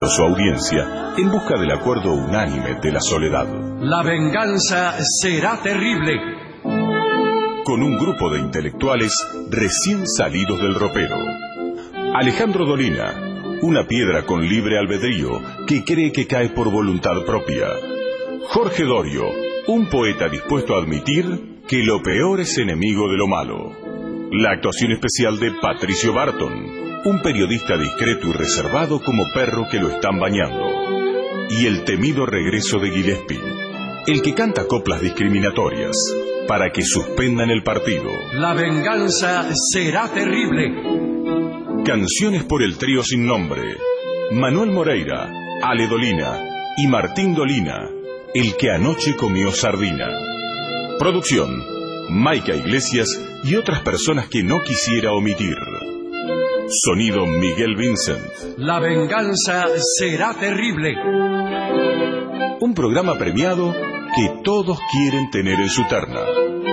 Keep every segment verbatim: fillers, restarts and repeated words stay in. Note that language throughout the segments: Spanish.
su audiencia en busca del acuerdo unánime de la soledad. La venganza será terrible. Con un grupo de intelectuales recién salidos del ropero. Alejandro Dolina, una piedra con libre albedrío que cree que cae por voluntad propia. Jorge Dorio, un poeta dispuesto a admitir que lo peor es enemigo de lo malo. La actuación especial de Patricio Barton, un periodista discreto y reservado como perro que lo están bañando. Y el temido regreso de Gillespie, el que canta coplas discriminatorias para que suspendan el partido. La venganza será terrible. Canciones por el trío sin nombre. Manuel Moreira, Ale Dolina y Martín Dolina, el que anoche comió sardina. Producción, Maica Iglesias y otras personas que no quisiera omitir. Sonido Miguel Vincent. La venganza será terrible. Un programa premiado que todos quieren tener en su terna.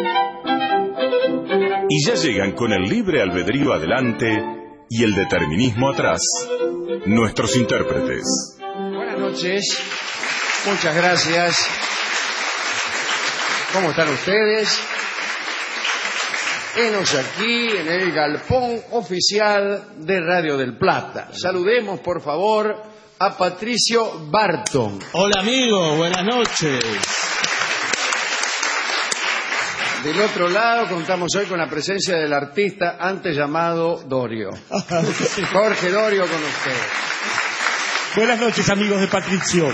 Y ya llegan con el libre albedrío adelante y el determinismo atrás, nuestros intérpretes. Buenas noches, muchas gracias. ¿Cómo están ustedes? Enos aquí en el galpón oficial de Radio del Plata. Saludemos, por favor, a Patricio Barton. Hola, amigo, buenas noches. Del otro lado contamos hoy con la presencia del artista antes llamado Dorio. Jorge Dorio con usted. Buenas noches, amigos de Patricio.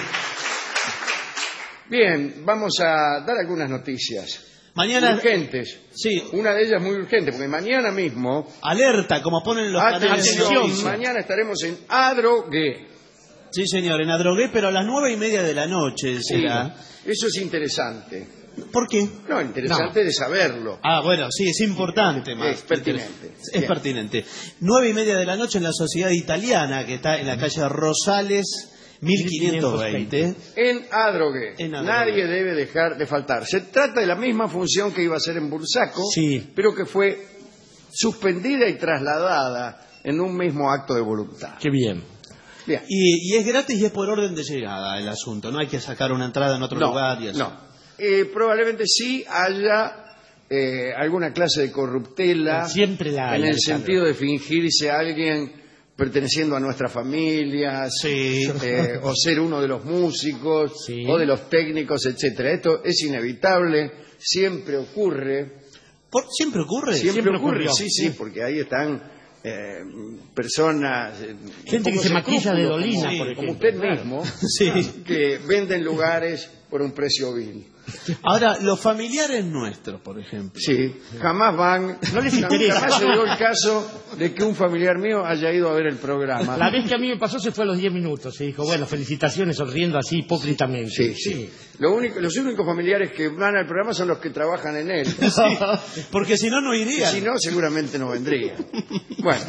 Bien, vamos a dar algunas noticias. Mañana urgentes. Sí. Una de ellas muy urgente, porque mañana mismo... Alerta, como ponen los canales. Atención, mañana estaremos en Adrogué. Sí, señor, en Adrogué, pero a las nueve y media de la noche será. Sí, eso es interesante. ¿Por qué? No, interesante no. de saberlo. Ah, bueno, sí, es importante más. Es pertinente. Es Bien. pertinente. Nueve y media de la noche en la Sociedad Italiana, que está en la calle Rosales, mil quinientos veinte. En Adrogué. En Adrogué. Nadie debe dejar de faltar. Se trata de la misma función que iba a ser en Bursaco, sí. pero que fue suspendida y trasladada en un mismo acto de voluntad. Qué bien. Bien. Y, y es gratis y es por orden de llegada el asunto. No hay que sacar una entrada en otro no, lugar y así. No. Eh, probablemente sí haya eh, alguna clase de corruptela. Siempre la hay, en el sentido de fingirse a alguien perteneciendo a nuestra familia, sí. eh, o ser uno de los músicos, sí. o de los técnicos, etcétera. Esto es inevitable, siempre ocurre. ¿Por, ¿Siempre ocurre? Siempre, siempre ocurre, ocurrió. sí, sí, porque ahí están eh, personas... Eh, gente que se maquilla de Dolina, como, por ejemplo. como usted mismo, sí. que venden lugares por un precio vil. Ahora, los familiares nuestros, por ejemplo. Sí, jamás van... No les interesa. Jamás se dio el caso de que un familiar mío haya ido a ver el programa. La vez que a mí me pasó se fue a los diez minutos. Se dijo, bueno, felicitaciones, sonriendo así hipócritamente. Sí, sí. sí. Lo único, los únicos familiares que van al programa son los que trabajan en él. Sí, porque si no, no irían. Si no, seguramente no vendrían. Bueno.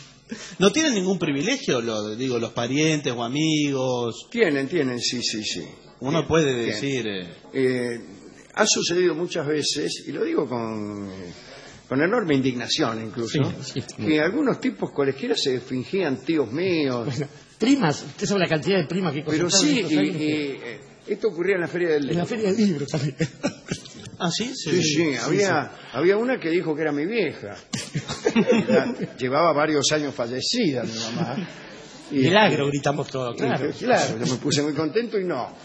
¿No tienen ningún privilegio, lo, digo, los parientes o amigos? Tienen, tienen, sí, sí, sí. Uno Bien, puede bien. decir... Eh... Eh, ha sucedido muchas veces, y lo digo con, con enorme indignación incluso, sí, sí. que algunos tipos cualesquiera se fingían tíos míos. Bueno, primas, usted sabe la cantidad de primas que Pero sí, y, años, y, eh, esto ocurría en la Feria del Libro. En la Feria del Libro también. ¿Ah, sí? Sí, sí, sí, sí había, sí. había una que dijo que era mi vieja. Era, llevaba varios años fallecida mi mamá. Y, Milagro, gritamos todos, claro. Y, claro, yo me puse muy contento y no.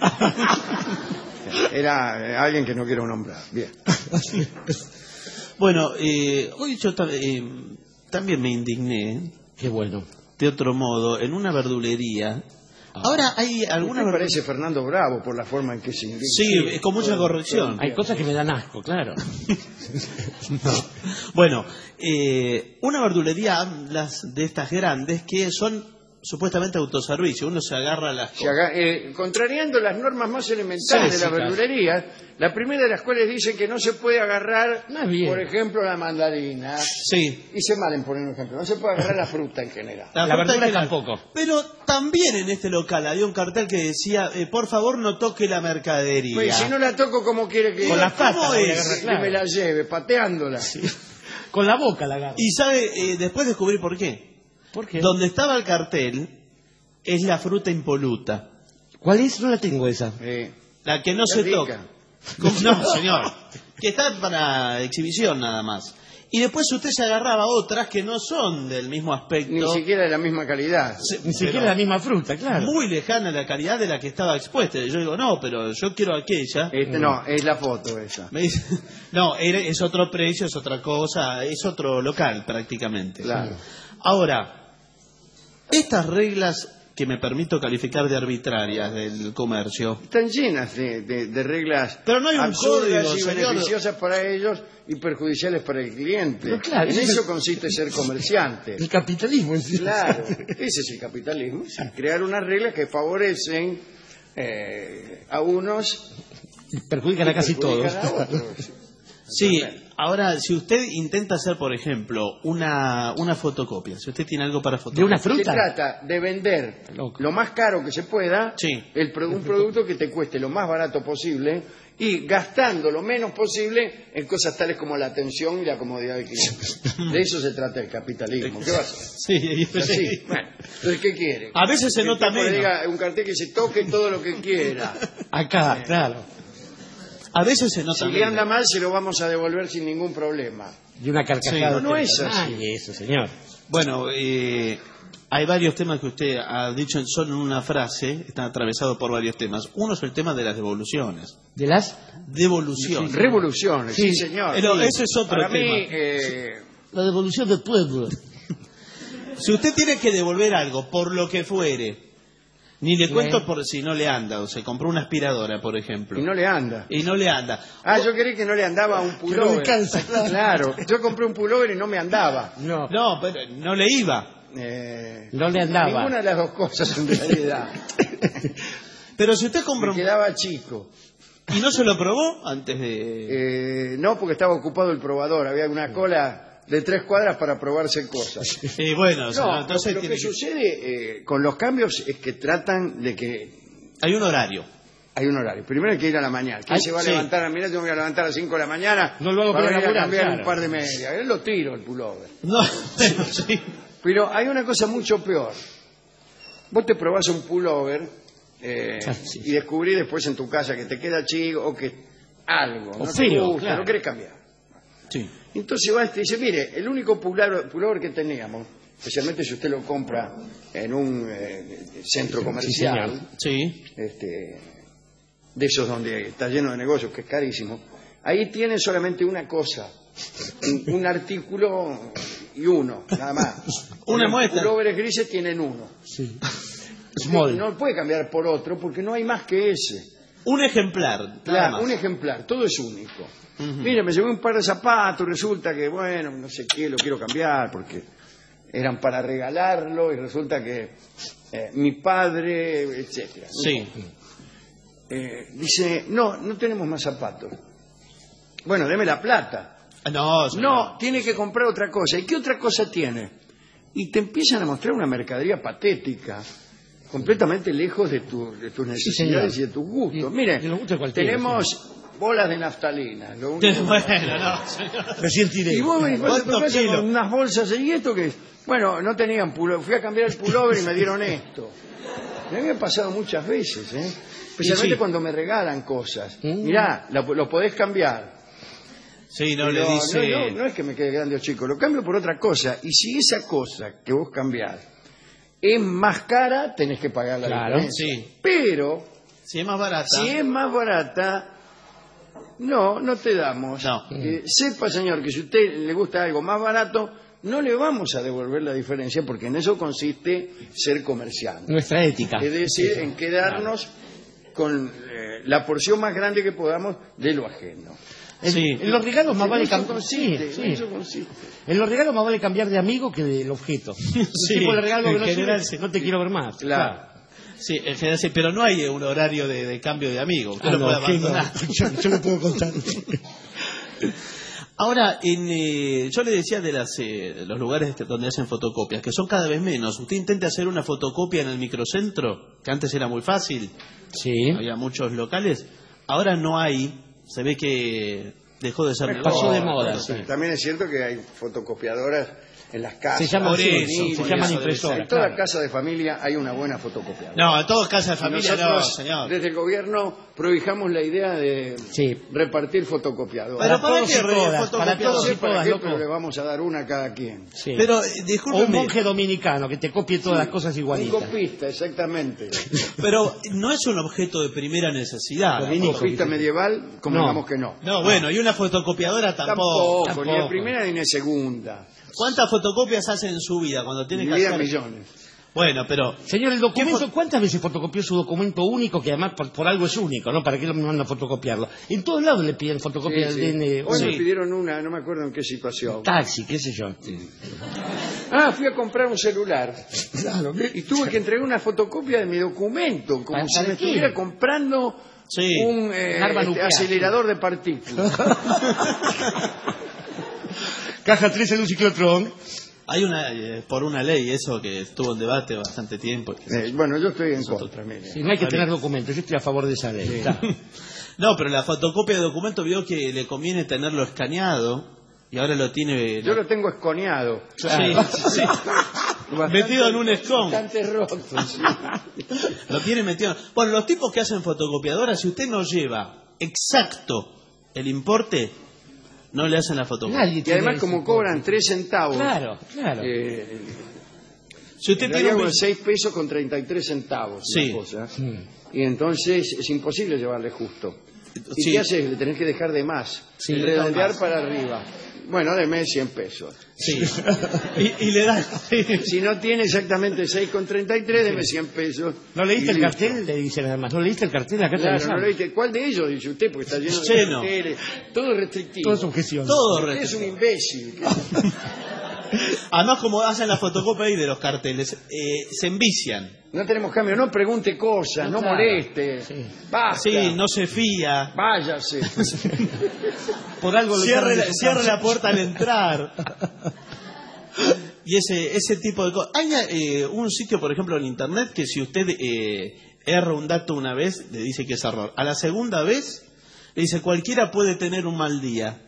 Era alguien que no quiero nombrar. Bien. Bueno, eh, hoy yo eh, también me indigné. Qué bueno. De otro modo, en una verdulería. Ah. Ahora hay alguna. Me parece Fernando Bravo por la forma en que se indigna. Sí, sí, con mucha corrección. Hay cosas que me dan asco, claro. No. Bueno, eh, una verdulería las de estas grandes que son supuestamente autoservicio, uno se agarra a las se aga eh, contrariando las normas más elementales sí, de la sí, verdulería, claro. La primera de las cuales dicen que no se puede agarrar, no por ejemplo, la mandarina. Sí. Hice mal en poner un ejemplo. No se puede agarrar la fruta en general. La, la fruta verdura en general. tampoco. Pero también en este local había un cartel que decía, eh, por favor no toque la mercadería. Pues si no la toco, ¿cómo quiere que... Con la pata, es? Claro. Que me la lleve, pateándola. Sí. Con la boca la agarro. Y sabe, eh, después descubrí por qué. ¿Por qué? Donde estaba el cartel... es la fruta impoluta. ¿Cuál es? No la tengo esa. Eh, La que no qué se rica. toca. ¿Cómo? No, señor. Que está para exhibición nada más. Y después usted se agarraba otras que no son del mismo aspecto. Ni siquiera de la misma calidad. Se- Ni siquiera pero la misma fruta, claro. muy lejana la calidad de la que estaba expuesta. Y yo digo, no, pero yo quiero aquella. Este, no, es la foto esa. Me dice, no, era- es otro precio, es otra cosa, es otro local prácticamente. Claro. Ahora, estas reglas que me permito calificar de arbitrarias del comercio, Están llenas de, de- de reglas Pero no hay un absurdas código, y señor. beneficiosas para ellos y perjudiciales para el cliente. Pero claro, en ese es eso el- consiste ser comerciante. El capitalismo en sí. Claro, ese es el capitalismo. Crear unas reglas que favorecen eh, a unos Y perjudican a y casi todos. perjudican a otros. sí, ahora si usted intenta hacer, por ejemplo, una, una fotocopia, si usted tiene algo para ¿De fotocopiar, una Se fruta? trata de vender Loco. lo más caro que se pueda, Sí. el pro- un producto que te cueste lo más barato posible y gastando lo menos posible en cosas tales como la atención y la comodidad del cliente. De eso se trata el capitalismo. ¿Qué va a hacer? sí, sí. Así. Bueno, entonces, ¿qué quiere? A veces se Que el nota tipo le menos. diga un cartel que se toque todo lo que quiera. Acá, claro. A veces se nota Si le menos. anda mal, se lo vamos a devolver sin ningún problema. Y una carcajada. Sí, no, no es así. Ay, eso, señor. Bueno, eh, hay varios temas que usted ha dicho solo en una frase, están atravesados por varios temas. Uno es el tema de las devoluciones. ¿De las? Devolución. Revoluciones, sí, Sí. señor. Pero Sí. ese es otro Para tema. mí, eh, La devolución del pueblo. Si usted tiene que devolver algo, por lo que fuere, ni le cuento por si no le anda, o se compró una aspiradora, por ejemplo, y no le anda. y no le anda. Ah, yo creí que no le andaba un Que no pullover. le calza, claro. yo compré un pullover y no me andaba. No, No, pero no le iba. Eh, no le andaba. Ninguna de las dos cosas en realidad. Pero si usted compra Me un... quedaba chico. y no se lo probó antes de... Eh, no, porque estaba ocupado el probador. Había una cola de tres cuadras para probarse cosas. Eh, bueno, o sea, No, entonces lo, lo tiene que que- sucede eh, con los cambios es que tratan de que hay un horario. hay un horario. Primero hay que ir a la mañana. ¿Quién Ay, se va a sí. levantar? Mira, tengo que ir a levantar a las cinco de la mañana. No lo hago para para ir a laburar, cambiar claro. un par de medias. Él lo tiro el pullover. No, bueno, sí. Pero hay una cosa mucho peor. Vos te probás un pullover eh, Ah, sí. y descubrís después en tu casa que te queda chico o que algo O no feo, te gusta, claro. no querés cambiar. Sí. Entonces vas y te dice, mire, el único pullover, pullover que teníamos, especialmente si usted lo compra en un eh, centro comercial, señor. Sí. este, de esos donde está lleno de negocios, que es carísimo, ahí tienen solamente una cosa, un, un artículo y uno, nada más. Una Los muestra. pulóveres grises tienen uno. Sí. Small. No puede cambiar por otro porque no hay más que ese. Un ejemplar. nada Claro, más. un ejemplar, todo es único. Mire, me llevé un par de zapatos, resulta que, bueno, no sé qué, lo quiero cambiar porque eran para regalarlo y resulta que eh, mi padre, etcétera. Sí. Eh, dice, no, no tenemos más zapatos. Bueno, deme la plata. No, señor. No, tiene que comprar otra cosa. ¿Y qué otra cosa tiene? Y te empiezan a mostrar una mercadería patética, completamente lejos de, tu- de tus necesidades y de tus gustos. Y- Mire, de los gustos de cualquiera, tenemos bolas de naftalina. Lo único- Bueno, no, señor. Recién tiré. Y vos venís a tu ¿Cuántos casa kilos? con unas bolsas y esto que... Bueno, no tenían pullover. Fui a cambiar el pullover y me dieron esto. A mí me ha pasado muchas veces, ¿eh? Especialmente sí. cuando me regalan cosas. Mm. Mirá, lo, lo podés cambiar. Sí, no Pero le dice... no, no, no es que me quede grande o chico, lo cambio por otra cosa. Y si esa cosa que vos cambiás es más cara, tenés que pagar la Claro, diferencia. sí. Pero, Si es más barata... si es más barata, no, no te damos. No. Eh, sepa, señor, que si a usted le gusta algo más barato, no le vamos a devolver la diferencia porque en eso consiste ser comerciante. Nuestra ética. Es decir, en quedarnos con eh, la porción más grande que podamos de lo ajeno. En, Sí. en los regalos más En vale eso cambiar. consiste, Sí, en sí. eso consiste. En los regalos más vale cambiar de amigo que del objeto. Sí, El tipo de regalo en que no general, sirve, sí. no te quiero ver más. Claro. Sí, en general sí, pero no hay un horario de, de cambio de amigo. Usted Ah, lo no, puede que no. abandonar. Yo, yo lo puedo contar. Ahora, en, eh, yo le decía de las, eh, los lugares que- donde hacen fotocopias, que son cada vez menos. Usted intenta hacer una fotocopia en el microcentro, que antes era muy fácil, Sí. había muchos locales. Ahora no hay, se ve que dejó de ser Pasó negocio. de moda, sí. También es cierto que hay fotocopiadoras en las casas. Se llama Por así, eso, se llaman eso, impresoras. En toda claro. casa de familia hay una buena fotocopiadora. No, en todo casa de familia no, Nosotros, señor. desde el gobierno, prohijamos la idea de Sí. repartir fotocopiadoras. Pero ¿para todos qué y re- todas, fotocopiadora? para todos No y sé para todas, qué, loco. pero le vamos a dar una a cada quien. Sí. Pero, eh, O un discúlpeme, monje dominicano que te copie todas las cosas Un igualitas. copista, exactamente. pero no es un objeto de primera necesidad. Dominico. Un tampoco. copista medieval, como No. digamos que no. No, bueno, y una fotocopiadora tampoco. Tampoco, ni de primera ni de segunda. ¿Cuántas fotocopias hace en su vida cuando tiene Mi que vida, hacer? millones. Bueno, pero Señor, el documento, ¿Qué fo- ¿cuántas veces fotocopió su documento único, que además por, por algo es único, ¿no? ¿Para qué me mandan a fotocopiarlo? En todos lados le piden fotocopia Sí, del sí. D N I. Hoy Sí. me pidieron una, no me acuerdo en qué situación. Taxi, qué sé yo. Ah, fui a comprar un celular. Y tuve que entregar una fotocopia de mi documento, como ¿Para- si para me qué? estuviera comprando sí. un eh, Un arma este, nuclear. acelerador de partículas. Caja tres en un ciclotrón. Hay una, eh, por una ley, eso que estuvo en debate bastante tiempo. Eh, bueno, yo estoy en contra, mire. Sí, no hay que tener documentos, yo estoy a favor de esa ley. Está. No, pero la fotocopia de documento vio que le conviene tenerlo escaneado y ahora lo tiene. Yo lo tengo esconeado. Sí, sí. Bastante- Metido en un escon. Bastante roto, sí. Lo tiene metido. Bueno, los tipos que hacen fotocopiadoras, si usted no lleva exacto el importe, no le hacen la fotocopia. Nadie Y tiene además, ese como importe. cobran tres centavos, Claro, claro. eh, Si usted en tiene realidad un... con seis pesos con treinta y tres centavos. Sí. La cosa. Mm. Y entonces es imposible llevarle justo. ¿Y Sí. qué haces? Le tenés que dejar de más. Sí, y redondear para arriba. Bueno, deme cien pesos. Sí. y, y le da... Si no tiene exactamente seis con treinta y tres, deme cien pesos. ¿No leíste Y el listo. cartel? Le dicen además. ¿No leíste el cartel? Acá Claro, está no leíste. ¿Cuál de ellos? Dice usted, porque está lleno de Lleno. carteles. Todo restrictivo. Todo es objeción. Todo Usted re- es un imbécil. Además, como hacen la fotocopia ahí de los carteles, eh, se envician. No tenemos cambio. No pregunte cosas, no, No, claro. moleste. Sí. Basta. Sí, no se fía. Váyase. Por algo lo Cierre llaman la, de- cierre la puerta al entrar. Y ese ese tipo de cosas. Hay eh, un sitio, por ejemplo, en internet que si usted eh, erra un dato una vez, le dice que es error. A la segunda vez, le dice cualquiera puede tener un mal día.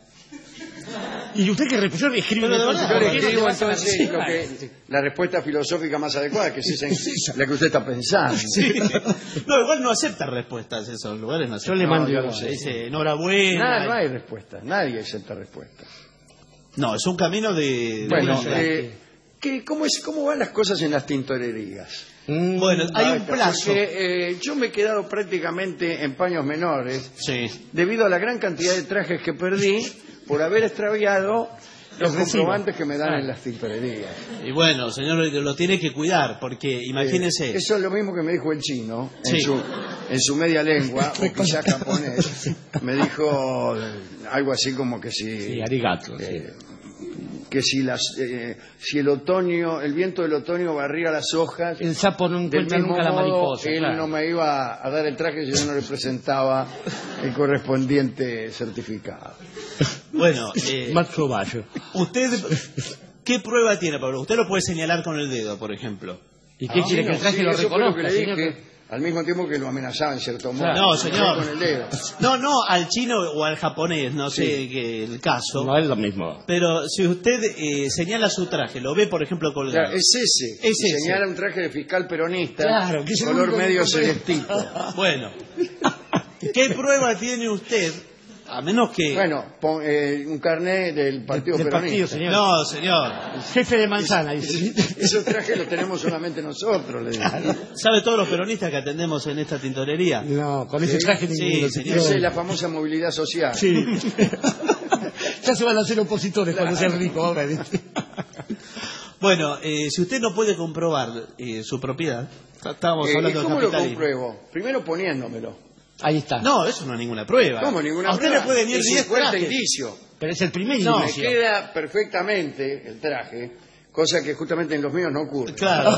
Y usted que represor escribe Pero de una verdad, cosa, Yo le ¿por qué no escribo le vas a la entonces cima? lo que, la respuesta filosófica más adecuada, que es esa, la que usted está pensando. Sí. No, igual no acepta respuestas esos lugares. No Yo le aceptan. mando yo igual. lo sé. Dice enhorabuena. Nada, no hay respuesta. Nadie acepta respuesta. No, es un camino de... de Bueno, buena fe. eh, ¿qué- cómo, es, ¿cómo van las cosas en las tintorerías? Mm, Bueno, hay un Basta, plazo. porque, eh, yo me he quedado prácticamente en paños menores Sí. debido a la gran cantidad de trajes que perdí por haber extraviado los Los recibos. comprobantes que me dan Ah. en las tintorerías. Y bueno, señor, lo tiene que cuidar, porque imagínese... Eh, eso es lo mismo que me dijo el chino, en, Sí. su, en su media lengua, o quizás japonés. Me dijo eh, algo así como que si... Sí, arigato. sí. eh, que si las eh, si el otoño, el viento del otoño barría las hojas, El sapo no del encuentra mismo nunca la modo, mariposa. él claro. no me iba a dar el traje si yo no le presentaba el correspondiente certificado. Bueno, eh, Macho Bayo. usted... ¿Qué prueba tiene, Pablo? Usted lo puede señalar con el dedo, por ejemplo. ¿Y qué Ah, quiere sí, que el no, traje sí, lo eso fue lo reconozca, que le señor? dije, al mismo tiempo que lo amenazaba en cierto modo. No, señor. Con el dedo. No, no al chino o al japonés, no sé Sí. qué el caso. No es lo mismo. Pero si usted eh, señala su traje, lo ve, por ejemplo, colgado. Claro, es ese. Es Y ese. Señala un traje de fiscal peronista, Claro, que es el color único que medio comprende. celestito. Bueno, ¿qué prueba tiene usted? A menos que... Bueno, pon- eh, un carnet del Partido Del Peronista. partido, señor. No, señor. Jefe de manzana, dice. Esos trajes los tenemos solamente nosotros, le digo. ¿Sabe todos los peronistas que atendemos en esta tintorería? No, con ese Sí, traje sí, ninguno. señor. Esa es la famosa movilidad social. Sí. Ya se van a hacer opositores cuando sean ricos ahora. dice. Bueno, eh, si usted no puede comprobar eh, su propiedad, estábamos Eh, ¿Y hablando de cómo lo capitalismo. compruebo? Primero poniéndomelo. Ahí está. No, eso no es ninguna prueba. ¿Cómo? Ninguna A usted prueba. le pueden ir Es un diez fuerte trajes. indicio. Pero es el primer No, Me indicio. queda perfectamente el traje, cosa que justamente en los míos no ocurre. Claro.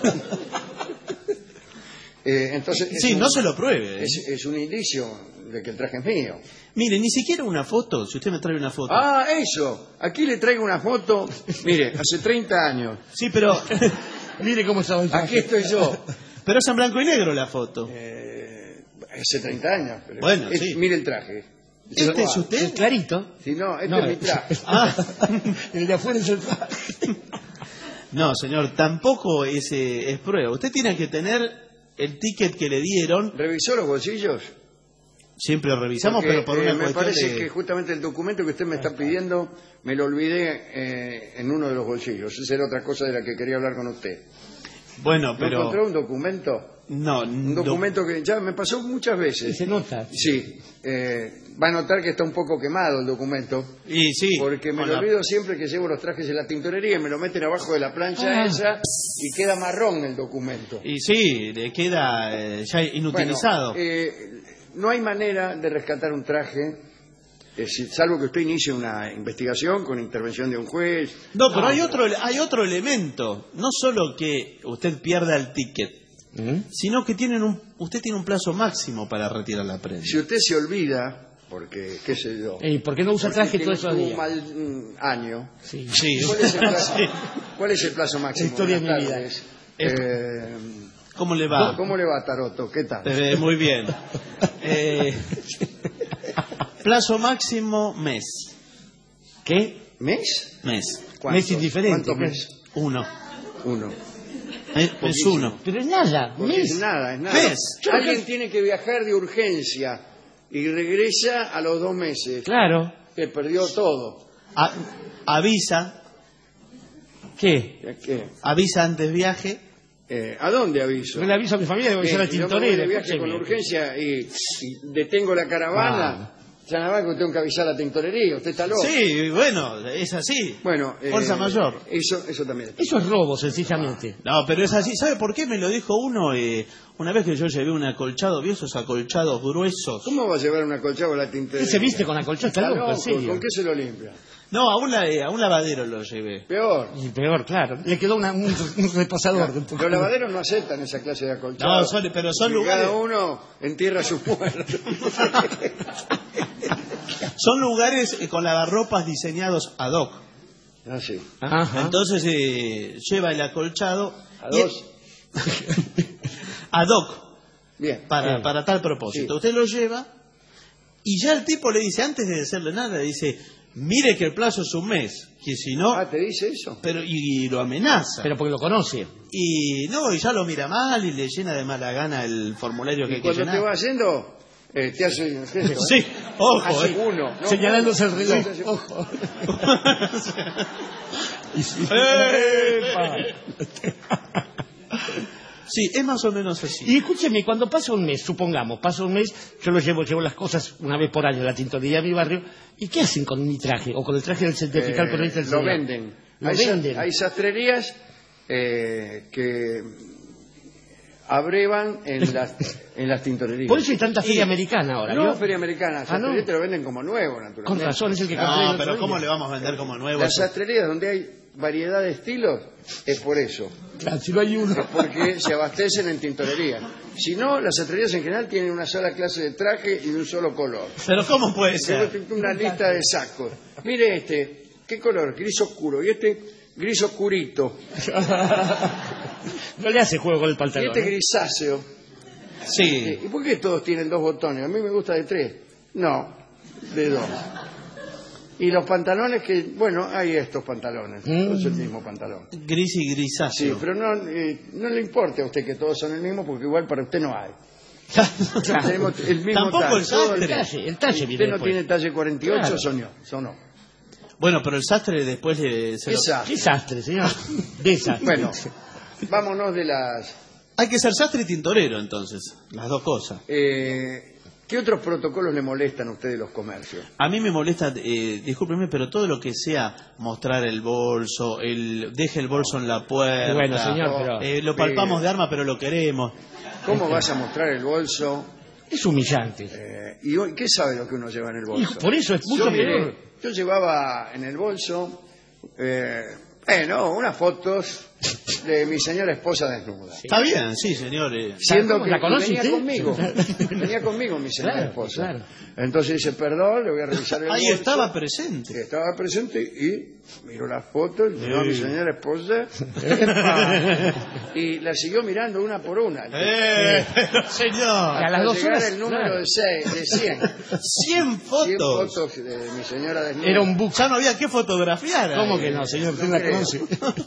Eh, entonces es Sí, un, no se lo pruebe. es, es un indicio de que el traje es mío. Mire, ni siquiera una foto, si usted me trae una foto. Ah, eso. Aquí le traigo una foto. Mire, hace treinta años. Sí, pero Mire cómo estaba el traje. Aquí estoy yo. pero es en blanco y negro la foto. Eh, hace treinta años. Pero Bueno, es- sí. Mire el traje. ¿Este es usted? ¿Es clarito? Si no, este No, es mi traje. Ah. El de afuera es el traje. No, señor, tampoco es, eh, es prueba. Usted tiene que tener el ticket que le dieron. ¿Revisó los bolsillos? Siempre revisamos, Porque, pero por eh, una me cuestión parece de... que justamente el documento que usted me está pidiendo me lo olvidé eh, en uno de los bolsillos. Esa era otra cosa de la que quería hablar con usted. Bueno, ¿No pero... encontró un documento? No, Un do- documento que ya me pasó muchas Y veces. se nota. Sí, eh, va a notar que está un poco quemado el documento, Y sí, porque me con lo la- olvido siempre que llevo los trajes en la tintorería y me lo meten abajo de la plancha Ah. esa y queda marrón el documento. Y sí, le queda eh, ya inutilizado. Bueno, eh, no hay manera de rescatar un traje, eh, si- salvo que usted inicie una investigación con intervención de un juez. No, pero hay otro, hay otro elemento. No solo que usted pierda el ticket, ¿Mm? sino que tienen un, usted tiene un plazo máximo para retirar la prenda. Si usted se olvida, porque, qué sé yo, ¿Y por qué no usa porque traje tiene todos esos un días? mal mm, año, Sí. Sí. ¿cuál es el plazo, cuál es el plazo máximo? La historia Buenas de mi vida. tardes. Es- Eh, ¿Cómo le va? ¿Cómo le va, Taroto? ¿Qué tal? Eh, muy bien. Eh, plazo máximo, mes. ¿Qué? ¿Mes? Mes. ¿Cuántos? Mes indiferente, ¿Cuántos ¿qué? meses? Uno. Uno. Eh, Es Poquísimo. uno. Pero es nada. Porque Mes. es nada, es nada. Mes. Alguien tiene que viajar de urgencia y regresa a los dos meses. Claro. Que perdió todo. A- avisa, ¿Qué? ¿Qué? avisa antes viaje. Eh, ¿A dónde aviso? Yo le aviso a mi familia que voy a ir a la Eh, yo me voy tintorera. de viaje con escúcheme. urgencia y, y detengo la caravana. Ya nada más que tengo que avisar a la tintorería. Usted está loco. Sí, bueno, es así. Bueno, eh, Fuerza mayor. Eso, eso también. Eso es robo, sencillamente. No, pero es así. ¿Sabe por qué? Me lo dijo uno eh, una vez que yo llevé un acolchado, ¿vio esos acolchados gruesos? ¿Cómo va a llevar un acolchado a la tintorería? ¿Qué se viste con la colcha? Está Está loco, en loco, serio. ¿Con qué se lo limpia? No, a un, la- eh, a un lavadero lo llevé. Peor. Y peor, claro. Le quedó una- un, un repasador. Los lavaderos no aceptan esa clase de acolchados. No, son- pero son Y lugares, cada uno entierra su muerto. son lugares eh, con lavarropas diseñados ad hoc. Ah, sí. Ajá. Entonces eh, lleva el acolchado A y- dos. ad hoc Bien. para, Sí. para tal propósito. Sí. Usted lo lleva y ya el tipo le dice, antes de decirle nada, le dice, mire que el plazo es un mes, que si no, Ah, ¿te dice eso? pero y, y lo amenaza. Pero porque lo conoce. Y no, y ya lo mira mal y le llena de mala gana el formulario que Y hay que cuando te llenar. va haciendo, eh, te hace un gesto. Sí, ¿eh? ojo, Hace eh. uno. ¿no? Señalándose el Uno. reloj. Sí, sí, sí. Ojo. Sí, es más o menos así. Y escúcheme, cuando pasa un mes, supongamos, pasa un mes, yo lo llevo, llevo las cosas una vez por año a la tintorería de mi barrio, ¿y qué hacen con mi traje? O con el traje del certificado Eh, periodista del lo señor? venden. Lo hay, sa- venden. hay sastrerías eh, que abrevan en las, en las tintorerías. Por eso hay tanta feria americana ahora, No, ¿vio? feria americana. Ah, ¿no? Sastrerías te lo venden como nuevo, naturalmente. Con razón, es el que compré el No, otro pero día. ¿cómo le vamos a vender como nuevo? Las eso? sastrerías donde hay variedad de estilos es por eso. Claro, si no hay uno. Es porque se abastecen en tintorería. Si no, las sastrerías en general tienen una sola clase de traje y de un solo color. Pero ¿cómo puede Tengo ser? una lista de sacos. Mire este, ¿qué color? Gris oscuro. Y este, gris oscurito. No le hace juego con el Y pantalón. este ¿eh? grisáceo. Sí. ¿Y por qué todos tienen dos botones? A mí me gusta de tres. No, de dos. Y los pantalones que, bueno, hay estos pantalones. Mm. No es el mismo pantalón. Gris y Sí, grisáceo. pero no, eh, no le importa a usted que todos son el mismo porque igual para usted no hay. Claro. Tenemos el mismo Tampoco talle. el Todo El sastre. talle, el talle Si viene usted no después. tiene talle cuarenta y ocho, Claro. son yo, son no. Bueno, pero el sastre después le... se lo- Esa. Desastre, señor. Desastre. Bueno, vámonos de las... Hay que ser sastre y tintorero, entonces. Las dos cosas. Eh, ¿Qué otros protocolos le molestan a usted de los comercios? A mí me molesta, eh, discúlpeme, pero todo lo que sea mostrar el bolso, el deje el bolso en la puerta. Bueno, señor, pero- eh, lo palpamos de arma, pero lo queremos. ¿Cómo vas a mostrar el bolso? Es humillante. Eh, ¿Y hoy qué sabe lo que uno lleva en el bolso? Y por eso es mucho yo, peor. miré, yo llevaba en el bolso, eh, eh, no, unas fotos de mi señora esposa desnuda. Sí. Está bien, sí, señor. eh. Siendo ¿Cómo? que ¿La conoce venía usted? conmigo. Venía conmigo mi señora Claro, esposa. claro. Entonces dice, perdón, le voy a revisar el Ahí bolso. estaba Sí, presente. estaba presente y miró las fotos, miró a mi Sí. señora esposa ¡epa! Y la siguió mirando una por una. ¡Eh, pero señor! a las Hasta dos llegar horas, el número claro. de, seis, de cien. cien fotos. cien fotos de mi señora desnuda. Era un buque. Ya no había que fotografiar. ahí. ¿Cómo que no, señor? Usted No la creo. conoce.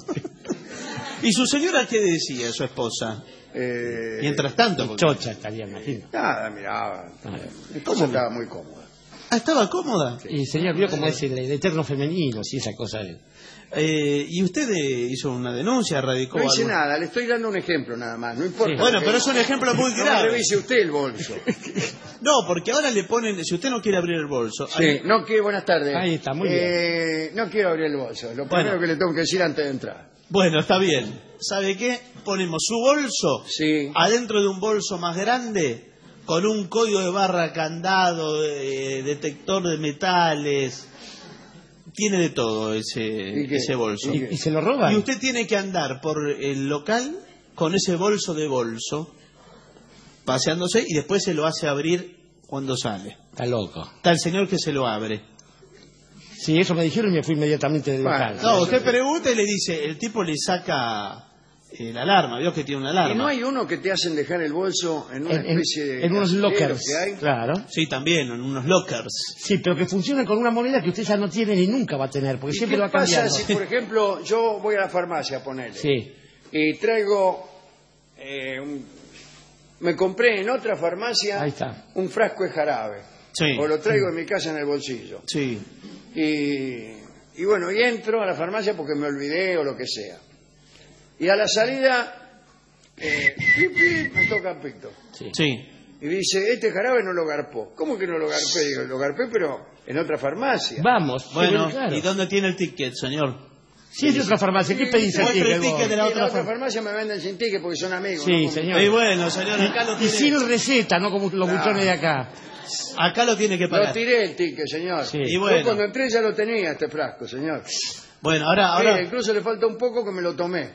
¿Y su señora qué decía, su esposa? Eh, Mientras tanto. porque- Chocha estaría, imagino. Nada, miraba. Mi esposa estaba muy cómoda. Ah, ¿estaba cómoda? Y señor, vio cómo es el, el eterno femenino, sí, esa cosa de... Eh, ¿Y usted eh, hizo una denuncia, radicó No hice algo? nada, le estoy dando un ejemplo nada más. No importa. Sí. Bueno, que- pero es un ejemplo muy No me grave. revise usted el bolso. No, porque ahora le ponen, si usted no quiere abrir el bolso, Sí, ahí- no quiero, buenas tardes. Ahí está, muy Eh, No quiero abrir el bolso. Lo primero Bueno. que le tengo que decir antes de entrar. bueno, está bien. ¿Sabe qué? Ponemos su bolso Sí. adentro de un bolso más grande, con un código de barra, candado, eh, detector de metales. Tiene de todo ese, ¿Y qué? ese bolso. ¿Y qué? ¿Y se lo roban? Y usted tiene que andar por el local con ese bolso de bolso, paseándose, y después se lo hace abrir cuando sale. Está loco. Está el señor que se lo abre. Sí, eso me dijeron y me fui inmediatamente del Bueno, local. No, usted pregunta y le dice, el tipo le saca eh, la alarma, vio que tiene una alarma. ¿Y no hay uno que te hacen dejar el bolso en una En, en- especie de... en unos casillero lockers. que hay? Claro. Sí, también, en unos lockers. Sí, pero que funcionan con una moneda que usted ya no tiene ni nunca va a tener, porque ¿Y siempre qué lo va pasa cambiando. si, por ejemplo, yo voy a la farmacia a ponerle Sí. y traigo... eh, un- me compré en otra farmacia Ahí está. un frasco de jarabe. Sí. O lo traigo en mi casa en el bolsillo. Sí. Y, y bueno, y entro a la farmacia porque me olvidé o lo que sea. Y a la salida, eh, pip, pip, me toca el pito. Sí. Sí. Y dice, este jarabe no lo garpó. ¿Cómo que no lo garpé? Digo, lo garpé, pero en otra farmacia. Vamos. Bueno, sí, claro. ¿y dónde tiene el ticket, señor? Si es de otra farmacia, ¿qué pedís Sí, el muestre el ticket, ticket vos? de la Y otra en otra far- farmacia me venden sin ticket porque son amigos. Sí, ¿no? señor. Y bueno, señor, acá lo Y tiene, sin receta, no como los Claro. buchones de acá. acá lo tiene que Lo pagar. tiré el ticket, señor. Sí. Y Yo bueno, cuando entré ya lo tenía este frasco, señor. bueno, ahora, Mire, ahora incluso le falta un poco que me lo tomé.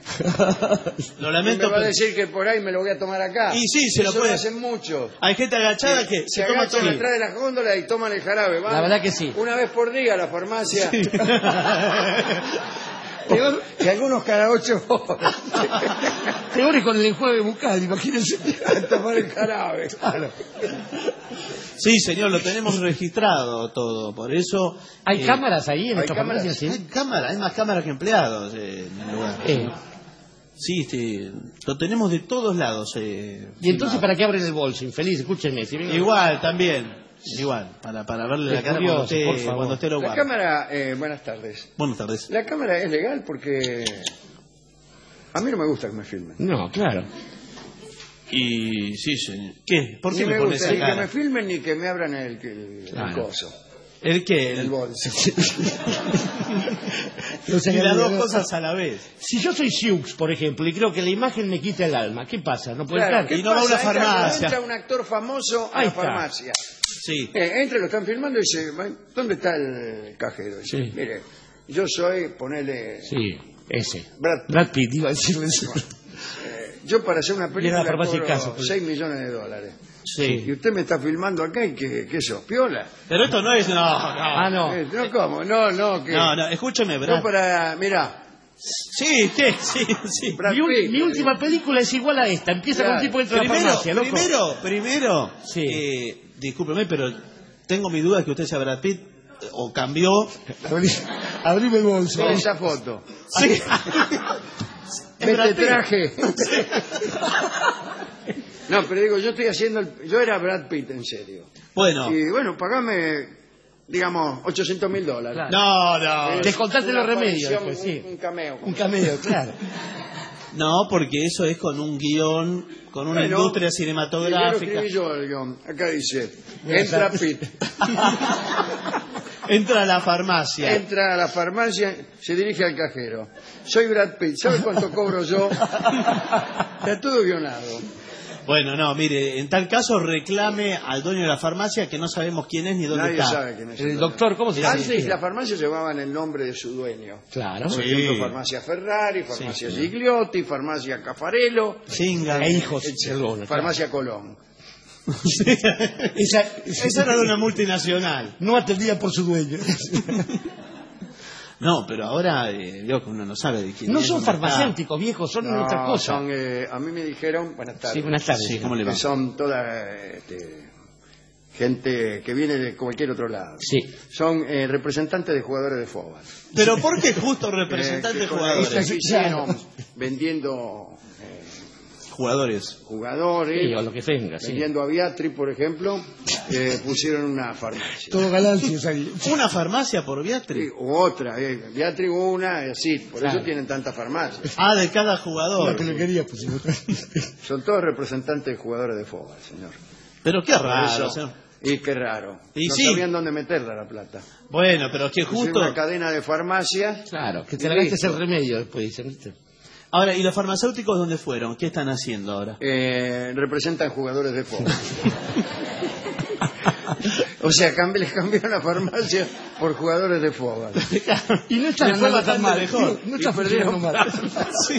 lo Y lamento, me va a pero decir que por ahí me lo voy a tomar acá. Y sí, se lo Eso puede. hacen mucho. hay gente agachada que se se toma agachan todo. atrás de las góndolas y toman el jarabe. Van La verdad que sí. Una vez por día a la farmacia. Peor que algunos cada ocho horas. Peor es con el enjuague bucal, imagínense. A tomar el jarabe. Claro. Sí, señor, lo tenemos registrado todo, por eso... ¿Hay eh, cámaras ahí en hay esta cámaras. farmacia? Hay Sí. cámaras, hay más cámaras que empleados eh, en el lugar. Eh, Sí, sí, lo tenemos de todos lados. eh, ¿Y entonces filmado. para qué abren el bolso? Infeliz, escúchenme. Si vengo- Igual, también, igual, para, para verle la Es cara curioso, cuando usted, por favor. cuando usted lo La guarda. cámara, eh, buenas tardes. Buenas tardes. La cámara es legal porque a mí no me gusta que me filmen. No, claro. Y sí, señor. ¿Qué? ¿Por qué Ni me me pone gusta esa ni que cara? me filmen ni que me abran el, el, el Claro. coso, ¿El qué? el El... bolso. Los Y las dos engañadores. cosas a la vez. Si yo soy Siux, por ejemplo, y creo que la imagen me quita el alma, ¿qué pasa? ¿No puede Claro, estar? ¿qué Y no va a una pasa? Entra- farmacia. Entra un actor famoso a Ahí la está. farmacia. Sí. Eh, entra, lo están filmando y dice, ¿dónde está el cajero? Dice, Sí. mire, yo soy, ponele, Sí, ese. Brad, Brad Pitt, iba a decirle eso. eh, yo para hacer una Viene película a la farmacia y cobro casa, pues. seis millones de dólares. Sí. Y usted me está filmando acá y que, que sos, piola. Pero esto no es... No, no. Ah, no. Eh, no, ¿cómo? No, no, que... No, no, escúcheme, Brad. Yo para, mirá, Sí, ¿qué? Sí, sí. Brad Mi, ul- Pitt, mi última película es igual a esta. Empieza Claro. con un tipo que entra a la Primero, farmacia, loco. primero, primero, Sí. eh, discúlpeme, pero tengo mi duda de que usted sea Brad Pitt eh, o cambió. Abrí- Abrime el bolso. ve esa foto. Sí. Este Brad Pitt. traje. No, pero digo, yo estoy haciendo, el- yo era Brad Pitt en serio. Bueno, Y bueno, pagame, digamos, ochocientos mil dólares. Claro. no, no, Es Descontate una los remedios, aparición, después, sí. un, un cameo. Un cameo, claro. no, porque eso es con un guión, con una Bueno, industria y yo lo cinematográfica. escribí yo el guión. Acá dice, Buenas entra tardes. Pitt, Entra a la farmacia. entra a la farmacia, se dirige al cajero. Soy Brad Pitt, ¿sabe cuánto cobro yo? Está todo guionado. Bueno, no, mire, en tal caso reclame al dueño de la farmacia que no sabemos quién es ni dónde Nadie está. sabe quién es El dueño. doctor, ¿cómo se llama? Antes las farmacias llevaban el nombre de su dueño. Claro. Por Sí. ejemplo, farmacia Ferrari, farmacia Gigliotti, farmacia Caffarello, Singa. E hijos, etcétera. perdón, claro. farmacia Colón. Esa, Esa era de una multinacional. no atendía por su dueño. No, pero ahora eh, veo que uno no sabe de quién No es, son dónde está. farmacéuticos, viejos, son No, otra cosa. son, eh, a mí me dijeron, buenas tardes, Sí, buenas tardes. Sí, ¿cómo le va? que son toda este, gente que viene de cualquier otro lado. Sí. Son eh, representantes de jugadores de fútbol. Pero ¿por qué justo Eh, representante de que con jugadores? esta hicieron vendiendo eh, Jugadores. jugadores, Sí, o lo que venga, sí. vendiendo a Beatriz, por ejemplo, eh, pusieron una farmacia. Todo ganancias ahí. ¿Una farmacia por Sí, Beatriz? u otra, eh, Beatriz una, y así, por Claro. eso tienen tantas farmacias. Ah, de cada jugador. peluquería pusimos. Son todos representantes de jugadores de fútbol, señor. Pero qué Por raro. eso- o sea. Y qué raro. Y no sí. sabían dónde meterla la plata. Bueno, pero que Pusieron justo... una cadena de farmacias. Claro, que Y te la gastes listo. el remedio después, dicen, ¿viste? Ahora, ¿y los farmacéuticos dónde fueron? ¿Qué están haciendo ahora? Eh, representan jugadores de fútbol. O sea, cambi- les cambiaron la farmacia por jugadores de fútbol. Y no está Le fue andando bastante tan mal. mejor. No Y está perdieron funcionando mal. Sí.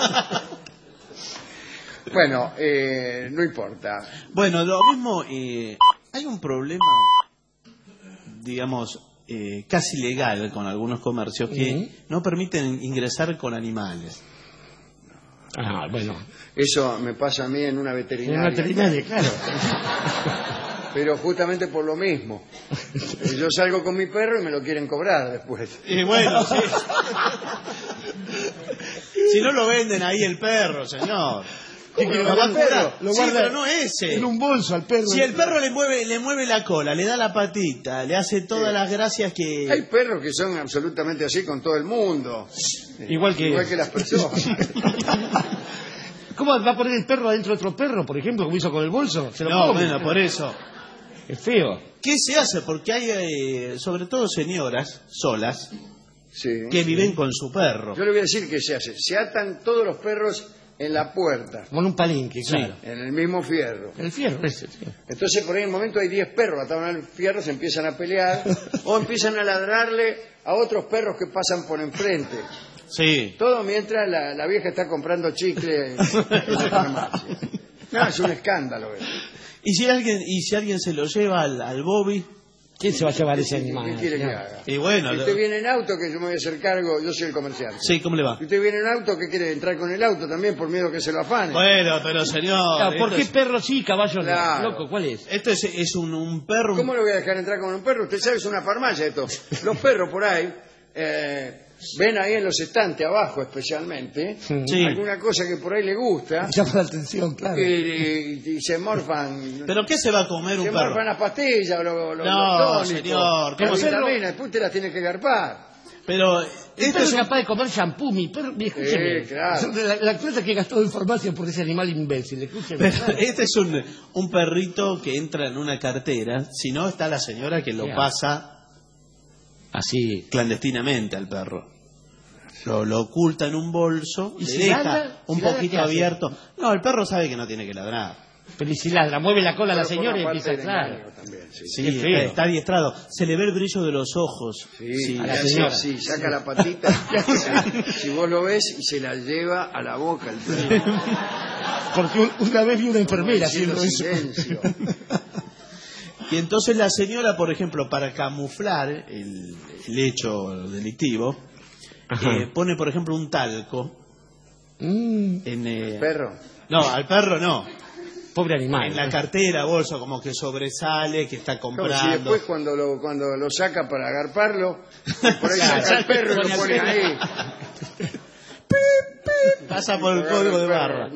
Bueno, eh, no importa. Bueno, lo mismo, eh, hay un problema, digamos, eh, casi legal con algunos comercios que Ujú. no permiten ingresar con animales. Ah, bueno. Eso me pasa a mí en una En veterinaria. una veterinaria, claro. Pero justamente por lo mismo. Eh, Yo salgo con mi perro y me lo quieren cobrar después. Y bueno, sí. Si no lo venden ahí el perro, señor. ¿Cómo Lo lo va a venden el cobrar. perro? Lo Sí, guarda pero no ese. En un bolso al perro. Si el perro le mueve, le mueve la cola, le da la patita, le hace todas Sí. las gracias que... Hay perros que son absolutamente así con todo el mundo. Igual que... Igual que las personas. ¿Cómo va a poner el perro adentro de otro perro, por ejemplo, como hizo con el bolso? Se lo No, come. bueno, por eso. Es feo. ¿Qué se hace? Porque hay, eh, sobre todo señoras solas, Sí. que viven con su perro. Yo le voy a decir que se hace. Se atan todos los perros en la puerta, Como en un palenque, Sí. claro. en el mismo fierro. El fierro ese, sí. Entonces por ahí en un momento hay diez perros atados al fierro, se empiezan a pelear o empiezan a ladrarle a otros perros que pasan por enfrente. Sí. Todo mientras la, la vieja está comprando chicle en, en la farmacia. No, es un escándalo eso. ¿Y si alguien, y si alguien se lo lleva al, al Bobby? ¿Quién se va a llevar ese ¿Qué animal? quiere que señor? haga? Y bueno, Si lo- usted viene en auto, que yo me voy a hacer cargo, yo soy el comerciante. sí, ¿cómo le va? Si usted viene en auto, ¿qué quiere? ¿Entrar con el auto también por miedo que se lo afane? Bueno, pero señor... Claro, ¿por esto qué es- perro sí, caballo no? Claro. Loco, ¿cuál es? Esto es, es un, un perro... un- ¿Cómo le voy a dejar entrar con un perro? Usted sabe, es una farmacia esto. Los perros por ahí, eh, ven ahí en los estantes, abajo especialmente, Sí. alguna cosa que por ahí le gusta, Llama la atención, claro. y, y- y se morfan. ¿Pero qué se va a comer un se perro? morfan las pastillas, los, los, No, los tónicos, señor, las ¿cómo se- vitaminas, después usted las tiene que garpar. Pero El esto perro es es un- capaz de comer shampoo, mi perro, mi- escúcheme. Sí, claro. La, la plata que he gastado en farmacia por ese animal imbécil, escúcheme. pero este es un, un perrito que entra en una cartera, si no está la señora que lo Ya. pasa Así. clandestinamente al perro. Lo, lo oculta en un bolso ¿Y le si deja ladra? un Si ladra, poquito ¿qué hace? abierto. No, el perro sabe que no tiene que ladrar. Pero y si ladra, mueve la cola a la Pero señora y forma empieza a parte del entrar. engaño también, sí. Sí, Qué feo. está, está adiestrado. Se le ve el brillo de los ojos. Sí, Sí, le a la hace señora. así, saca la patita, si vos lo ves, y se la lleva a la boca el perro. Porque un- una vez vi una enfermera Haciendo haciendo eso. silencio. Y entonces la señora, por ejemplo, para camuflar el, el hecho delictivo, Ajá. eh, pone, por ejemplo, un talco Mm, en... eh, Perro. no, al perro no. pobre animal. En la cartera, bolso, como que sobresale, que está Como comprando. si después cuando lo, cuando lo saca para agarparlo, por ahí Claro, saca el perro y pone lo al pone perro. ahí. Pasa por el código de barra.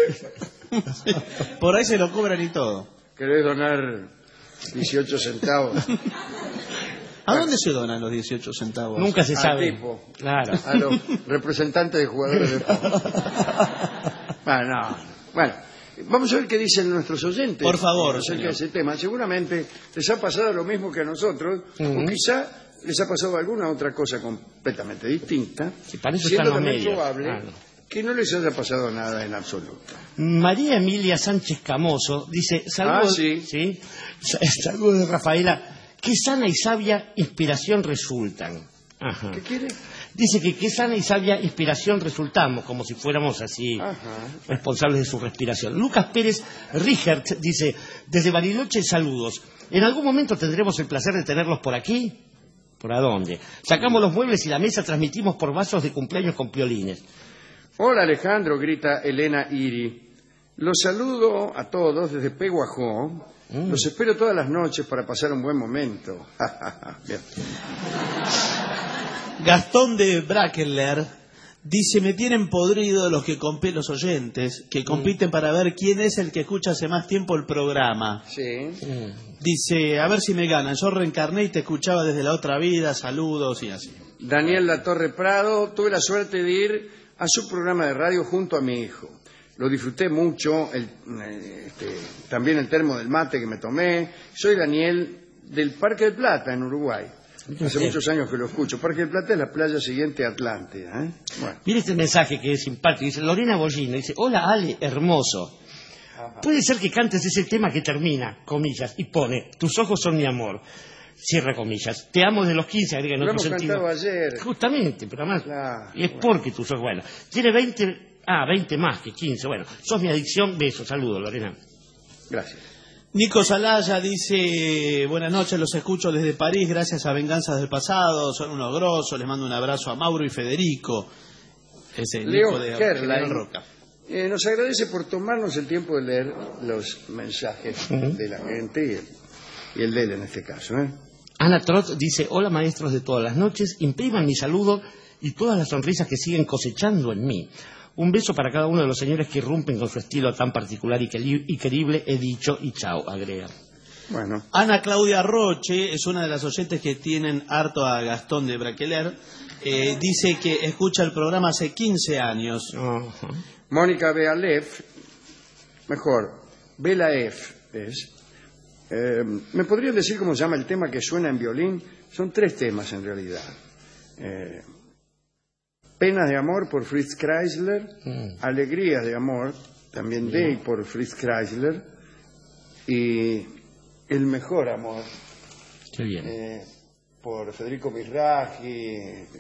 Por ahí se lo cobran y todo. ¿Querés donar dieciocho centavos ¿A dónde se donan los dieciocho centavos? Nunca se al sabe. tipo? Claro. A los representantes de jugadores de fútbol. Bueno, no. Bueno, vamos a ver qué dicen nuestros oyentes. Por favor, acerca señor. de ese tema. Seguramente les ha pasado lo mismo que a nosotros, Ujú. o quizá les ha pasado alguna otra cosa completamente distinta, Sí, para eso siendo están los también medios, probable claro. que no les haya pasado nada en absoluto. María Emilia Sánchez Camoso dice, saludos, Ah, sí. ¿sí? Saludos de Rafaela, qué sana y sabia inspiración resultan. Ajá. ¿Qué quiere? Dice que qué sana y sabia inspiración resultamos, como si fuéramos así Ajá. responsables de su respiración. Lucas Pérez Richert dice, desde Bariloche, saludos. ¿En algún momento tendremos el placer de tenerlos por aquí? ¿Por a dónde? Sacamos los muebles y la mesa, transmitimos por vasos de cumpleaños con piolines. Hola Alejandro, grita Elena Iri. Los saludo a todos desde Peguajó. Mm. Los espero todas las noches para pasar un buen momento. Bien. Gastón de Brackeler dice, me tienen podrido los que compiten, los oyentes, que compiten mm. para ver quién es el que escucha hace más tiempo el programa. Sí. Mm. Dice, a ver si me ganan. Yo reencarné y te escuchaba desde la otra vida, saludos y así. Daniel Latorre Prado, tuve la suerte de ir a su programa de radio junto a mi hijo. Lo disfruté mucho, el, este, también el termo del mate que me tomé. Soy Daniel del Parque del Plata, en Uruguay. Hace sí. muchos años que lo escucho. Parque del Plata es la playa siguiente a Atlántida. ¿eh? Bueno. Mire este mensaje que es simpático. Dice Lorena Bollino, dice, hola Ale, hermoso. Ajá. Puede ser que cantes ese tema que termina, comillas, y pone, tus ojos son mi amor. Cierra comillas. Te amo desde los quince, agrega en lo otro hemos sentido. Cantado ayer. Justamente, pero además. Claro, y es bueno. porque tus ojos. Bueno, tiene veinte. Ah, veinte más que quince. Bueno, sos mi adicción. Besos. Saludos, Lorena. Gracias. Nico Salaya dice, buenas noches, los escucho desde París, gracias a Venganzas del Pasado, son unos grosos, les mando un abrazo a Mauro y Federico. Ese Leo Nico de Herlein Roca. Eh, nos agradece por tomarnos el tiempo de leer los mensajes uh-huh. de la gente y el, y el de él en este caso. ¿eh? Ana Trot dice, hola maestros de todas las noches, impriman mi saludo y todas las sonrisas que siguen cosechando en mí. Un beso para cada uno de los señores que irrumpen con su estilo tan particular y, queri- y querible, he dicho y chao, agrega. Bueno. Ana Claudia Roche es una de las oyentes que tienen harto a Gastón de Braqueler. Eh, dice que escucha el programa hace quince años. Uh-huh. Mónica Bealef, mejor, Belaef es. Eh, ¿Me podrían decir cómo se llama el tema que suena en violín? Son tres temas en realidad. Eh, Penas de amor por Fritz Kreisler, mm. Alegrías de amor, también mm. de y por Fritz Kreisler, y El mejor amor, Qué bien. Eh, por Federico Birraghi,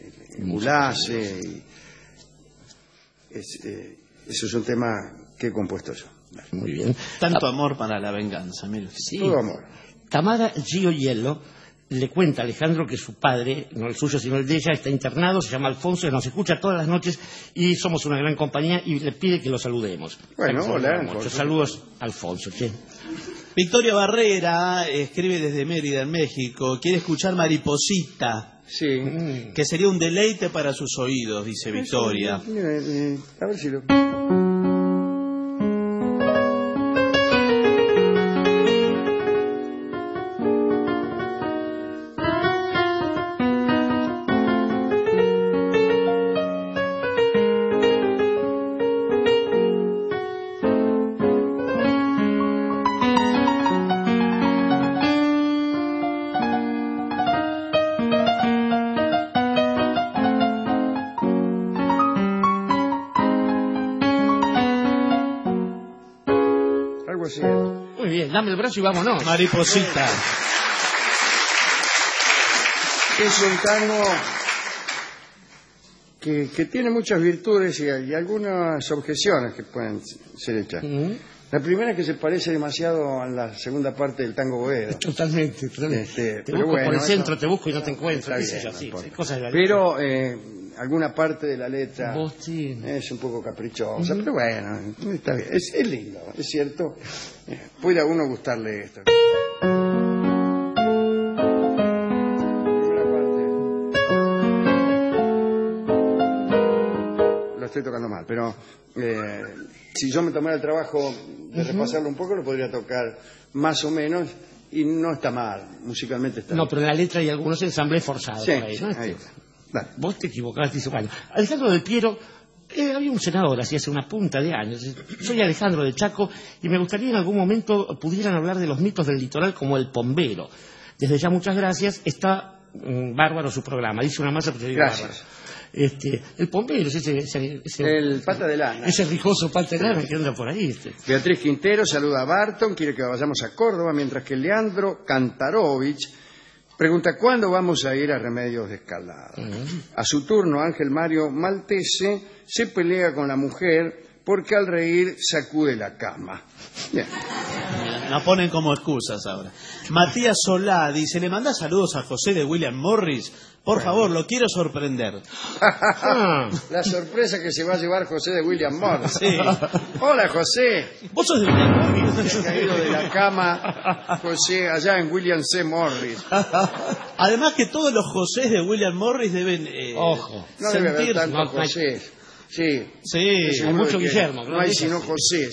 Ulase. Y, es, eh, eso es un tema que he compuesto yo. Muy bien. Tanto amor para la venganza, mire. Sí. Todo amor. Tamara Gio Hielo le cuenta a Alejandro que su padre, no el suyo sino el de ella, está internado, se llama Alfonso, nos escucha todas las noches y somos una gran compañía y le pide que lo saludemos. Bueno, hola. Muchos saludos, Alfonso. ¿Sí? Victoria Barrera escribe desde Mérida, en México, quiere escuchar Mariposita. Sí. Mm. Que sería un deleite para sus oídos, dice Victoria. Eso, mira, eh, a ver si lo... Muy bien, dame el brazo y vámonos. Mariposita. Es un tango que, que tiene muchas virtudes y, y algunas objeciones que pueden ser hechas. Uh-huh. La primera es que se parece demasiado a la segunda parte del tango boedo. Totalmente, totalmente. Este, te pero busco bueno, por el centro, eso, te busco y no te encuentro. Bien, yo, no sí, importa. sí, cosas de la pero eh, alguna parte de la letra Vos, sí. es un poco caprichosa, Uh-huh. pero bueno, está bien. Es, es lindo, es cierto. Eh, puede a uno gustarle esto. Estoy tocando mal, pero eh, si yo me tomara el trabajo de repasarlo un poco, lo podría tocar más o menos y no está mal, musicalmente está No, bien. pero en la letra hay algunos ensambles forzados. Sí, por ahí, ¿no? ahí. Dale. Vos te equivocaste. Dice, bueno, Alejandro del Piero, eh, había un senador así hace una punta de años. Soy Alejandro de Chaco y me gustaría en algún momento pudieran hablar de los mitos del litoral como el pombero. Desde ya muchas gracias, está mm, bárbaro su programa, dice una masa, pero te digo Gracias. bárbaro. Este, el Pompero, ese, ese, ese, El pata de lana. ese rijoso pata de lana que anda por ahí. Este. Beatriz Quintero saluda a Barton, quiere que vayamos a Córdoba, mientras que Leandro Kantarovich pregunta cuándo vamos a ir a Remedios de Escalada. Uh-huh. A su turno, Ángel Mario Maltese se pelea con la mujer porque al reír sacude la cama. Bien. La ponen como excusas ahora. Matías Solá dice, ¿le manda saludos a José de William Morris? Por bueno. favor, lo quiero sorprender. La sorpresa que se va a llevar José de William Morris. Sí. Hola, José. ¿Vos sos de William Morris? Se ha caído de la cama José allá en William C. Morris. Además que todos los Josés de William Morris deben eh, Ojo. No sentir... debe haber tantos José. Sí, sí, hay mucho Guillermo. No hay sino José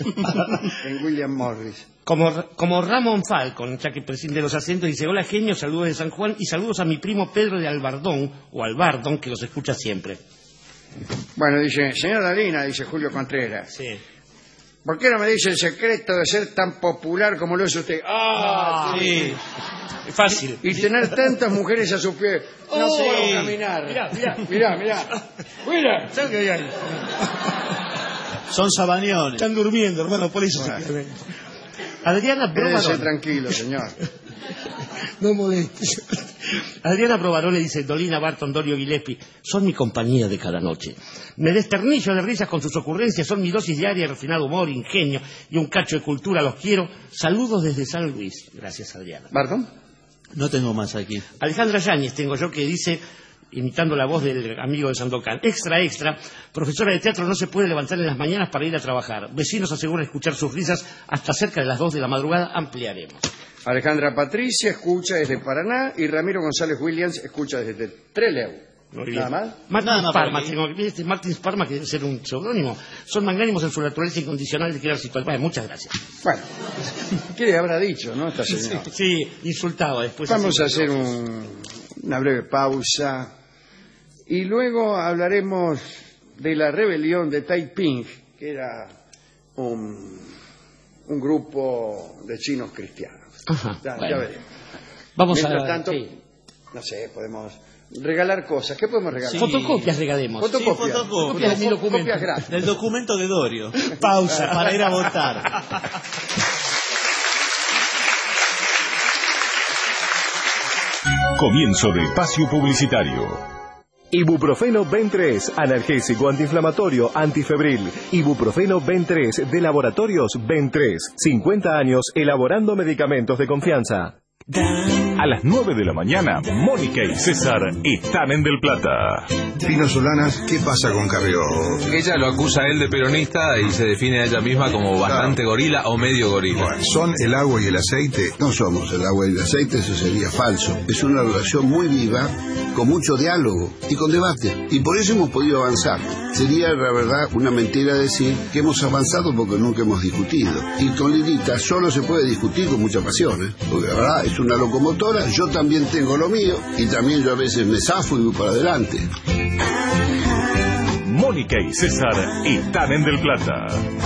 en William Morris. Como, como Ramón Falcon, ya que preside los acentos, dice, hola genio, saludos de San Juan y saludos a mi primo Pedro de Albardón, o Albardón, que los escucha siempre. Bueno, dice, señora Dalina, dice Julio Contreras. Sí. ¿Por qué no me dice el secreto de ser tan popular como lo es usted? ¡Ah! ah sí. Es fácil. Y, y tener tantas mujeres a sus pies. No oh, puedo sí. caminar. Mirá, mirá. Mirá, mirá. Mira. ¿Sabes qué hay ahí? Son sabaniones. Están durmiendo, hermano, por eso bueno. se Adriana Provarone. Quédese tranquilo, señor. No molestes. Adriana Provarone dice, Dolina, Barton, Dorio, Gillespie, son mi compañía de cada noche. Me desternillo de risas con sus ocurrencias, son mi dosis diaria de refinado humor, ingenio y un cacho de cultura, los quiero. Saludos desde San Luis. Gracias, Adriana. ¿Barton? No tengo más aquí. Alejandra Yáñez tengo yo, que dice, imitando la voz del amigo de Sandokan, extra, extra, profesora de teatro no se puede levantar en las mañanas para ir a trabajar. Vecinos aseguran escuchar sus risas hasta cerca de las dos de la madrugada, ampliaremos. Alejandra Patricia escucha desde Paraná y Ramiro González Williams escucha desde Trelew. ¿Nada más? Martins Parma, tengo, este Martins Parma, que debe ser un seudónimo. Son magnánimos en su naturaleza incondicional de crear situaciones. Muchas gracias. Bueno, ¿qué le habrá dicho, no? Esta señora. Sí, sí, insultado después. Vamos a hacer un, una breve pausa y luego hablaremos de la rebelión de Taiping, que era un, un grupo de chinos cristianos. Ajá, ya, bueno. ya veremos. Vamos Mientras a... tanto, sí. no sé, podemos regalar cosas. ¿Qué podemos regalar? Sí. Fotocopias regalemos. Fotocopias. Sí, fotocopias. Fotocopias de mi documento. Gratis. Del documento de Dorio. Pausa para ir a votar. Comienzo de espacio publicitario. Ibuprofeno Ben tres, analgésico, antiinflamatorio, antifebril. Ibuprofeno Ben tres, de Laboratorios Ben tres. cincuenta años elaborando medicamentos de confianza. A las nueve de la mañana, Mónica y César están en Del Plata. Pino Solanas, ¿qué pasa con Carrió? Ella lo acusa a él de peronista y se define a ella misma como bastante claro. gorila o medio gorila. Bueno, ¿son el agua y el aceite? No somos el agua y el aceite, eso sería falso. Es una relación muy viva, con mucho diálogo y con debate. Y por eso hemos podido avanzar. Sería, la verdad, una mentira decir que hemos avanzado porque nunca hemos discutido. Y con Lilita solo se puede discutir con mucha pasión, ¿eh? Porque la verdad es una locomotora, yo también tengo lo mío y también yo a veces me zafo y voy para adelante. Mónica y César están en Del Plata.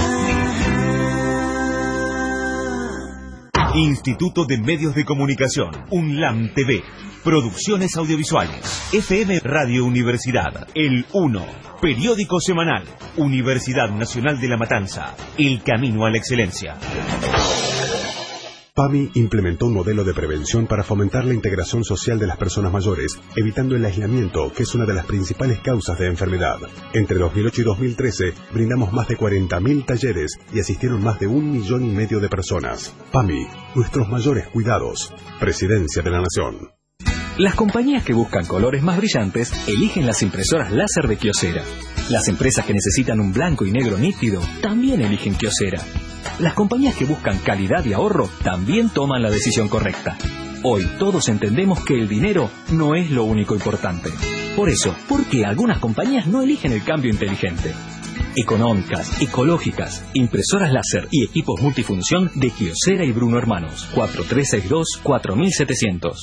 Instituto de Medios de Comunicación, UNLAM T V, Producciones Audiovisuales, F M Radio Universidad, El uno, Periódico Semanal, Universidad Nacional de La Matanza, El Camino a la Excelencia. PAMI implementó un modelo de prevención para fomentar la integración social de las personas mayores, evitando el aislamiento, que es una de las principales causas de enfermedad. Entre dos mil ocho y dos mil trece, brindamos más de cuarenta mil talleres y asistieron más de un millón y medio de personas. PAMI, nuestros mayores cuidados. Presidencia de la Nación. Las compañías que buscan colores más brillantes eligen las impresoras láser de Kyocera. Las empresas que necesitan un blanco y negro nítido también eligen Kyocera. Las compañías que buscan calidad y ahorro también toman la decisión correcta. Hoy todos entendemos que el dinero no es lo único importante. Por eso, ¿por qué algunas compañías no eligen el cambio inteligente? Económicas, ecológicas, impresoras láser y equipos multifunción de Kyocera y Bruno Hermanos. cuatro tres seis dos, cuatro siete cero cero.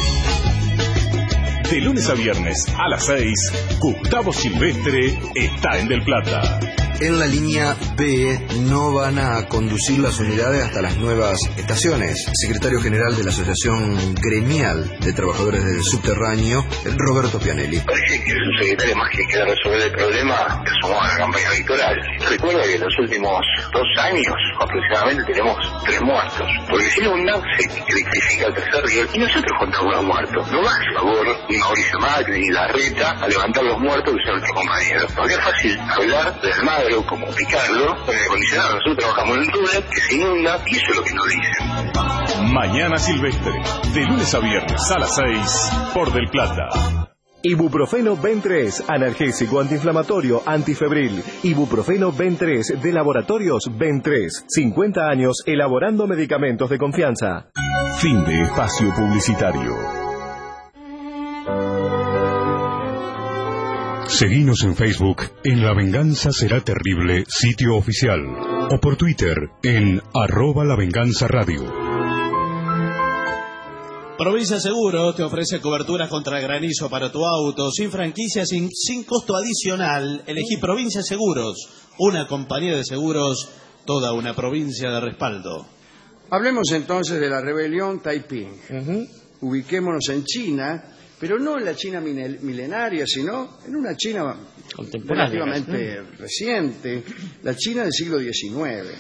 De lunes a viernes a las seis, Gustavo Silvestre está en Del Plata. En la línea B no van a conducir las unidades hasta las nuevas estaciones. Secretario General de la Asociación Gremial de Trabajadores del Subterráneo, Roberto Pianelli. Parece que el secretario, más que quiera resolver el problema, que sumó a la campaña electoral. Recuerda que en los últimos dos años aproximadamente tenemos tres muertos. Porque si no, un se electrifica el tercer riel y nosotros contamos los muertos. No va a favor ni Mauricio Macri ni Larreta a levantar los muertos que son nuestros compañeros. Porque es fácil hablar del Magro como picarlo, con el acondicionado. Nosotros trabajamos en un túnel que se inunda y eso es lo que nos dicen. Mañana Silvestre, de lunes a viernes a las seis, por Del Plata. Ibuprofeno Ben tres, analgésico antiinflamatorio antifebril. Ibuprofeno Ben tres de Laboratorios Ben tres. cincuenta años elaborando medicamentos de confianza. Fin de espacio publicitario. Seguinos en Facebook en La Venganza Será Terrible, sitio oficial. O por Twitter en arroba La Venganza Radio. Provincia Seguros te ofrece coberturas contra granizo para tu auto, sin franquicia, sin, sin costo adicional. Elegí Provincia Seguros, una compañía de seguros, toda una provincia de respaldo. Hablemos entonces de la rebelión Taiping. Uh-huh. Ubiquémonos en China, pero no en la China milenaria, sino en una China relativamente ¿no? reciente, la China del siglo diecinueve.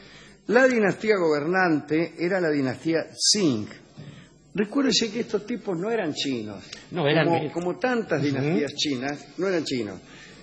La dinastía gobernante era la dinastía Qing. Recuérdese que estos tipos no eran chinos, no, eran como, como tantas dinastías uh-huh. chinas, no eran chinos,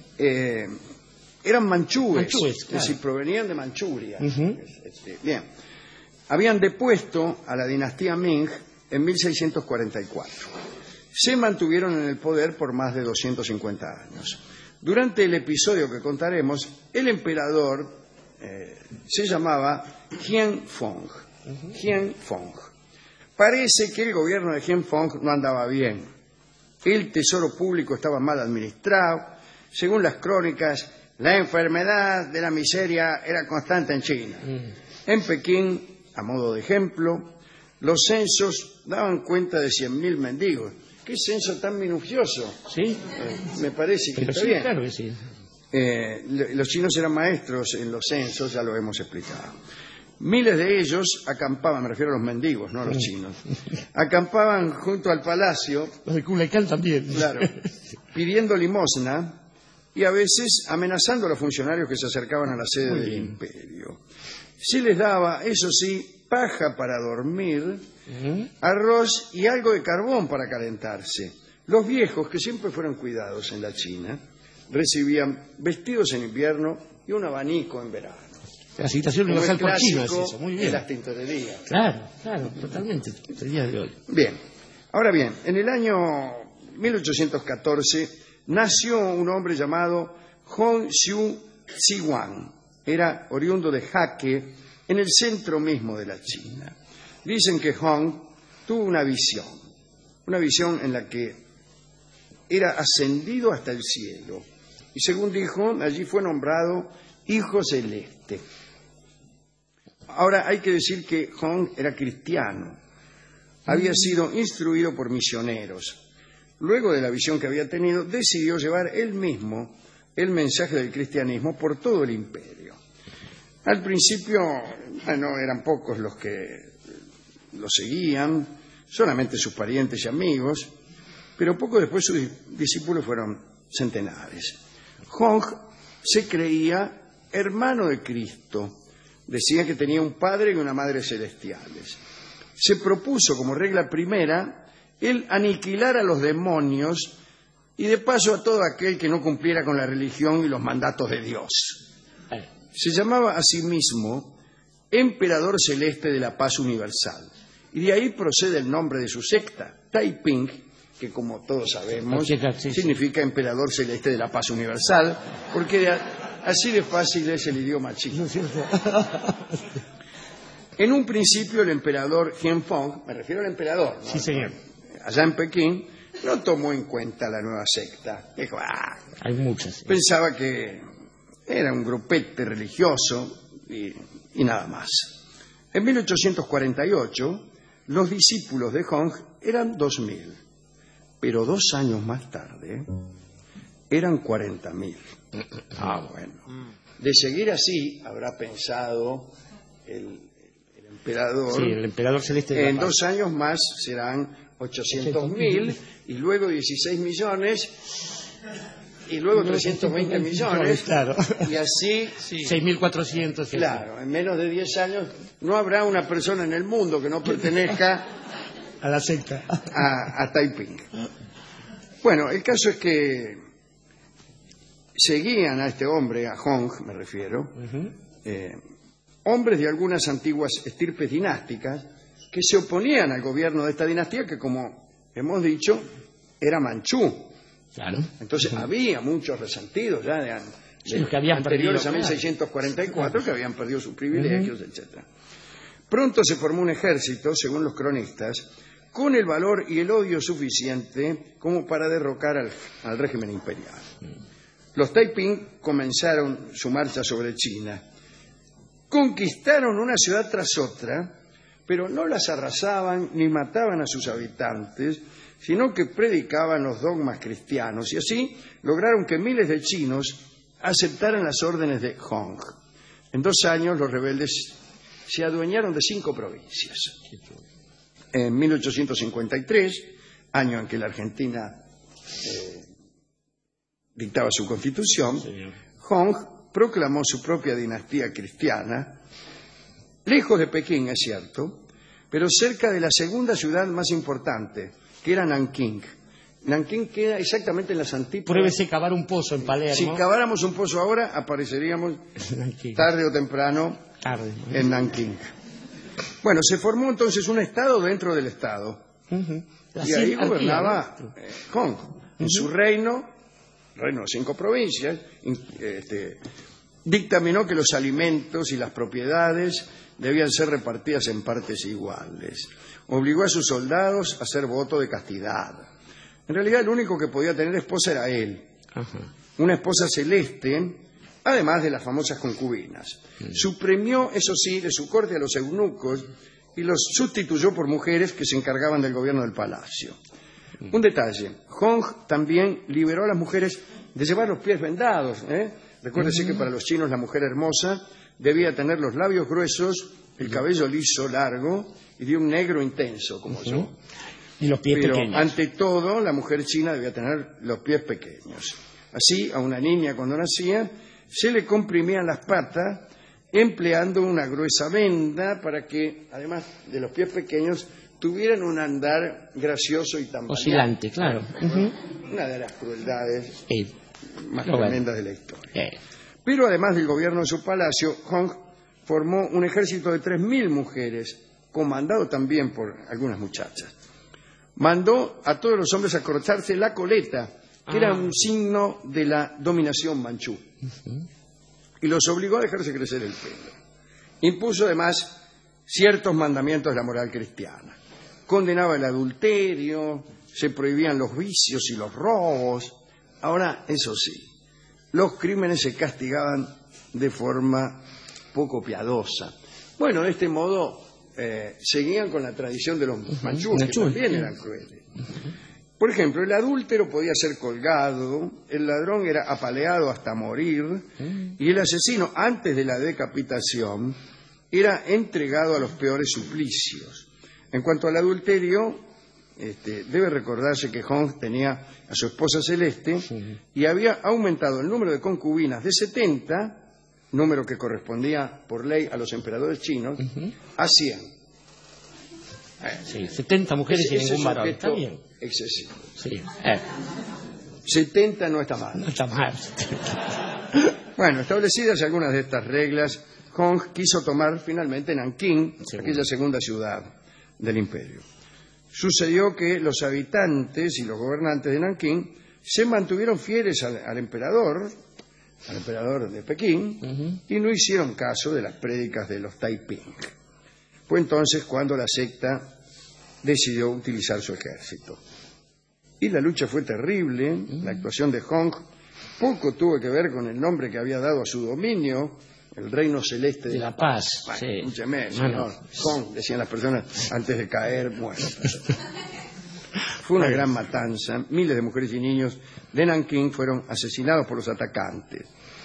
eh, eran manchúes, manchúes claro. Es decir, provenían de Manchuria. Uh-huh. Bien, habían depuesto a la dinastía Ming en mil seiscientos cuarenta y cuatro. Se mantuvieron en el poder por más de doscientos cincuenta años. Durante el episodio que contaremos, el emperador eh, se llamaba Hian Fong. Uh-huh. Hian Fong. Parece que el gobierno de Hian Fong no andaba bien. El tesoro público estaba mal administrado. Según las crónicas, la enfermedad de la miseria era constante en China. Mm. En Pekín, a modo de ejemplo, los censos daban cuenta de cien mil mendigos. ¿Qué censo tan minucioso? Sí. Eh, me parece que Pero está sí, bien. Claro que sí. Eh, los chinos eran maestros en los censos, ya lo hemos explicado. Miles de ellos acampaban, me refiero a los mendigos, no a los chinos, acampaban junto al palacio. Los de Culiacán también. Claro, pidiendo limosna y a veces amenazando a los funcionarios que se acercaban a la sede Muy del bien. imperio. Se les daba, eso sí, paja para dormir, uh-huh. arroz y algo de carbón para calentarse. Los viejos, que siempre fueron cuidados en la China, recibían vestidos en invierno y un abanico en verano. La citación universal por China es eso, muy bien. De las tintorerías. Claro, claro, totalmente. El día de hoy. Bien, ahora bien, en el año mil ochocientos catorce nació un hombre llamado Hong Xiu Ziwang. Era oriundo de Jaque, en el centro mismo de la China. Dicen que Hong tuvo una visión, una visión en la que era ascendido hasta el cielo. Y según dijo, allí fue nombrado Hijo Celeste. Ahora hay que decir que Hong era cristiano, había sido instruido por misioneros. Luego de la visión que había tenido, decidió llevar él mismo el mensaje del cristianismo por todo el imperio. Al principio, bueno, eran pocos los que lo seguían, solamente sus parientes y amigos, pero poco después sus discípulos fueron centenares. Hong se creía hermano de Cristo. Decía que tenía un padre y una madre celestiales. Se propuso como regla primera el aniquilar a los demonios y de paso a todo aquel que no cumpliera con la religión y los mandatos de Dios. Se llamaba a sí mismo Emperador Celeste de la Paz Universal. Y de ahí procede el nombre de su secta, Taiping, que como todos sabemos sí, sí, significa sí. Emperador Celeste de la Paz Universal, porque de así de fácil es el idioma chino. En un principio el emperador Hian Fong, me refiero al emperador, ¿no? Sí, señor. Allá en Pekín, no tomó en cuenta la nueva secta. Dijo, ah, hay muchas. Sí. Pensaba que era un grupete religioso y, y nada más. En mil ochocientos cuarenta y ocho, los discípulos de Hong eran dos mil, pero dos años más tarde eran cuarenta mil. Ah, bueno. De seguir así, habrá pensado el, el emperador. Sí, el emperador celeste de la En paz. dos años más serán ochocientos mil y luego dieciséis millones y luego trescientos veinte millones. Claro. Y así. seis mil cuatrocientos. Claro, en menos de diez años no habrá una persona en el mundo que no pertenezca a la secta. A, a Taiping. Bueno, el caso es que seguían a este hombre, a Hong, me refiero, uh-huh. eh, hombres de algunas antiguas estirpes dinásticas que se oponían al gobierno de esta dinastía que, como hemos dicho, era manchú. Claro. Entonces uh-huh. había muchos resentidos ya de, de sí, que habían anteriores perdido, a mil seiscientos cuarenta y cuatro, claro. que habían perdido sus privilegios, uh-huh. etcétera. Pronto se formó un ejército, según los cronistas, con el valor y el odio suficiente como para derrocar al, al régimen imperial. Uh-huh. Los Taiping comenzaron su marcha sobre China. Conquistaron una ciudad tras otra, pero no las arrasaban ni mataban a sus habitantes, sino que predicaban los dogmas cristianos y así lograron que miles de chinos aceptaran las órdenes de Hong. En dos años los rebeldes se adueñaron de cinco provincias. En mil ochocientos cincuenta y tres, año en que la Argentina eh, dictaba su constitución, sí. Hong proclamó su propia dinastía cristiana, lejos de Pekín, es cierto, pero cerca de la segunda ciudad más importante, que era Nankín. Nankín queda exactamente en las antípodas. Pruébese cavar un pozo en Palermo. Si caváramos un pozo ahora, apareceríamos tarde o temprano tarde. en Nankín. Bueno, se formó entonces un estado dentro del estado. Uh-huh. Y ahí gobernaba eh, Hong. En uh-huh. su reino, reino de cinco provincias, este, dictaminó que los alimentos y las propiedades debían ser repartidas en partes iguales. Obligó a sus soldados a hacer voto de castidad. En realidad el único que podía tener esposa era él. Ajá. Una esposa celeste, además de las famosas concubinas. Mm. Suprimió, eso sí, de su corte a los eunucos y los sustituyó por mujeres que se encargaban del gobierno del palacio. Mm. Un detalle, Hong también liberó a las mujeres de llevar los pies vendados. ¿eh? Recuérdese mm. que para los chinos la mujer hermosa debía tener los labios gruesos, el cabello liso, largo y de un negro intenso, como uh-huh. yo. Y los pies Pero, pequeños. ante todo, la mujer china debía tener los pies pequeños. Así, a una niña cuando nacía, se le comprimían las patas empleando una gruesa venda para que, además de los pies pequeños, tuvieran un andar gracioso y tambaleante. Oscilante, claro. Uh-huh. Una de las crueldades eh, más no, tremendas bueno. de la historia. Eh. Pero además del gobierno de su palacio, Hong formó un ejército de tres mil mujeres, comandado también por algunas muchachas. Mandó a todos los hombres a cortarse la coleta, que ah. era un signo de la dominación manchú. Uh-huh. Y los obligó a dejarse crecer el pelo. Impuso además ciertos mandamientos de la moral cristiana. Condenaba el adulterio, se prohibían los vicios y los robos. Ahora, eso sí, los crímenes se castigaban de forma poco piadosa. Bueno, de este modo eh, seguían con la tradición de los manchúes, que también eran crueles. Por ejemplo, el adúltero podía ser colgado, el ladrón era apaleado hasta morir, y el asesino, antes de la decapitación, era entregado a los peores suplicios. En cuanto al adulterio, Este, debe recordarse que Hong tenía a su esposa celeste sí. y había aumentado el número de concubinas de setenta, número que correspondía por ley a los emperadores chinos, uh-huh. a cien. Eh, sí, setenta mujeres y ningún varón. Está bien. Excesivo. Sí. Eh. setenta no está mal. No está mal. Bueno, establecidas algunas de estas reglas, Hong quiso tomar finalmente Nankín, Seguro. aquella segunda ciudad del imperio. Sucedió que los habitantes y los gobernantes de Nankín se mantuvieron fieles al, al emperador, al emperador de Pekín, uh-huh. y no hicieron caso de las prédicas de los Taiping. Fue entonces cuando la secta decidió utilizar su ejército. Y la lucha fue terrible, uh-huh. la actuación de Hong poco tuvo que ver con el nombre que había dado a su dominio, el reino celeste de, de la paz. Bueno, sí. Escúcheme, señor. Hong, decían las personas antes de caer muertos. Fue una gran matanza. Miles de mujeres y niños de Nankín fueron asesinados por los atacantes.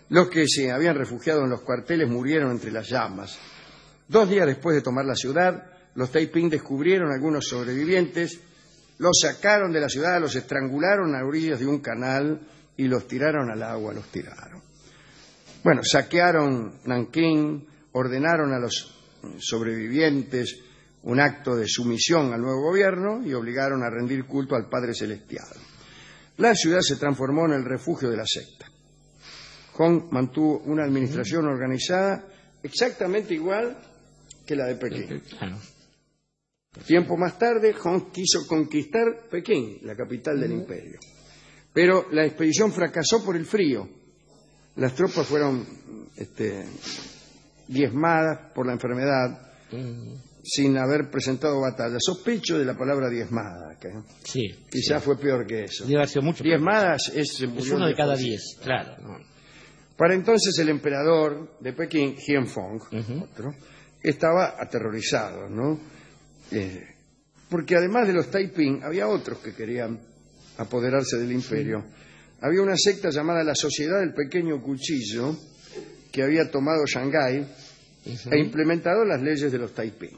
Los que se habían refugiado en los cuarteles murieron entre las llamas. Dos días después de tomar la ciudad, los Taiping descubrieron algunos sobrevivientes, los sacaron de la ciudad, los estrangularon a orillas de un canal y los tiraron al agua, los tiraron. Bueno, saquearon Nankín, ordenaron a los sobrevivientes un acto de sumisión al nuevo gobierno y obligaron a rendir culto al Padre Celestial. La ciudad se transformó en el refugio de la secta. Hong mantuvo una administración organizada exactamente igual que la de Pekín. Tiempo más tarde, Hong quiso conquistar Pekín, la capital del imperio. Pero la expedición fracasó por el frío. Las tropas fueron este, diezmadas por la enfermedad, sin haber presentado batalla. Sospecho de la palabra diezmada, que sí, quizás sí. fue peor que eso. Debe haber sido mucho diezmadas es, es uno de cada diez, claro. No. Para entonces el emperador de Pekín, Hienfong, uh-huh. otro, estaba aterrorizado, ¿no? Eh, porque además de los Taiping, había otros que querían apoderarse del imperio. Sí. Había una secta llamada la Sociedad del Pequeño Cuchillo, que había tomado Shanghái uh-huh. e implementado las leyes de los Taiping.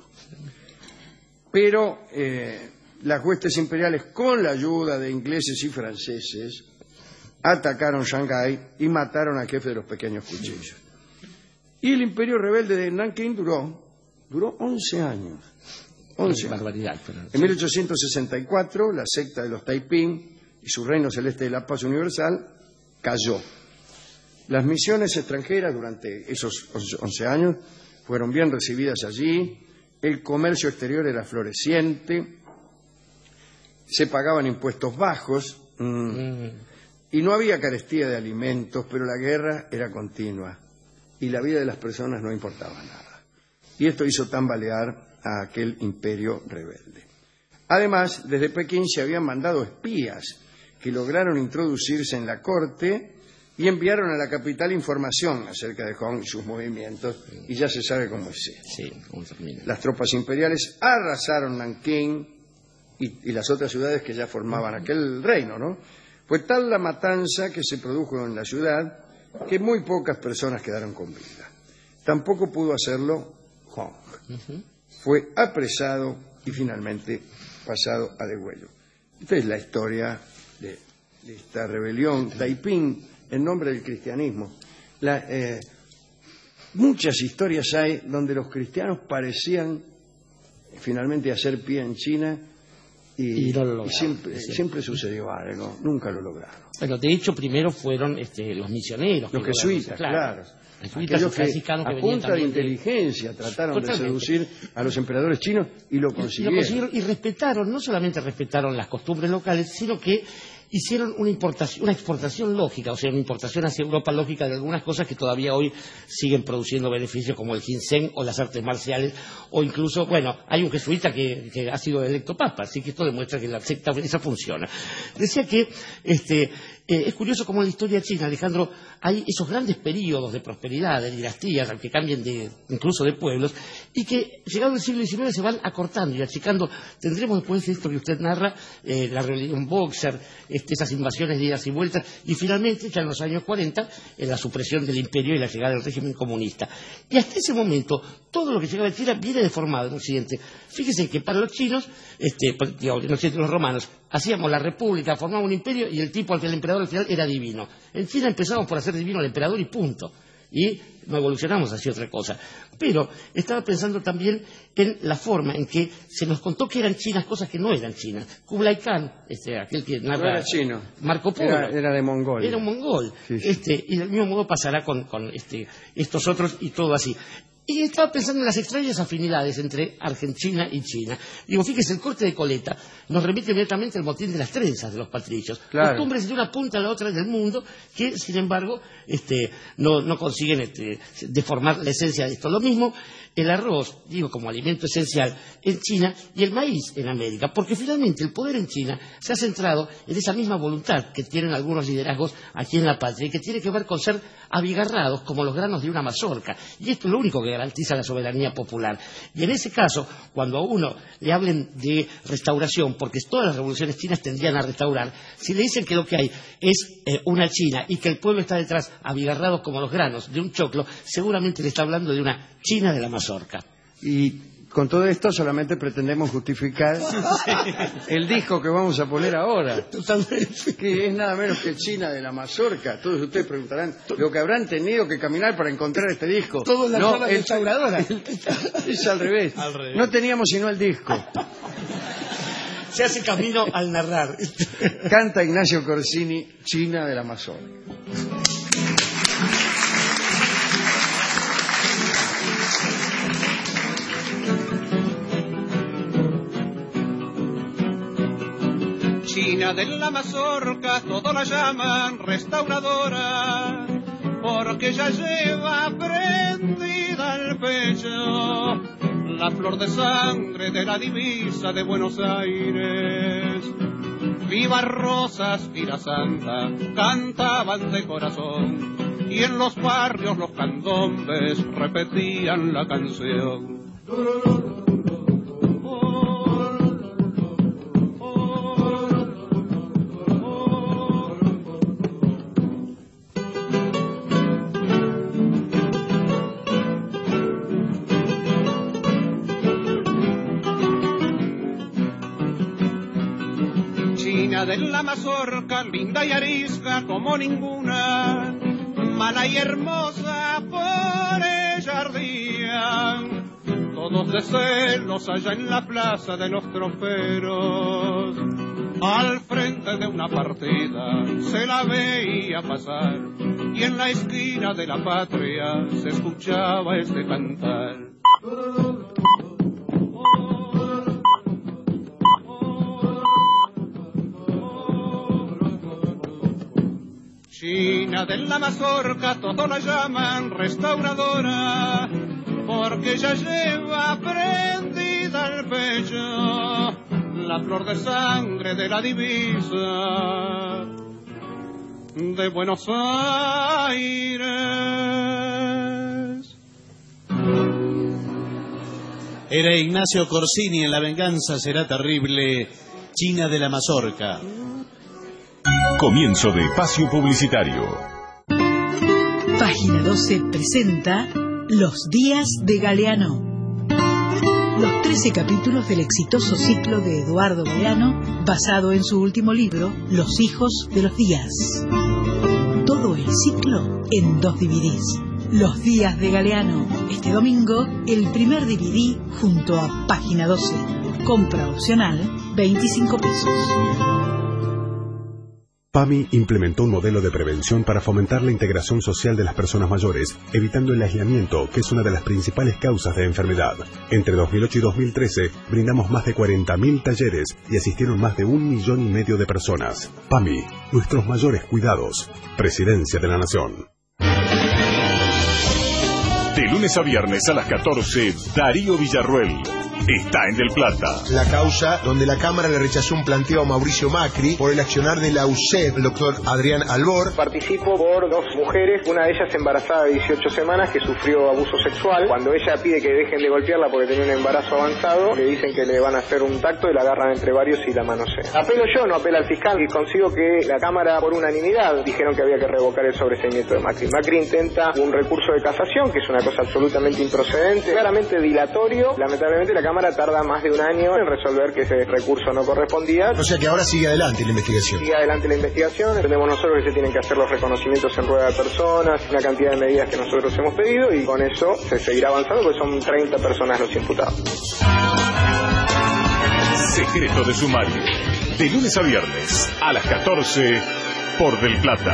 Pero eh, las huestes imperiales, con la ayuda de ingleses y franceses, atacaron Shanghái y mataron al jefe de los Pequeños Cuchillos. Y el imperio rebelde de Nankín duró, duró once años. once barbaridad. Pero... En mil ochocientos sesenta y cuatro, la secta de los Taiping y su reino celeste de la paz universal cayó. Las misiones extranjeras durante esos once años fueron bien recibidas allí, el comercio exterior era floreciente, se pagaban impuestos bajos mmm, mm. y no había carestía de alimentos, pero la guerra era continua y la vida de las personas no importaba nada. Y esto hizo tambalear a aquel imperio rebelde. Además, desde Pekín se habían mandado espías que lograron introducirse en la corte y enviaron a la capital información acerca de Hong y sus movimientos, y ya se sabe cómo es esto. Sí, cómo termina. Las tropas imperiales arrasaron Nankín y, y las otras ciudades que ya formaban uh-huh. aquel reino, ¿no? Fue tal la matanza que se produjo en la ciudad que muy pocas personas quedaron con vida. Tampoco pudo hacerlo Hong. Uh-huh. Fue apresado y finalmente pasado a degüello. Esta es la historia de, de esta rebelión Taiping en nombre del cristianismo. La, eh, muchas historias hay donde los cristianos parecían finalmente hacer pie en China y, y, no lo y siempre, siempre sucedió algo, nunca lo lograron. Bueno, de hecho primero fueron este, los misioneros. Los jesuitas, claro. claro. Aquellos que, que a punta de inteligencia trataron de seducir a los emperadores chinos y lo consiguieron. Y, lo consiguieron y respetaron, no solamente respetaron las costumbres locales, sino que hicieron una importación, una exportación lógica, o sea, una importación hacia Europa lógica de algunas cosas que todavía hoy siguen produciendo beneficios, como el ginseng o las artes marciales, o incluso, bueno, hay un jesuita que, que ha sido electo papa, así que esto demuestra que la secta esa funciona. Decía que este Eh, es curioso cómo en la historia china, Alejandro, hay esos grandes periodos de prosperidad, de dinastías, aunque cambien de, incluso de pueblos, y que llegado el siglo diecinueve se van acortando y achicando. Tendremos después de esto que usted narra, eh, la rebelión Boxer, este, esas invasiones de idas y vueltas, y finalmente, ya en los años cuarenta, en la supresión del imperio y la llegada del régimen comunista. Y hasta ese momento, todo lo que llegaba de China viene deformado en Occidente. Fíjese que para los chinos, este, digamos, en Occidente, los romanos, hacíamos la república, formábamos un imperio y el tipo al que el emperador al final era divino. En China empezamos por hacer divino al emperador y punto. Y no evolucionamos hacia otra cosa. Pero estaba pensando también en la forma en que se nos contó que eran chinas cosas que no eran chinas. Kublai Khan, este, aquel que narra... No era chino. Marco Polo. Era, era de Mongolia. Era un mongol. Sí, sí. Este, y del mismo modo pasará con, con este, estos otros y todo así. Y estaba pensando en las extrañas afinidades entre Argentina y China. Digo, fíjese, el corte de coleta nos remite inmediatamente al motín de las trenzas de los patricios. Claro. Costumbres de una punta a la otra del mundo que, sin embargo, este, no, no consiguen este, deformar la esencia de esto. Lo mismo el arroz, digo, como alimento esencial en China y el maíz en América. Porque finalmente el poder en China se ha centrado en esa misma voluntad que tienen algunos liderazgos aquí en la patria y que tiene que ver con ser abigarrados como los granos de una mazorca. Y esto es lo único que garantiza la soberanía popular. Y en ese caso, cuando a uno le hablen de restauración, porque todas las revoluciones chinas tendrían a restaurar, si le dicen que lo que hay es eh, una China y que el pueblo está detrás abigarrados como los granos de un choclo, seguramente le está hablando de una China de la mazorca. Y con todo esto solamente pretendemos justificar el disco que vamos a poner ahora, que es nada menos que China de la mazorca. Todos ustedes preguntarán lo que habrán tenido que caminar para encontrar este disco. Todo en la no, sala restauradora. Es al revés. Al revés. No teníamos sino el disco. Se hace camino al narrar. Canta Ignacio Corsini, China de la mazorca. China de la mazorca, todo la llaman restauradora, porque ya lleva prendida al pecho la flor de sangre de la divisa de Buenos Aires. Viva Rosas y la Santa cantaban de corazón, y en los barrios los candombes repetían la canción. De la mazorca, linda y arisca como ninguna, mala y hermosa por ella ardían, todos de celos allá en la plaza de los troperos. Al frente de una partida se la veía pasar, y en la esquina de la patria se escuchaba este cantar. China de la mazorca, todo la llaman restauradora, porque ya lleva prendida al pecho la flor de sangre de la divisa de Buenos Aires. Era Ignacio Corsini en La venganza será terrible, China de la mazorca. Comienzo de espacio publicitario. Página doce presenta Los días de Galeano. Los trece capítulos del exitoso ciclo de Eduardo Galeano, basado en su último libro, Los hijos de los días. Todo el ciclo en dos D V Ds. Los días de Galeano. Este domingo, el primer D V D junto a Página doce. Compra opcional, veinticinco pesos. PAMI implementó un modelo de prevención para fomentar la integración social de las personas mayores, evitando el aislamiento, que es una de las principales causas de enfermedad. Entre dos mil ocho y dos mil trece, brindamos más de cuarenta mil talleres y asistieron más de un millón y medio de personas. PAMI, nuestros mayores cuidados. Presidencia de la Nación. De lunes a viernes a las catorce, Darío Villarruel está en Del Plata. La causa donde la Cámara le rechazó un planteo a Mauricio Macri por el accionar de la U C E P, el doctor Adrián Albor. Participo por dos mujeres, una de ellas embarazada de dieciocho semanas que sufrió abuso sexual. Cuando ella pide que dejen de golpearla porque tenía un embarazo avanzado, le dicen que le van a hacer un tacto y la agarran entre varios y la manosea. Apelo yo, no apela al fiscal, y consigo que la Cámara por unanimidad dijeron que había que revocar el sobreseimiento de Macri. Macri intenta un recurso de casación, que es una cosa absolutamente improcedente, claramente dilatorio. Lamentablemente la Cámara tarda más de un año en resolver que ese recurso no correspondía. O sea que ahora sigue adelante la investigación. Sigue adelante la investigación. Entendemos nosotros que se tienen que hacer los reconocimientos en rueda de personas, una cantidad de medidas que nosotros hemos pedido, y con eso se seguirá avanzando porque son treinta personas los imputados. Secreto de sumario. De lunes a viernes a las catorce por Del Plata.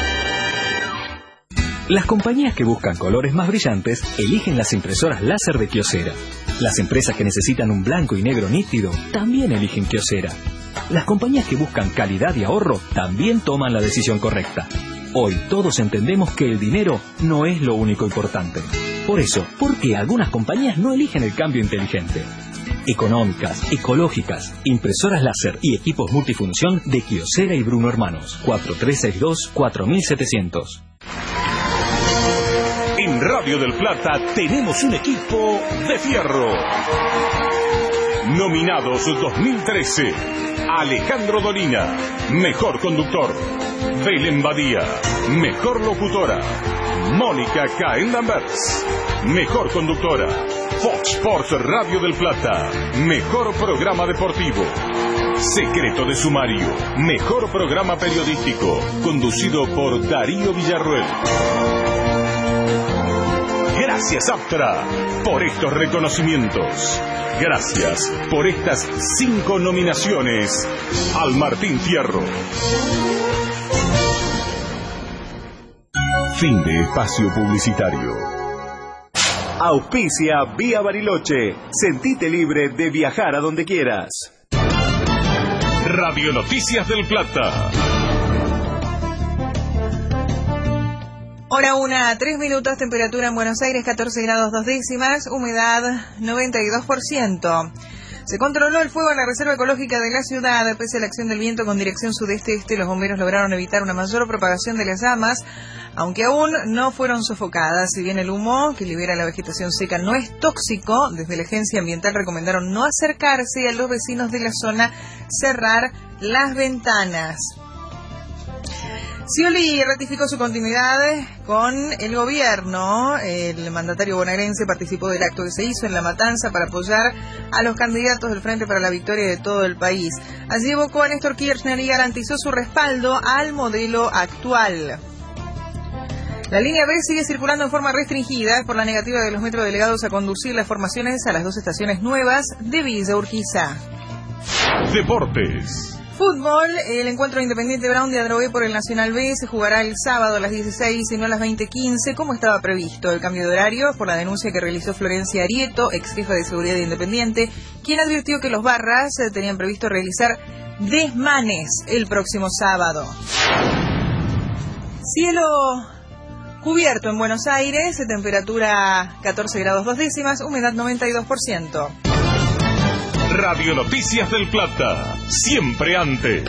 Las compañías que buscan colores más brillantes eligen las impresoras láser de Kyocera. Las empresas que necesitan un blanco y negro nítido también eligen Kyocera. Las compañías que buscan calidad y ahorro también toman la decisión correcta. Hoy todos entendemos que el dinero no es lo único importante. Por eso, ¿por qué algunas compañías no eligen el cambio inteligente? Económicas, ecológicas, impresoras láser y equipos multifunción de Kyocera y Bruno Hermanos. cuatro tres seis dos, cuatro siete cero cero. En Radio Radio del Plata tenemos un equipo de fierro. Nominados dos mil trece. Alejandro Dolina, mejor conductor. Belén Badía, mejor locutora. Mónica Caendanvers, mejor conductora. Fox Sports Radio del Plata, mejor programa deportivo. Secreto de Sumario, mejor programa periodístico, conducido por Darío Villarruel. Gracias, Aptra, por estos reconocimientos. Gracias por estas cinco nominaciones al Martín Fierro. Fin de espacio publicitario. Auspicia Vía Bariloche. Sentite libre de viajar a donde quieras. Radio Noticias del Plata. Hora una, tres minutos, temperatura en Buenos Aires catorce grados dos décimas, humedad noventa y dos por ciento. Se controló el fuego en la Reserva Ecológica de la ciudad. Pese a la acción del viento con dirección sudeste-este, los bomberos lograron evitar una mayor propagación de las llamas, aunque aún no fueron sofocadas. Si bien el humo que libera la vegetación seca no es tóxico, desde la Agencia Ambiental recomendaron no acercarse y a los vecinos de la zona cerrar las ventanas. Scioli ratificó su continuidad con el gobierno. El mandatario bonaerense participó del acto que se hizo en La Matanza para apoyar a los candidatos del Frente para la Victoria de todo el país. Allí evocó a Néstor Kirchner y garantizó su respaldo al modelo actual. La línea B sigue circulando en forma restringida por la negativa de los metrodelegados a conducir las formaciones a las dos estaciones nuevas de Villa Urquiza. Deportes. Fútbol, el encuentro Independiente Brown de Adrogué por el Nacional B se jugará el sábado a las dieciséis y no a las veinte quince, como estaba previsto. El cambio de horario por la denuncia que realizó Florencia Arieto, ex jefa de seguridad de Independiente, quien advirtió que los barras tenían previsto realizar desmanes el próximo sábado. Cielo cubierto en Buenos Aires, temperatura catorce grados dos décimas, humedad noventa y dos por ciento. Radio Noticias del Plata, siempre antes.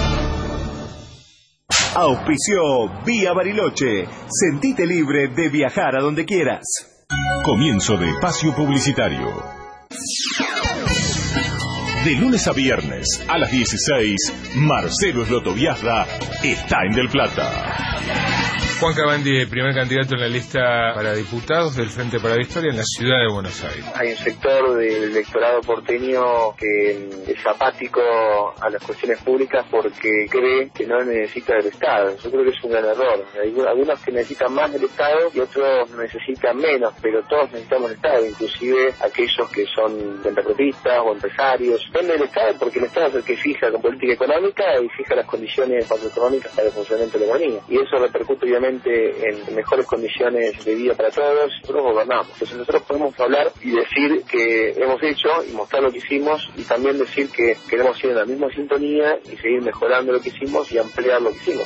Auspició Vía Bariloche. Sentite libre de viajar a donde quieras. Comienzo de espacio publicitario. De lunes a viernes a las dieciséis, Marcelo Slotoviazda está en Del Plata. Juan Cavandi, primer candidato en la lista para diputados del Frente para la Victoria en la ciudad de Buenos Aires. Hay un sector del electorado porteño que es apático a las cuestiones públicas porque cree que no necesita del Estado. Yo creo que es un gran error. Hay algunos que necesitan más del Estado y otros necesitan menos, pero todos necesitamos el Estado, inclusive aquellos que son ventapropistas o empresarios. Depende del Estado porque el Estado es el que fija con política económica y fija las condiciones macroeconómicas para el funcionamiento de la economía. Y eso repercute obviamente en mejores condiciones de vida para todos. Nosotros gobernamos, entonces nosotros podemos hablar y decir que hemos hecho y mostrar lo que hicimos y también decir que queremos ir en la misma sintonía y seguir mejorando lo que hicimos y ampliar lo que hicimos.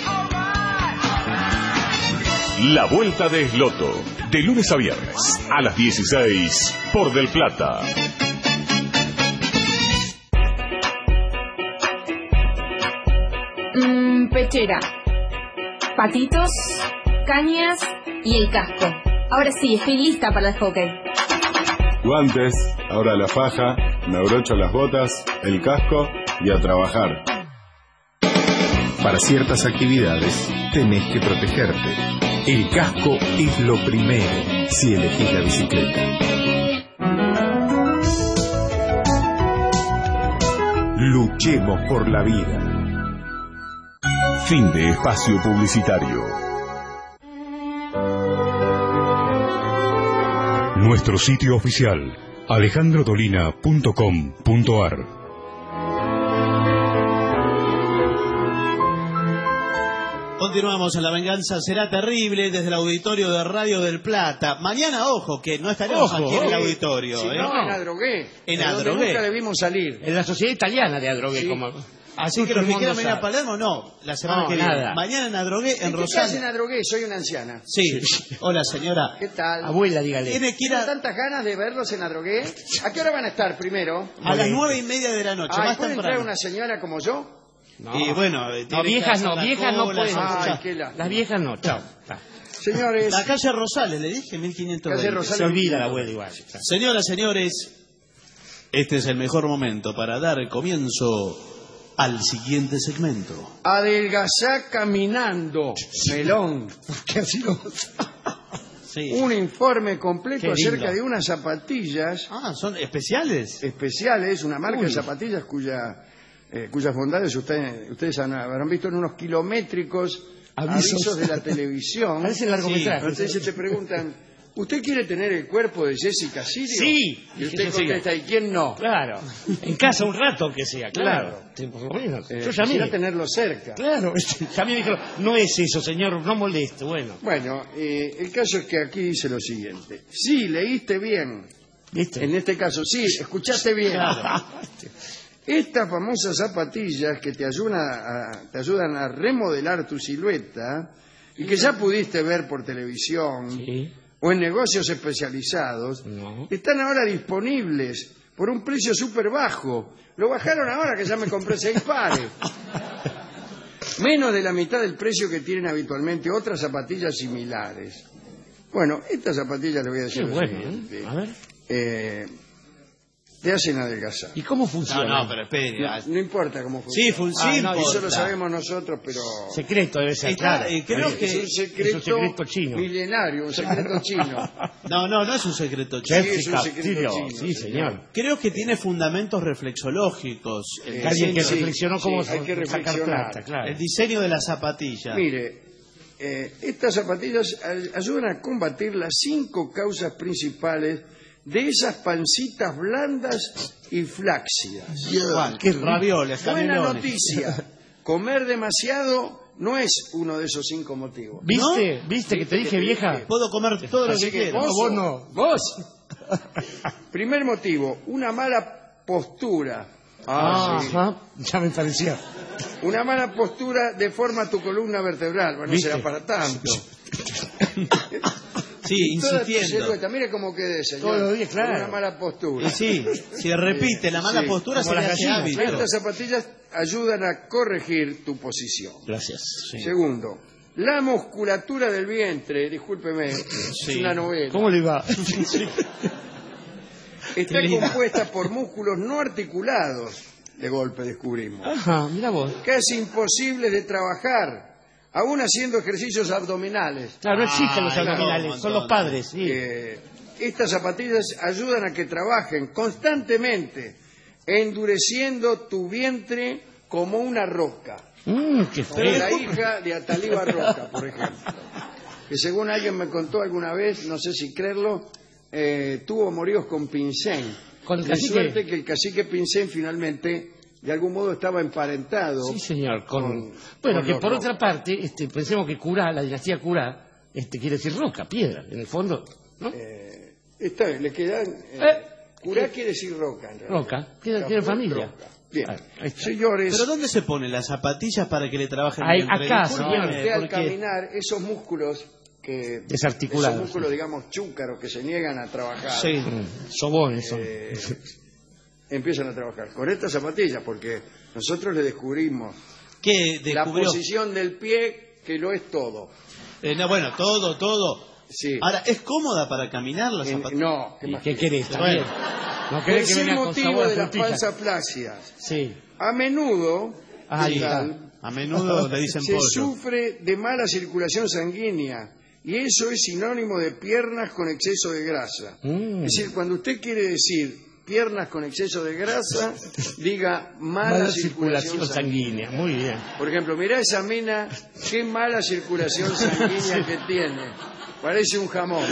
La Vuelta de Esloto, de lunes a viernes a las dieciséis por Del Plata. Mm, pechera, patitos, cañas y el casco. Ahora sí, estoy lista para el hockey. Guantes, ahora la faja, me abrocho las botas, el casco y a trabajar. Para ciertas actividades tenés que protegerte. El casco es lo primero si elegís la bicicleta. Luchemos por la vida. Fin de espacio publicitario. Nuestro sitio oficial, alejandro dolina punto com punto ar. Continuamos en La Venganza Será Terrible desde el auditorio de Radio del Plata. Mañana, ojo, que no estaremos Ojo, aquí en el eh. auditorio. Si ¿eh? no, en Adrogué. En de donde Adrogué. nunca debimos salir. En la Sociedad Italiana de Adrogué. Sí. Como... Así que los que quieran venir a Palermo, no. La semana No, que viene. nada. Mañana en Adrogué, en ¿Qué Rosario. haces en Adrogué? Soy una anciana. Sí. Hola, señora. ¿Qué tal? Abuela, dígale. Tiene que ir a, ¿Tienen tantas ganas de verlos en Adrogué? ¿A qué hora van a estar primero? a las nueve y media de la noche. Ay, más ¿puede entrar temprano. una señora como yo? No. Y bueno, eh, No, tiene que viejas hacer no, la viejas no cola, pueden. escuchar. Ay, qué lástima. Las viejas no, chao. Señores. La calle Rosales, le dije, mil quinientos veinte. Calle Rosales. Se olvida la abuela igual. Señoras, señores, este es el mejor momento para dar comienzo al siguiente segmento. Adelgazá caminando, melón. ¿Qué ha sido? Sí. Un informe completo Qué lindo. acerca de unas zapatillas. Ah, ¿son especiales? Especiales, una marca Uy. de zapatillas cuya, eh, cuyas bondades ustedes, ustedes han- habrán visto en unos kilométricos Avisos. avisos, de la televisión. Parece largometraje. Entonces te preguntan, ¿usted quiere tener el cuerpo de Jessica Sirio? Sí. Y usted Sí, sí. contesta, ¿y quién no? Claro. En casa un rato, aunque sea, claro. Claro. Sí, por lo menos. Eh, Yo llamé. quisiera tenerlo cerca. Claro. Llamé y dijeron, no es eso, señor, no moleste. Bueno. Bueno, eh, el caso es que aquí dice lo siguiente. Sí, leíste bien. ¿Viste? En este caso, sí, escuchaste bien. Claro. Estas famosas zapatillas que te ayudan a, te ayudan a remodelar tu silueta y que ya pudiste ver por televisión Sí. o en negocios especializados, No. están ahora disponibles por un precio súper bajo. Lo bajaron ahora que ya me compré seis pares. Menos de la mitad del precio que tienen habitualmente otras zapatillas similares. Bueno, estas zapatillas le voy a decir Qué lo bueno, siguiente. ¿eh? A ver. Eh, te hacen adelgazar. ¿Y cómo No, funciona? no, pero espere. No, no importa cómo funciona. Sí, funciona. Ah, no, eso lo importa. sabemos nosotros, pero Secreto debe ser, Está, claro. eh, creo es que... un secreto, es un secreto chino. milenario, un secreto chino. No, no, no es un secreto chino. Sí, es un Jessica secreto Sirio. chino, Sí, señor. señor. Creo que tiene fundamentos reflexológicos. El, Eh, Alguien que sí, reflexionó sí, cómo hay que sacar reflexionar. plata, claro. el diseño de la zapatilla. Mire, eh, estas zapatillas ay- ayudan a combatir las cinco causas principales de esas pancitas blandas y flácidas. Igual, que ravioles, Buena canelones. noticia, comer demasiado no es uno de esos cinco motivos. ¿Viste? ¿No? ¿Viste que te ¿Viste dije, que te vieja? dije? Puedo comer todo lo Así que que quiera. vos, No, vos no. Vos. Primer motivo, una mala postura. Ah, sí. Ajá, ya me parecía. Una mala postura deforma tu columna vertebral. Bueno, no ¿Viste? será para tanto. Sí, Toda tu insistiendo. silueta, mire cómo quedé, señor. Todos los días, claro. Con una mala postura. Y sí, si repite la mala Sí, postura se como le las hace gallinas, hábito. Estas zapatillas ayudan a corregir tu posición. Gracias. Sí. Segundo, la musculatura del vientre, discúlpeme, es Sí. una novela. ¿Cómo le va? Está Qué linda. compuesta por músculos no articulados, de golpe descubrimos. Ajá, mira vos. Casi imposible de trabajar, aún haciendo ejercicios abdominales. Claro, no existen los Ah, no, abdominales, un son los montón. padres. Sí. Eh, estas zapatillas ayudan a que trabajen constantemente, endureciendo tu vientre como una roca. Mmm, qué Como feo. la hija de Ataliba Roca, por ejemplo. Que según alguien me contó alguna vez, no sé si creerlo, eh, tuvo amoríos con Pincén. ¿Con el de cacique? suerte que el cacique Pincén finalmente, de algún modo, estaba emparentado. Sí, señor. Con... con- bueno, con que los por Roca. otra parte, este, pensemos que Curá, la dinastía Curá, este, quiere decir roca, piedra, en el fondo. ¿No? Eh, está bien, le quedan... Eh, Eh, Curá quiere decir roca, en realidad. Roca, tiene, Roca, tiene familia. roca. Bien, Ah, ahí está. señores, ¿Pero dónde se ponen las zapatillas para que le trabajen Ahí, bien? acá, Disculpe, señor. usted al porque- caminar, esos músculos que... Desarticulados. Esos músculos, digamos, chúcaros que se niegan a trabajar. Sí. Mm, sobones son. eh, empiezan a trabajar con estas zapatillas porque nosotros le descubrimos ¿Qué la descubrió? posición del pie que lo es todo. Eh, no, bueno, todo, todo. Sí. Ahora, ¿es cómoda para caminar la En- zapatilla? no, ¿qué ¿Y más qué querés? querés? También. ¿No querés que Es el venga con motivo sabor a de las frutilla? falsas flácidas. Sí. A menudo, Ah, ¿qué ahí tal? está. A menudo le dicen se pollo. sufre de mala circulación sanguínea y eso es sinónimo de piernas con exceso de grasa. Mm. Es decir, cuando usted quiere decir piernas con exceso de grasa, diga mala, Mala circulación, circulación sanguínea. sanguínea. Muy bien. Por ejemplo, mirá esa mina, qué mala circulación sanguínea que tiene. Parece un jamón.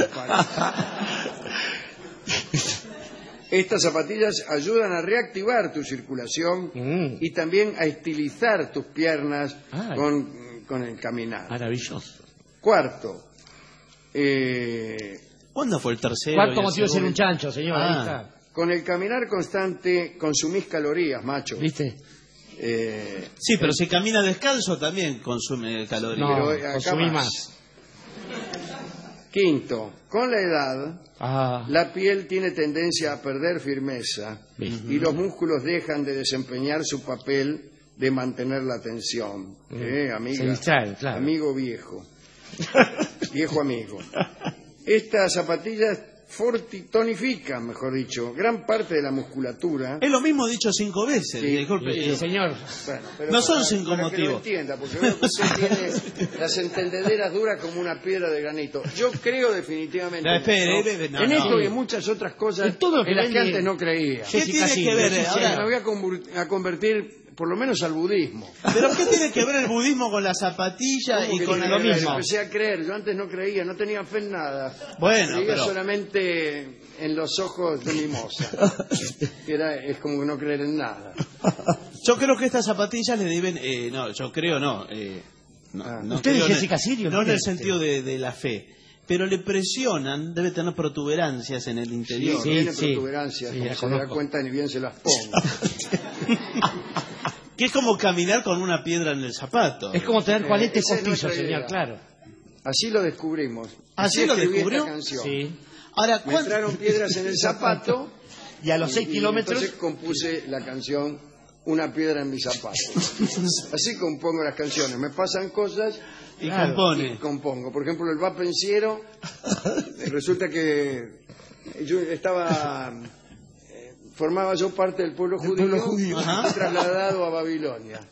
parece. Estas zapatillas ayudan a reactivar tu circulación Mm. y también a estilizar tus piernas Ay. con, con el caminar. Maravilloso. Cuarto, eh, ¿Cuándo fue el tercero? ¿Cuánto y el motivo de ser segundo? un chancho, señor? Ahí Ah. está. con el caminar constante consumís calorías, macho. ¿Viste? Eh, Sí, pero si camina descalzo también consume calorías. No, pero acá consumí más. más. Quinto, con la edad, Ah, la piel tiene tendencia a perder firmeza y los músculos dejan de desempeñar su papel de mantener la tensión. Eh, amiga, Se distraen, claro. amigo viejo. viejo amigo. Estas zapatillas forti- tonifican, mejor dicho, gran parte de la musculatura. Es lo mismo dicho cinco veces. Sí, Disculpe, sí, eh, señor. Bueno, pero No son para- cinco para que lo motivos. entienda, porque veo que usted tiene las entendederas duras como una piedra de granito. Yo creo definitivamente No, en, espere, esto, espere, no, en no. esto y en muchas otras cosas En todo lo que en las que vende antes no creía. ¿Qué tiene que ver? Sí, Ahora, me voy a, convur- a convertir por lo menos al budismo. ¿Pero qué tiene que ver el budismo con la zapatilla ¿Cómo y que con tiene lo que ver? mismo? Empecé a creer, yo antes no creía, no tenía fe en nada. Bueno, Creía pero- solamente en los ojos de mi moza. Que era, es como no creer en nada. Yo creo que estas zapatillas le deben... eh, no, yo creo no. Eh, no, no ¿Usted es creo en el- Jessica Sirio? No en ¿Qué el es? sentido de, de la fe. Pero le presionan, debe tener protuberancias en el Sí, interior. tiene protuberancias, Sí, como la se da conozco. cuenta ni bien se las pongo. Que es como caminar con una piedra en el zapato. Es como tener Eh, juanetes esa es postizos, nuestra señor, idea. claro. Así lo descubrimos. ¿Así lo escribí descubrió? esta canción. Sí. Ahora, Me ¿cuánto- entraron piedras en el zapato. Y a los seis y kilómetros... Entonces compuse la canción Una piedra en mi zapato. Así compongo las canciones. Me pasan cosas Y compone. y compongo. Por ejemplo, el va pensiero. Resulta que yo estaba... eh, Formaba yo parte del pueblo judío, pueblo judío. Ajá. trasladado a Babilonia.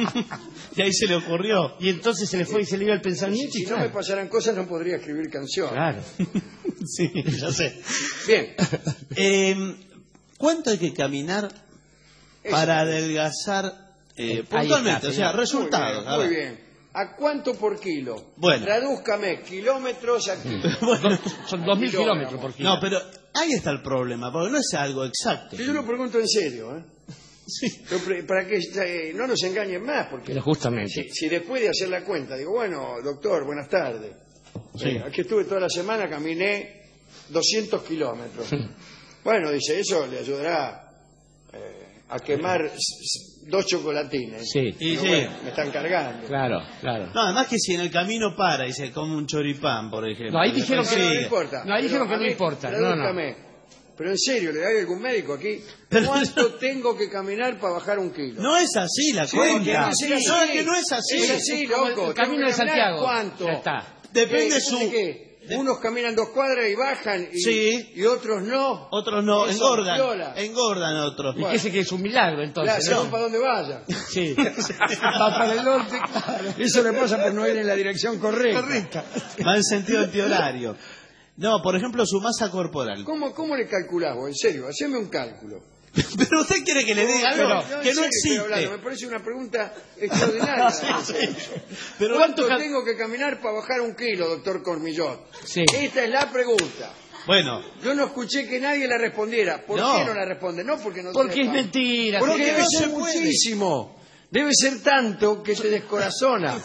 Y ahí se le ocurrió. Y entonces se le fue y se le iba el pensamiento Si y no me claro. pasaran cosas no podría escribir canciones. Claro. Sí, ya sé. Bien. Eh, ¿Cuánto hay que caminar Eso. para adelgazar eh, Ahí puntualmente? está, O sea, señor. resultados. a Muy ver. bien, muy bien. ¿A cuánto por kilo? Bueno. Tradúzcame, kilómetros aquí. Bueno, Son dos mil kilómetros por kilo. no, pero ahí está el problema, porque no es algo exacto. Yo lo pregunto en serio, ¿eh? Yo pre- para que eh, no nos engañen más, porque Pero justamente. si, si después de hacer la cuenta digo, bueno, doctor, buenas tardes. Sí. Eh, aquí estuve toda la semana, caminé doscientos kilómetros. Bueno, dice, eso le ayudará eh, a quemar s- s- dos chocolatines. Sí. Y Digo, sí. bueno, me están cargando. Claro, claro. No, además que si en el camino para y se come un choripán, por ejemplo. No, ahí dijeron No, que- no, Sí. no importa. No, ahí dijeron Pero que a no mí, importa. No, no. tradúzcame. Pero en serio, ¿le hay algún médico aquí? Pero- ¿Cuánto tengo que caminar para bajar un kilo? No es así la Sí, cuenta. tiene que ser así. No, es que no es así. Es así, como loco. el camino Tengo que de caminar Santiago. ¿Cuánto? Ya está. Depende ¿Qué? su... ¿Qué? Unos caminan dos cuadras y bajan y, Sí. y otros no. Otros no, Eso, engordan. piola. Engordan otros. Y que ese que es un milagro, Claro, entonces. según ¿no? para dónde vaya. Sí. Va para el norte, claro. Eso le pasa por no ir en la dirección correcta. Va en sentido antihorario. No, por ejemplo, su masa corporal. ¿Cómo, ¿Cómo le calculás vos? En serio, haceme un cálculo. Pero usted quiere que le diga algo Pero, que en no serio estoy hablando, existe. me parece una pregunta extraordinaria. Sí, sí. Pero ¿Cuánto ¿cuánto ca- tengo que caminar para bajar un kilo, doctor Cormillot? Sí. Esta es la pregunta. Bueno, Yo no escuché que nadie la respondiera. ¿Por No. qué no la responde? No porque no Porque es sepa. mentira. Porque señor. debe no ser se puede. muchísimo. Debe ser tanto que te descorazona.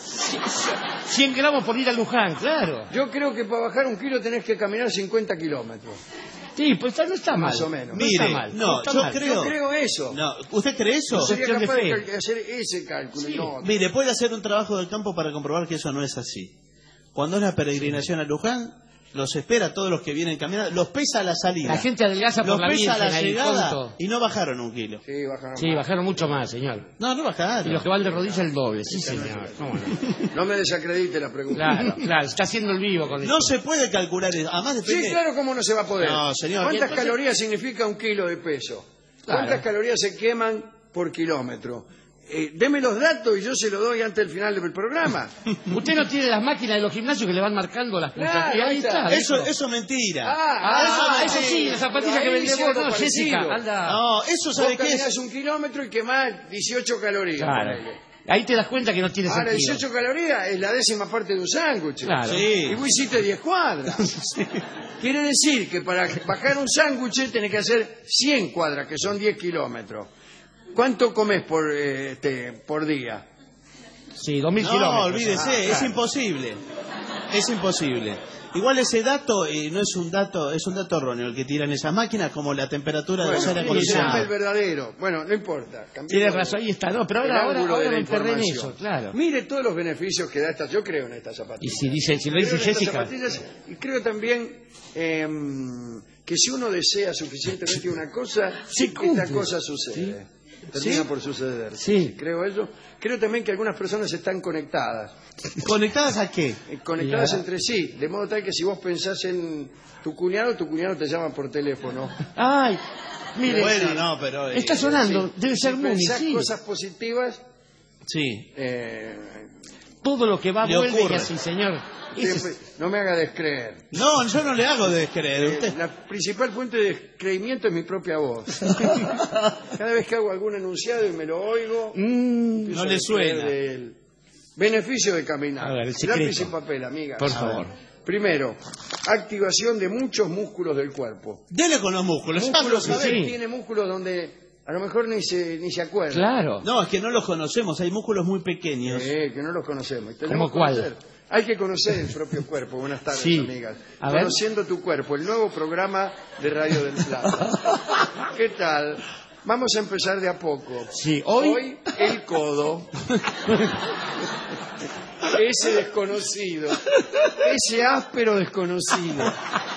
cien gramos por ir a Luján, claro. Yo creo que para bajar un kilo tenés que caminar cincuenta kilómetros. Sí, pues no está mal. Más o menos. No mire, está mal. no, está yo mal. creo... Yo creo eso. No, ¿usted cree eso? Yo sería cuestión de capaz de, fe. cal- hacer ese cálculo y no otro. Mire, puede hacer un trabajo del campo para comprobar que eso no es así. Cuando es la peregrinación a Luján, los espera a todos los que vienen caminando, los pesa a la salida. La gente adelgaza por los la pesa a Virgen la ahí, llegada tonto. y no bajaron un kilo. Sí, bajaron Sí, más. bajaron mucho más, señor. No, no bajaron. Y los que van de rodillas el doble, sí, señor. ¿Cómo no? No me desacredite la pregunta. Claro, claro, está haciendo el vivo con No eso. se puede calcular eso. Además depende... Sí, claro, ¿cómo no se va a poder? No, señor. ¿Cuántas Entonces- calorías significa un kilo de peso? Claro. ¿Cuántas calorías se queman por kilómetro? Eh, deme los datos y yo se los doy antes del final del programa. Usted no tiene las máquinas de los gimnasios que le van marcando las puntas. Claro, Y ahí ahí está. está. Eso, listo. eso es mentira. Ah, eso sí, sí, las zapatillas pero que ahí vende dice vos, algo no, parecido. Jessica, anda. No, eso Vos sabe qué es. caminás un kilómetro y quemás dieciocho calorías. Claro. ponele. Ahí te das cuenta que no tiene Ahora, sentido. dieciocho calorías es la décima parte de un sándwich. Claro. Sí. Y vos hiciste diez cuadras. Quiere decir que para bajar un sándwich tenés que hacer cien cuadras, que son diez kilómetros. ¿Cuánto comes por, eh, este, por día? Sí, dos mil No, kilómetros. olvídese, Ah, es claro. imposible. Es imposible. Igual ese dato eh, no es un dato, es un dato erróneo el que tiran esas máquinas, como la temperatura de los aire Bueno, ese es el acondicionados. verdadero. Bueno, no importa. cambiemos Tiene razón, ahí está. No, pero el ahora, ahora, ángulo de ahora la me enterré en información. eso, claro. Mire todos los beneficios que da esta. Yo creo en estas Y zapatillas. si dice, si lo Creo dice en estas Jessica. zapatillas y creo también eh, que si uno desea suficientemente una cosa, esta cosa sucede. Termina ¿Sí? por suceder. Sí. Creo eso. Creo también que algunas personas están conectadas. ¿Conectadas a qué? Eh, Conectadas Ya. entre sí, de modo tal que si vos pensás en tu cuñado, tu cuñado te llama por teléfono. Ay, mire. Bueno, sí. no, pero... eh, Está sonando, Sí. debe ser Si Muni, pensás sí. cosas positivas, Sí. eh, Todo lo que va Le vuelve y ocurre. así, señor. Ese siempre- no me haga descreer. No, yo no le hago descreer. Eh, Usted... La principal fuente de descreimiento es mi propia voz. Cada vez que hago algún enunciado y me lo oigo, Mm, empiezo no a le descreer suena. del beneficio de caminar. A ver, el secreto. Lápiz y papel, amiga. Por A ver. favor. Primero, activación de muchos músculos del cuerpo. Dele con los músculos. ya lo Músculos, sabés. ¿sabés? sí. Tiene músculos donde a lo mejor ni se, ni se acuerda. Claro. No, es que no los conocemos. Hay músculos muy pequeños. Eh, que no los conocemos. Y tenemos ¿Cómo que cuál? conocer. Hay que conocer el propio cuerpo. Buenas tardes, Sí. amigas. A ver. Conociendo tu cuerpo, el nuevo programa de Radio del Plata. ¿Qué tal? Vamos a empezar de a poco. Sí, hoy- el codo. Ese desconocido. Ese áspero desconocido.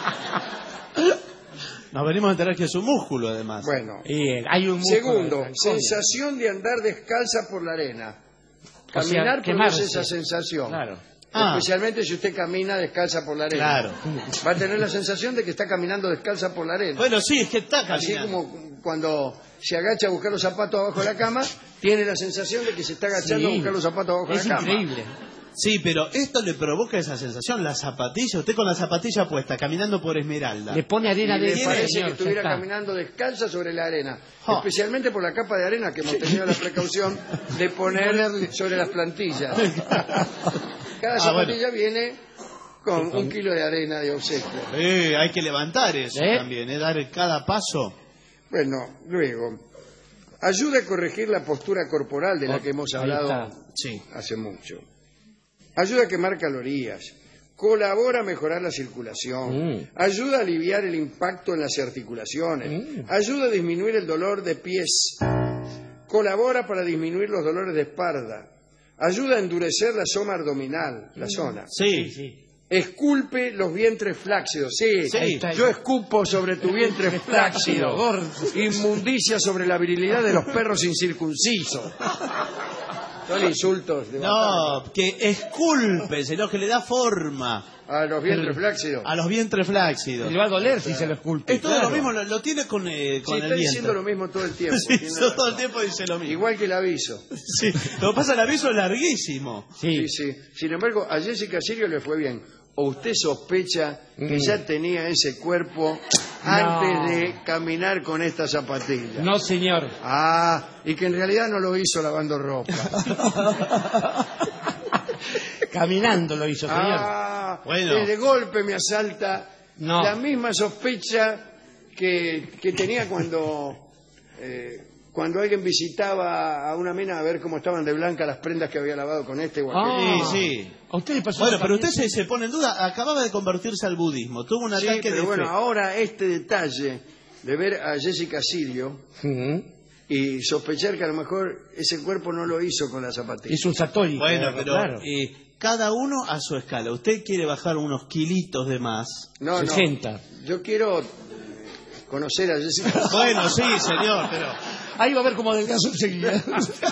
Nos venimos a enterar que es un músculo, además. Bueno. Eh, hay un músculo Segundo, de calcoña. sensación de andar descalza por la arena. O sea, Caminar quemarse. produce esa sensación. Claro. Ah. Especialmente si usted camina descalza por la arena. Claro. Va a tener la sensación de que está caminando descalza por la arena. Bueno, sí, es que está Así caminando. como cuando se agacha a buscar los zapatos abajo de la cama, tiene la sensación de que se está agachando Sí. a buscar los zapatos abajo Es de la cama. increíble. Sí, pero esto le provoca esa sensación. La zapatilla, usted con la zapatilla puesta, caminando por Esmeralda. Le pone arena Y de le parece señor, que ya estuviera está. caminando descalza sobre la arena. Ja. Especialmente por la capa de arena que hemos tenido la precaución de poner sobre las plantillas. Cada Ah, zapatilla viene con un kilo de arena de obsequio. Eh, hay que levantar eso ¿Eh? también, ¿eh? Dar cada paso. Bueno, luego, ayuda a corregir la postura corporal de la que hemos Ahí hablado está. Sí. hace mucho. Ayuda a quemar calorías. Colabora a mejorar la circulación. Mm. Ayuda a aliviar el impacto en las articulaciones. Mm. Ayuda a disminuir el dolor de pies. Colabora para disminuir los dolores de espalda. Ayuda a endurecer la zona abdominal, la zona. Sí. Sí. Esculpe los vientres flácidos. Sí, Sí. Ahí está. yo escupo sobre tu vientre flácido. Gordo. Inmundicia sobre la virilidad de los perros incircuncisos. Son insultos de batalla. No, que esculpe, sino que le da forma A los vientres flácidos. a los vientres flácidos. Le va a doler si se lo esculpe. Es todo claro. lo mismo, lo, lo tiene con, eh, Sí, con está el diciendo viento. lo mismo todo el tiempo. Sí, tiene todo razón. el tiempo dice lo mismo. Igual que el aviso. Sí, lo que pasa, el aviso es larguísimo. Sí, sí. Sin embargo, a Jessica Sirio le fue bien. ¿O usted sospecha que Mm. ya tenía ese cuerpo antes de caminar con esta zapatilla? No, señor. Ah, y que en realidad no lo hizo lavando ropa. Caminando lo hizo, señor. Ah, Bueno. eh, de golpe me asalta No. la misma sospecha que, que tenía cuando eh, cuando alguien visitaba a una mina a ver cómo estaban de blanca las prendas que había lavado con este o aquel. Ah. Sí, sí. ¿A usted le pasó Bueno, eso pero usted también? se, se pone en duda. Acababa de convertirse al budismo. Tuvo un Sí, ataque pero de bueno, fe. ahora este detalle de ver a Jessica Sirio Ujú. y sospechar que a lo mejor ese cuerpo no lo hizo con la zapatilla. Es un satori. Bueno, claro, pero claro. eh, cada uno a su escala. Usted quiere bajar unos kilitos de más. No, sesenta. no. Yo quiero eh, conocer a Jessica. Bueno, sí, señor, pero Ahí va a ver cómo adelgazo enseguida.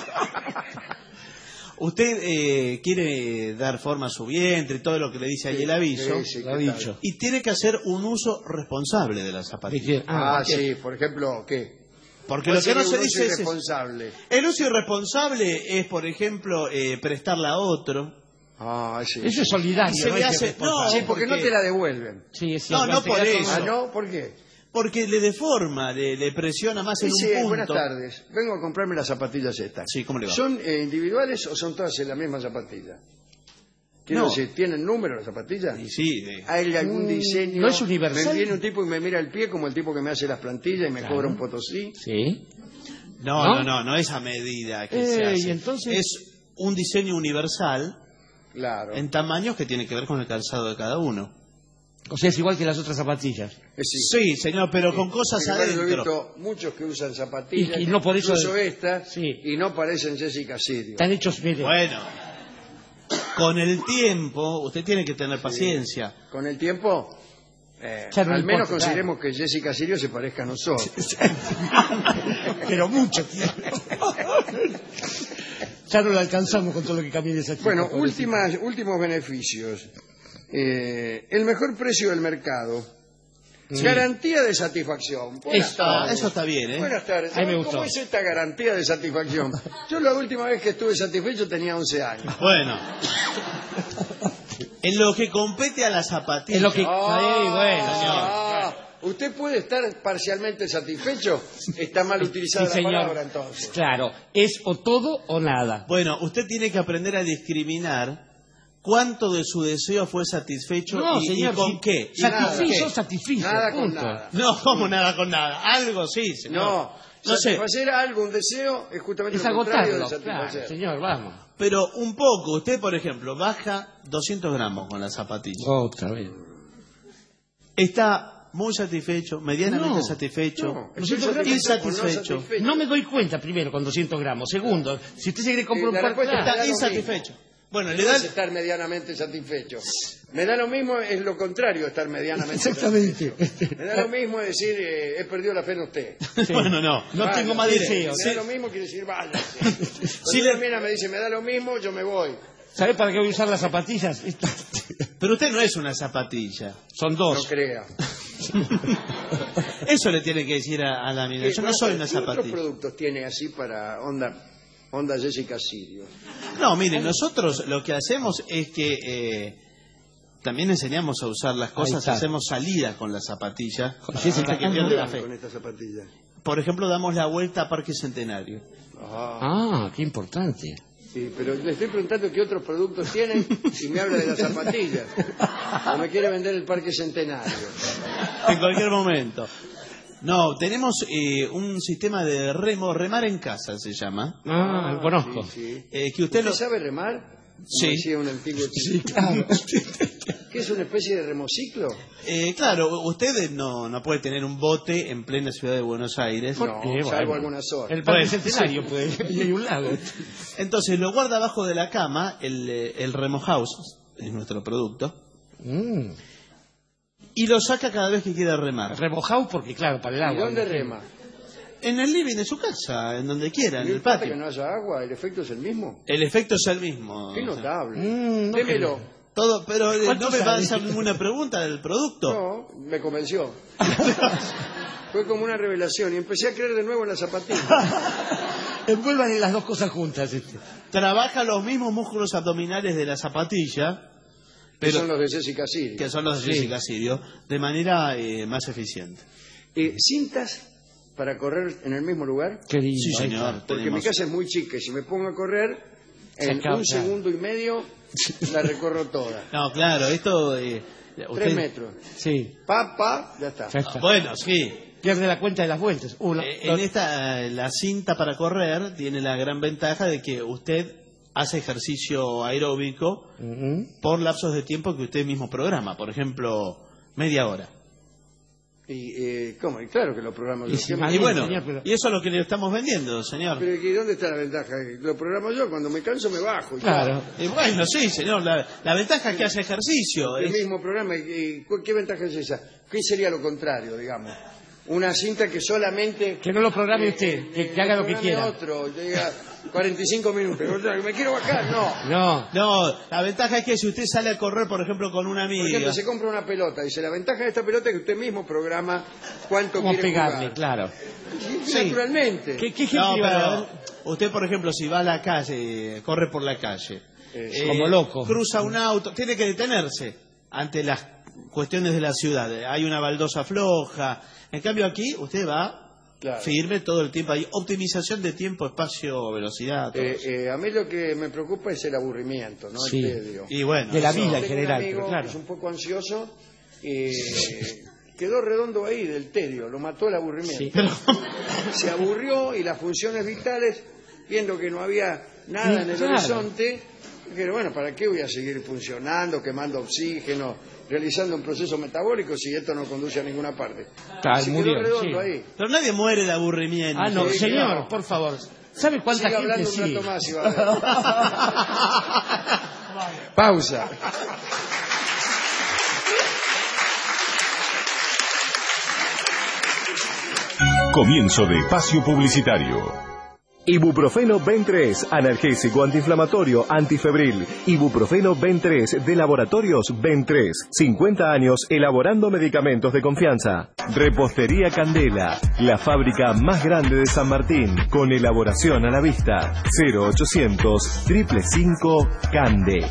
usted eh, quiere dar forma a su vientre y todo lo que le dice ahí el aviso. Sí, sí, Lo ha ¿qué tal? dicho. Y tiene que hacer un uso responsable de la zapatilla. Ah, ¿por qué? sí, por ejemplo, ¿qué? Porque ¿Cuál lo que no sería se un uso dice es... irresponsable? El uso irresponsable es, por ejemplo, eh, prestarla a otro. Ah, sí. Eso es solidario. Y se no le es hace- irresponsable. no, Sí, porque no porque- te la devuelven. Sí, es No, cierto, no te por queda eso. con- Ah, ¿no? ¿Por qué? Porque le deforma, le, le presiona más en Dice, un punto. buenas tardes, vengo a comprarme las zapatillas estas. Sí, ¿cómo le va? ¿Son eh, individuales o son todas en la misma zapatilla? Quiero No. decir, ¿tienen número las zapatillas? Y sí, eh, ¿Hay algún Mm, diseño? ¿no es universal? Me viene un tipo y me mira el pie como el tipo que me hace las plantillas y me Claro. cobra un potosí. Sí. no, ¿No? no, no, no es a medida que Eh, se hace. y entonces- Es un diseño universal Claro. en tamaños que tiene que ver con el calzado de cada uno. O sea, es igual que las otras zapatillas. Eh, sí. Sí, señor, pero con cosas Sin embargo, yo he adentro. visto muchos que usan zapatillas, Y- y no por eso- incluso estas, Sí. y no parecen Jessica Sirio. Están hechos, mire. Bueno, con el tiempo usted tiene que tener paciencia. Con el tiempo, Eh, Ya no al menos importa, consideremos que Jessica Sirio se parezca a nosotros. Pero mucho tiempo. Ya no lo alcanzamos con todo lo que camina esa chica. Bueno, pobrecita. últimas, últimos beneficios. Eh, el mejor precio del mercado. Sí. Garantía de satisfacción. Buenas Eso, tardes. eso está bien, ¿eh? Buenas tardes. A mí me ¿Cómo gustó. es esta garantía de satisfacción? Yo la última vez que estuve satisfecho tenía once años. Bueno. En lo que compete a la zapatilla. En lo que... Ah, Sí, bueno, ah, ¿usted puede estar parcialmente satisfecho? Está mal utilizada Sí, la señor. palabra entonces. Claro, es o todo o nada. Bueno, usted tiene que aprender a discriminar cuánto de su deseo fue satisfecho No, y, señor, y con si- qué. Y satisfizo, con qué. satisfizo, Nada con punto. nada. No, como nada con nada. Algo sí, señor. No, No sé. satisfacer algo, un deseo, es justamente Es lo contrario de agotarlo, claro, satisfacer. señor, vamos. Pero un poco. Usted, por ejemplo, baja doscientos gramos con la zapatilla. Otra vez. Está muy satisfecho, medianamente No, satisfecho, no, estoy satisfecho insatisfecho. o no satisfecho. No me doy cuenta primero con doscientos gramos. Segundo, si usted se quiere comprar Eh, un la par... respuesta claro. me da Está lo insatisfecho. Bueno, le No da... es estar medianamente satisfecho. Me da lo mismo, es lo contrario de estar medianamente Exactamente. satisfecho. Me da lo mismo decir, eh, he perdido la fe en usted. Bueno, no. No Vaya, tengo más mire, deseo. Me da lo mismo, quiere decir, váyase. Si Si le- la mina me dice, me da lo mismo, yo me voy. ¿Sabe para qué voy a usar las zapatillas? Pero usted no es una zapatilla. Son No dos. crea. Eso le tiene que decir a, a la mina. Eh, Yo no bueno, soy una ¿qué otros zapatilla. productos tiene así para onda, onda Jessica Sirio? No, mire, nosotros lo que hacemos es que eh, también enseñamos a usar las cosas, está. hacemos salidas con la zapatilla Jessica, hasta que ah, pierde la Con fe. esta zapatilla. Por ejemplo, damos la vuelta a Parque Centenario. Ah, Ah, qué importante. sí, pero le estoy preguntando qué otros productos tienen y me habla de las zapatillas. O me quiere vender el Parque Centenario. En cualquier momento. No, tenemos eh, un sistema de remo, remar en casa se llama, Ah, lo conozco. Sí, sí. eh, que usted ¿Usted lo... sabe remar? Como Sí. decía un antiguo Sí, chico. claro. ¿Qué es una especie de remociclo? Eh, claro, usted no, no puede tener un bote en plena ciudad de Buenos Aires. No, Eh, salvo bueno. algunas horas. El Parque Bueno, Centenario, pues. Y hay un lago. Entonces lo guarda abajo de la cama, el, eh, el Remo House, es nuestro producto, Mm. y lo saca cada vez que quiera remar. Remojado porque, claro, para el agua. ¿Y dónde ¿no? rema? En el living de su casa, en donde quiera, en ¿No el importa patio. que no haya agua? ¿El efecto es el mismo? El efecto es el mismo. Qué o sea, notable. Mm, no Démelo. creo. todo, pero eh, ¿Cuánto no me va a sale? hacer ninguna pregunta del producto. No, me convenció. Fue como una revelación y empecé a creer de nuevo en la zapatilla. Envuelvan en las dos cosas juntas. Este. Trabaja los mismos músculos abdominales de la zapatilla, Que pero son los de Jessica Sirio. que son los de Sí. Jessica Sirio, de manera eh, más eficiente. Eh, ¿Cintas para correr en el mismo lugar? Qué lindo. Sí, ahí señor. está. Porque tenemos- mi casa es muy chica y si me pongo a correr, Se en acaba, un claro. segundo y medio la recorro toda. No, claro, esto... eh, usted- Tres metros. Sí, Pa, pa, ya está. ya está. Bueno, sí. Pierde la cuenta de las vueltas. Uh, la- Eh, en esta, eh, la cinta para correr tiene la gran ventaja de que usted hace ejercicio aeróbico Ujú. por lapsos de tiempo que usted mismo programa, por ejemplo, media hora. Y, eh, ¿cómo? Y claro que lo programo yo. Y si ¿Qué me- mal- Y bueno, señor, pero- y eso es lo que le estamos vendiendo, señor. Pero ¿y dónde está la ventaja? Lo programo yo, cuando me canso me bajo. Y Claro. Y bueno, sí, señor, la, la ventaja es que hace ejercicio. El es- mismo programa. ¿Y, y cu- qué ventaja es esa? ¿Qué sería lo contrario, digamos? Una cinta que solamente... Que no lo programe usted, que, que haga lo que programe quiera. otro, llega cuarenta y cinco minutos. ¿Me quiero bajar? No. No. No, la ventaja es que si usted sale a correr, por ejemplo, con una Por ejemplo, amiga... se compra una pelota. Dice, la ventaja de esta pelota es que usted mismo programa cuánto ¿Cómo quiere pegarle? jugar. Claro. Sí, Sí. Naturalmente. ¿Qué, qué No, ejemplo iba a pero dar? usted, por ejemplo, si va a la calle, corre por la calle, Eh, eh, como loco. cruza un auto, tiene que detenerse ante las cuestiones de la ciudad. Hay una baldosa floja. En cambio aquí usted va Claro. firme todo el tiempo. Hay optimización de tiempo, espacio, velocidad. todo Eh, eso. eh, a mí lo que me preocupa es el aburrimiento, no Sí. el tedio. Y bueno, De la eso- vida en Tengo general, un amigo pero claro. que es un poco ansioso y quedó redondo ahí del tedio, lo mató el aburrimiento. Se aburrió y las funciones vitales, viendo que no había nada en el Claro. horizonte, dijeron, bueno, ¿para qué voy a seguir funcionando, quemando oxígeno, realizando un proceso metabólico si esto no conduce a ninguna parte? Claro, Se murió, quedó redondo sí. ahí. Pero nadie muere de aburrimiento. Ah, no, Sí, señor, claro. por favor. ¿Sabe cuánta Siga gente hablando un sí? rato más y va a ver. Pausa. Comienzo de espacio publicitario. Ibuprofeno Ben tres, analgésico, antiinflamatorio, antifebril. Ibuprofeno Ben tres de Laboratorios Ben tres. cincuenta años elaborando medicamentos de confianza. Repostería Candela, la fábrica más grande de San Martín, con elaboración a la vista. cero ochocientos, cinco cinco cinco, Cande.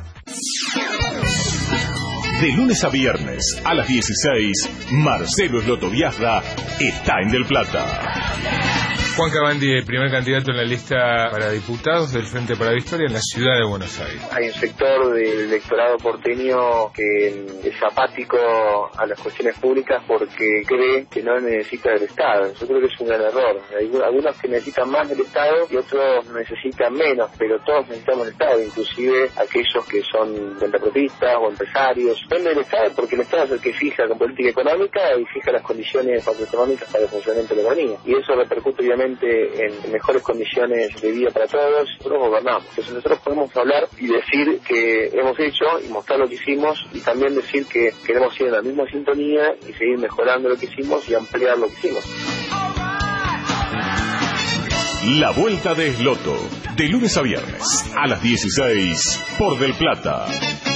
De lunes a viernes a las dieciséis, Marcelo Slotoviazda está en Del Plata. Juan Cavandi, el primer candidato en la lista para diputados del Frente para la Victoria en la ciudad de Buenos Aires. Hay un sector del electorado porteño que es apático a las cuestiones públicas porque cree que no necesita del Estado. Yo creo que es un gran error. Hay algunos que necesitan más del Estado y otros necesitan menos, pero todos necesitamos el Estado, inclusive aquellos que son ventapropistas o empresarios. Depende del Estado porque el Estado es el que fija con política económica y fija las condiciones macroeconómicas para el funcionamiento de la economía. Y eso repercute obviamente en mejores condiciones de vida para todos. Nosotros gobernamos. Entonces nosotros podemos hablar y decir que hemos hecho y mostrar lo que hicimos y también decir que queremos ir en la misma sintonía y seguir mejorando lo que hicimos y ampliar lo que hicimos. La Vuelta de Esloto, de lunes a viernes a las dieciséis por Del Plata.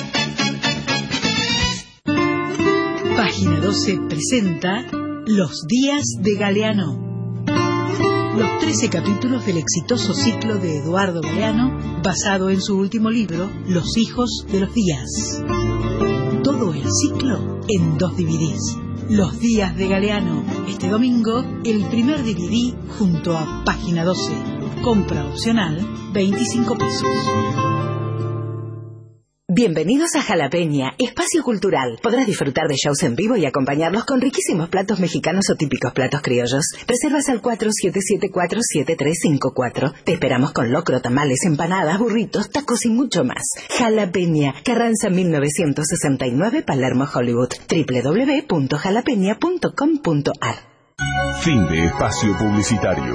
Página doce presenta Los días de Galeano. Los trece capítulos del exitoso ciclo de Eduardo Galeano, basado en su último libro, Los hijos de los días. Todo el ciclo en dos D V Ds. Los días de Galeano. Este domingo, el primer D V D junto a Página doce. Compra opcional, veinticinco pesos. Bienvenidos a Jalapeña, espacio cultural. Podrás disfrutar de shows en vivo y acompañarlos con riquísimos platos mexicanos o típicos platos criollos. Reservas al cuatro siete siete cuatro siete tres cinco cuatro. Te esperamos con locro, tamales, empanadas, burritos, tacos y mucho más. Jalapeña, Carranza mil novecientos sesenta y nueve, Palermo, Hollywood. doble u doble u doble u punto jalapeña punto com punto a r. Fin de espacio publicitario.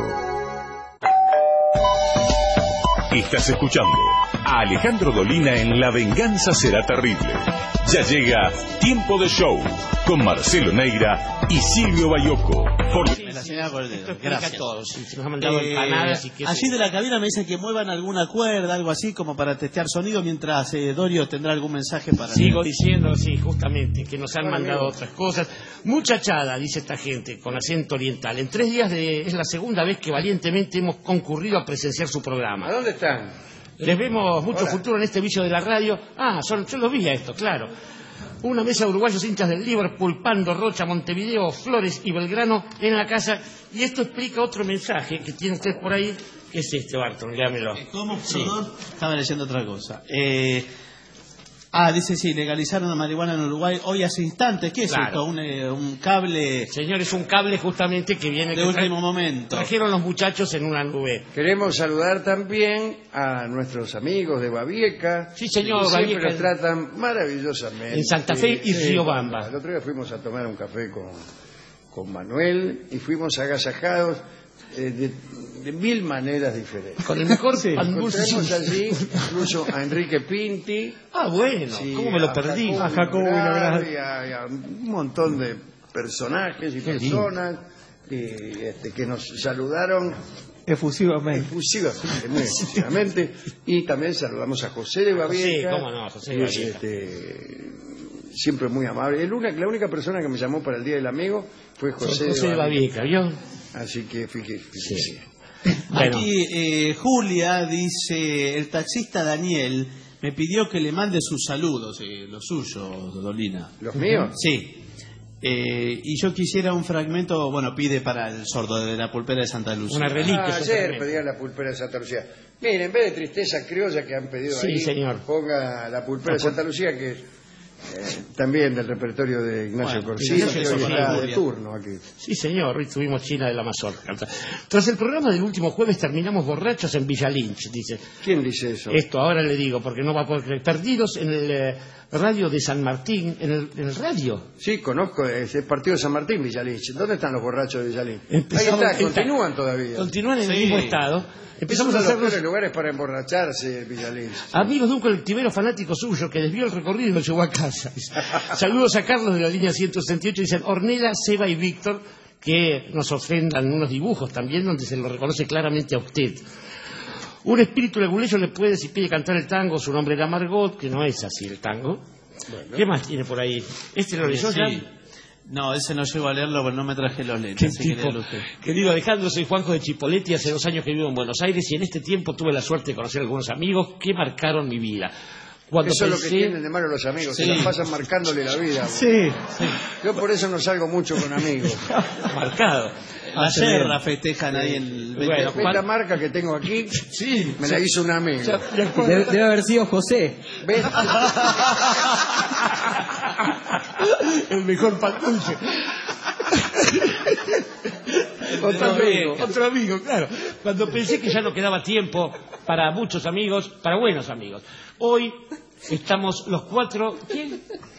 Estás escuchando a Alejandro Dolina en La Venganza Será Terrible. Ya llega Tiempo de Show con Marcelo Neira y Silvio Bayoco. Por... La señora Cordero, gracias. Todos. Se nos han mandado Eh, empanadas y queso. allí de la cabina me dicen que muevan alguna cuerda, algo así, como para testear sonido, mientras eh, Dorio tendrá algún mensaje para... Sigo diciendo, sí, justamente, que nos han Bueno, mandado amigo. otras cosas. Muchachada, dice esta gente, con acento oriental. En tres días de, es la segunda vez que valientemente hemos concurrido a presenciar su programa. ¿A dónde están? Les vemos mucho Hola. futuro en este vicio de la radio. Ah, son, yo lo vi a esto, claro. Una mesa de uruguayos hinchas del Liverpool, Pando, Rocha, Montevideo, Flores y Belgrano en la casa. Y esto explica otro mensaje que tiene usted por ahí. ¿Qué es este, Barton? Léamelo. ¿Cómo? Sí. Perdón. Estaba leyendo otra cosa. Eh, ah, dice sí, legalizaron la marihuana en Uruguay hoy hace instantes. ¿Qué es Claro. esto? Un, eh, un cable... Señor, es un cable justamente que viene... De que último tra- momento. Trajeron los muchachos en una nube. Queremos saludar también a nuestros amigos de Babieca. Sí, señor, que siempre Babieca. nos tratan maravillosamente. En Santa Fe y Riobamba. El otro día fuimos a tomar un café con, con Manuel y fuimos agasajados eh, de, de mil maneras diferentes. Con el mejor Sí, pan dulce. encontramos allí incluso a Enrique Pinti. Ah, bueno, Sí, ¿cómo me lo perdí? A A Jacobo Jacobo Vinogradov Vinogradov. y a, y a un montón de personajes y Qué lindo. personas y, este, que nos saludaron efusivamente. efusivamente, muy efusivamente. Y también saludamos a José de Babieca. Sí, cómo no, José de que, Babieca. este, siempre muy amable. El una- la única persona que me llamó para el Día del Amigo fue José, José de Babieca, ¿vio? Así que fíjese. fíjese. Bueno. Aquí eh, Julia dice, el taxista Daniel me pidió que le mande sus saludos, eh, los suyos, Dolina. ¿Los míos? Sí. Eh, y yo quisiera un fragmento, bueno, pide para el sordo de la pulpera de Santa Lucía. Una reliquia. Ah, ayer pedían la pulpera de Santa Lucía. Miren, en vez de tristeza criolla que han pedido Sí, ahí, señor. ponga la pulpera de Santa Lucía, que es eh, también del repertorio de Ignacio Bueno, Corsini, Ignacio que hoy Corsini, está de Julia. turno aquí. Sí, señor, hoy tuvimos China del Amazonas. Tras el programa del último jueves terminamos borrachos en Villa Lynch, dice. ¿Quién dice eso? Esto ahora le digo, porque no va a poder creer. Perdidos en el eh, radio de San Martín, en el, en el radio. Sí, conozco, es el partido de San Martín, Villalich. ¿Dónde están los borrachos de Villalich? Ahí Empezamos- está, está- continúan todavía. Continúan en el Sí. mismo estado. Empezamos es a uno de los hacernos peores lugares para emborracharse, Villalich. amigos de un colectivero fanático suyo que desvió el recorrido y lo llevó a casa. Saludos a Carlos de la línea ciento sesenta y ocho. Dicen Ornella, Seba y Víctor, que nos ofrendan unos dibujos también donde se lo reconoce claramente a usted. Un espíritu leguleyo le puede, si pide cantar el tango, su nombre era Margot, que no es así el tango. Bueno. ¿Qué más tiene por ahí? ¿Este lo leyó ya? Sí. No, ese no llego a leerlo porque no me traje los lentes. Así que léelo usted. Querido Alejandro, soy Juanjo de Chipoleti, hace dos años que vivo en Buenos Aires y en este tiempo tuve la suerte de conocer a algunos amigos que marcaron mi vida. Cuando eso pensé... es lo que tienen de malo los amigos, sí. Se la pasan marcándole la vida. Sí, sí. Yo por eso no salgo mucho con amigos. Marcado. La Serra festejan ahí el... Bueno, esta marca que tengo aquí, sí, me sí. la hizo un amigo. Debe, debe haber sido José. ¿Ves? El mejor pantulce. Otro amigo, otro amigo, claro. Cuando pensé que ya no quedaba tiempo para muchos amigos, para buenos amigos. Hoy estamos los cuatro... ¿Quién?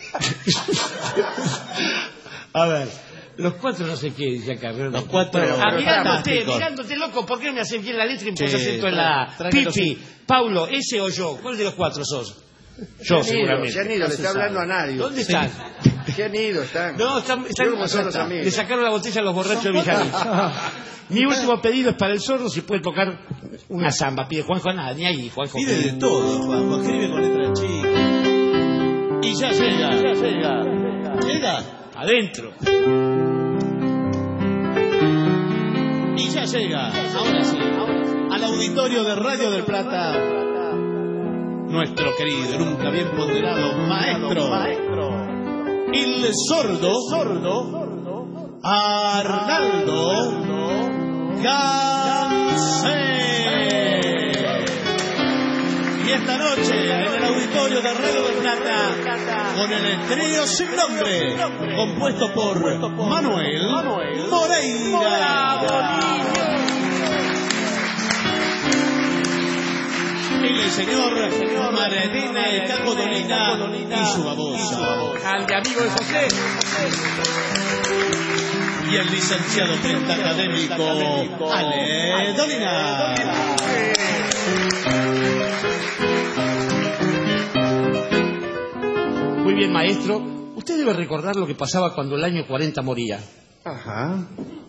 A ver, los cuatro no sé qué dice acá. Pero los cuatro... Ah, mirándote, mirándote, loco, ¿por qué no me hacen bien la letra y me pones acento en la... Pipi, Paulo, ese o yo, ¿cuál de los cuatro sos? Yo, se seguramente. Se han ido, le está hablando a nadie. ¿Dónde están? Se han ido, están. No, están, están como son los amigos. Le sacaron la botella a los borrachos de Villarín. Mi último pedido es para el sordo si puede tocar una samba. Pide Juanjo nada, ni ahí, Juanjo. Pide de todo, Juanjo. Escribe con letra chica. Y ya llega, ya llega. Llega adentro. Y ya llega, ahora sí, al auditorio de Radio del Plata, nuestro querido, nunca bien ponderado maestro, el sordo, sordo, Arnaldo Gansé. Y esta noche, en el auditorio de Radio del Plata, con el trío sin nombre, compuesto por Manuel Moreira. El señor, señor Maradena, el Caco Dolina y su babosa. Al de amigo de José. Y el licenciado pentacadémico Ale Dolina. Muy bien, maestro. Usted debe recordar lo que pasaba cuando el año cuarenta moría. Ajá.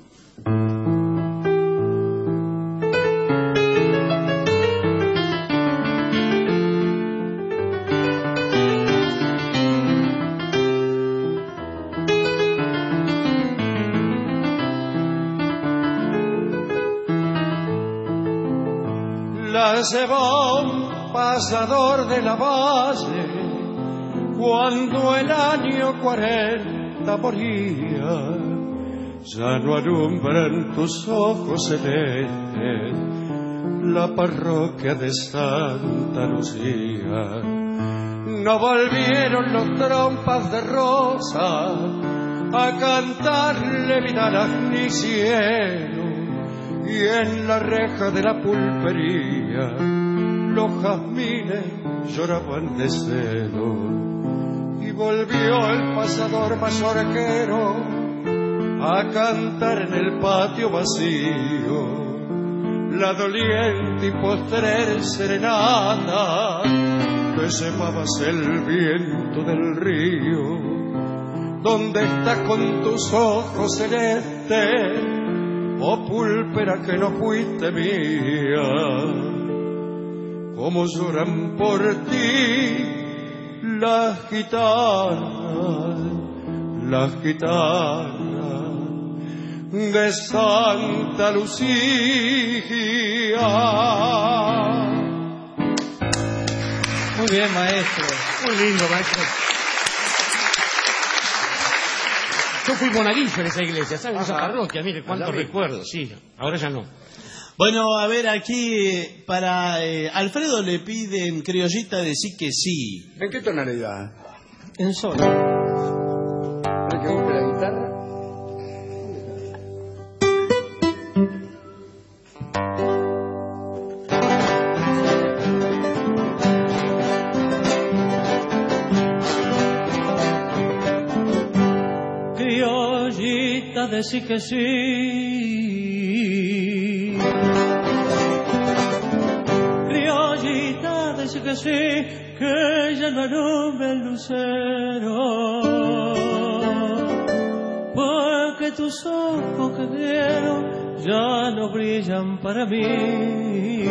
Llevó un pasador de la base cuando el año cuarenta moría. Ya no alumbran tus ojos celestes la parroquia de Santa Lucía. No volvieron los trompas de rosa a cantarle vidalas ni cielo. Y en la reja de la pulpería los jazmines lloraban de celo. Y volvió el pasador mazorquero a cantar en el patio vacío la doliente y postrer serenata que llevabas el viento del río. ¿Dónde estás con tus ojos celestes? Oh púlpera que no fuiste mía, como lloran por ti las gitanas, las gitanas de Santa Lucía. Muy bien, maestro. Muy lindo, maestro. Yo fui monaguillo en esa iglesia, ¿sabes? Esa parroquia, mire, cuántos recuerdos, sí, ahora ya no. Bueno, a ver, aquí para eh, Alfredo le piden criollita de sí que sí. ¿En qué tonalidad? En sol. ¿Para que busque la guitarra? De sí que sí, criollita de sí que sí, que ya no alumbra el lucero, porque porque tus ojos que vieron ya no brillan para mí.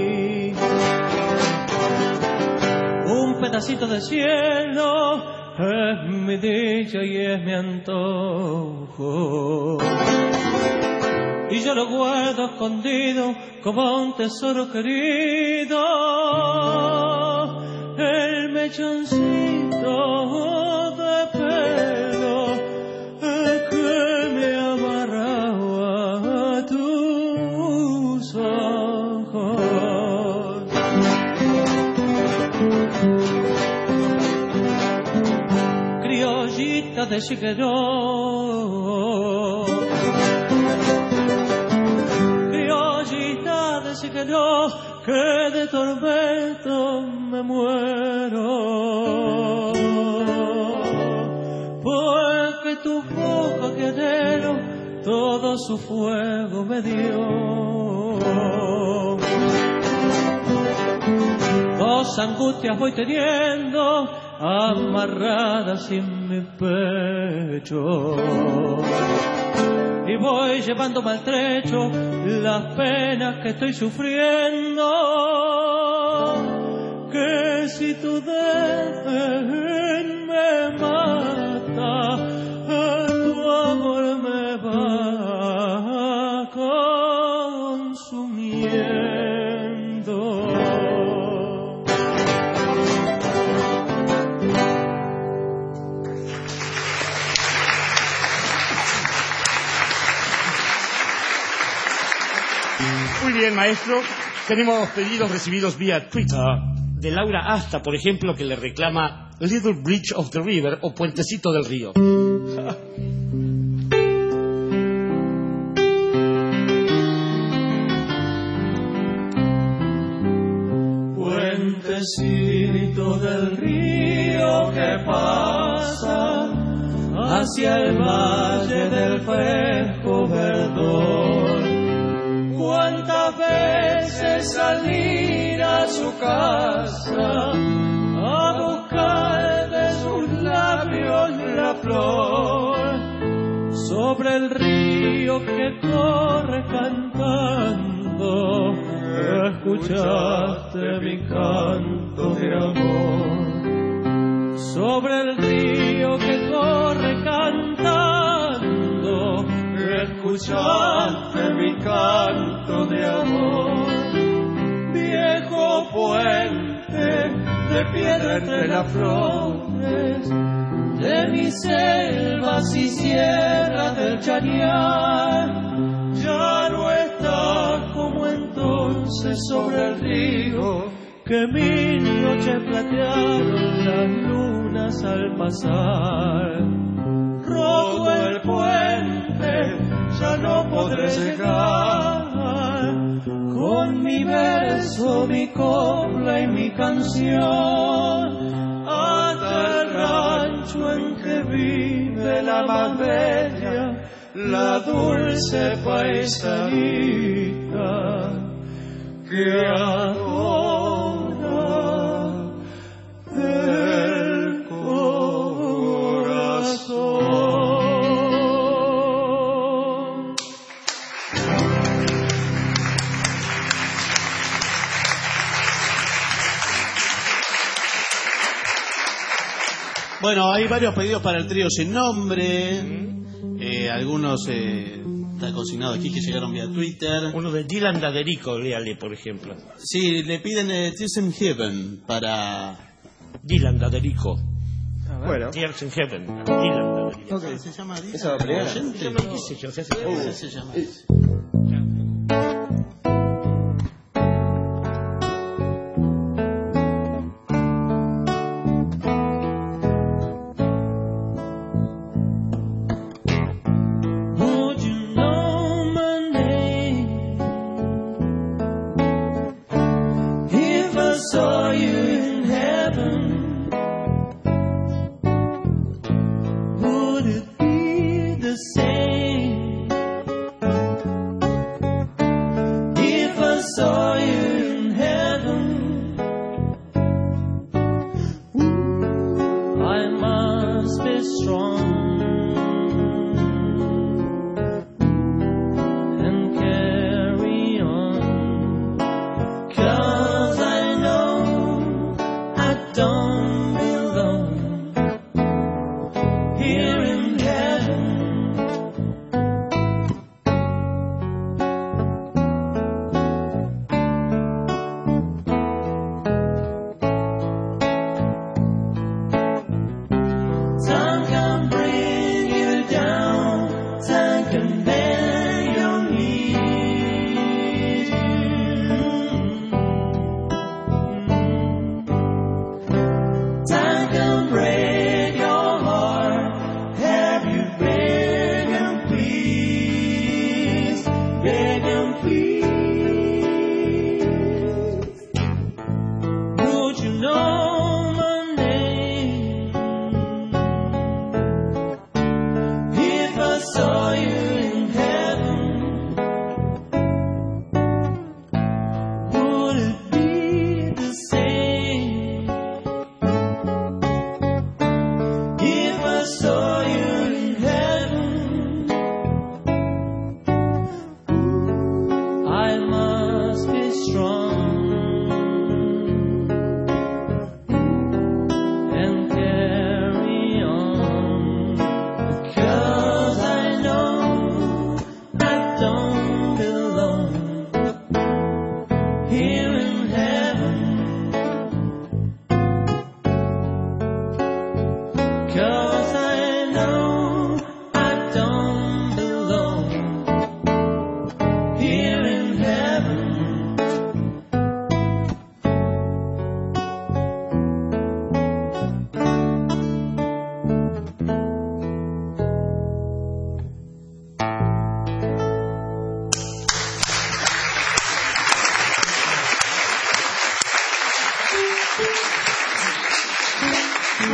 Un pedacito de cielo es mi dicha y es mi antojo, y yo lo guardo escondido como un tesoro querido. El mechoncito de pelo que me amarraba a tus ojos. Criollita de Chigueró, criollita de Chigueró, que de tormento me muero, porque tu boca que anhelo todo su fuego me dio. Dos angustias voy teniendo amarradas en mi pecho, y voy llevando maltrecho las penas que estoy sufriendo. Que si tu desdén me mata, tu amor me va consumiendo. Muy bien, maestro. Tenemos pedidos recibidos vía Twitter de Laura Asta, por ejemplo, que le reclama Little Bridge of the River o Puentecito del Río. Puentecito del río que pasa hacia el valle del fresco verdor. Cuántas veces salir a su casa a buscar de sus labios la flor, sobre el río que corre cantando. Escuchaste mi canto de amor, sobre el río que corre cantando. Escuchaste mi canto de amor, viejo puente de piedra entre las flores de mis selvas y sierras del Chañar. Ya no está como entonces sobre el río, que mil noches platearon las lunas al pasar. Roto el puente, ya no podré llegar, con mi verso, mi copla y mi canción, hasta el rancho en que vive la más bella, la dulce paisanita que adora el corazón. Bueno, hay varios pedidos para el trío sin nombre. Eh, algunos eh, están consignados aquí que llegaron vía Twitter. Uno de Dylan Daderico, léale, por ejemplo. Sí, le piden eh, Tears in Heaven para Dylan Daderico. Bueno. Tears in Heaven. Dylan Daderico. Okay. ¿Se llama Dylan? ¿Esa va a pelear? Se llama, qué sé yo, se hace Uh, se llama. Saw you in heaven, would it be the same if I saw you in heaven? Ooh, I must be strong.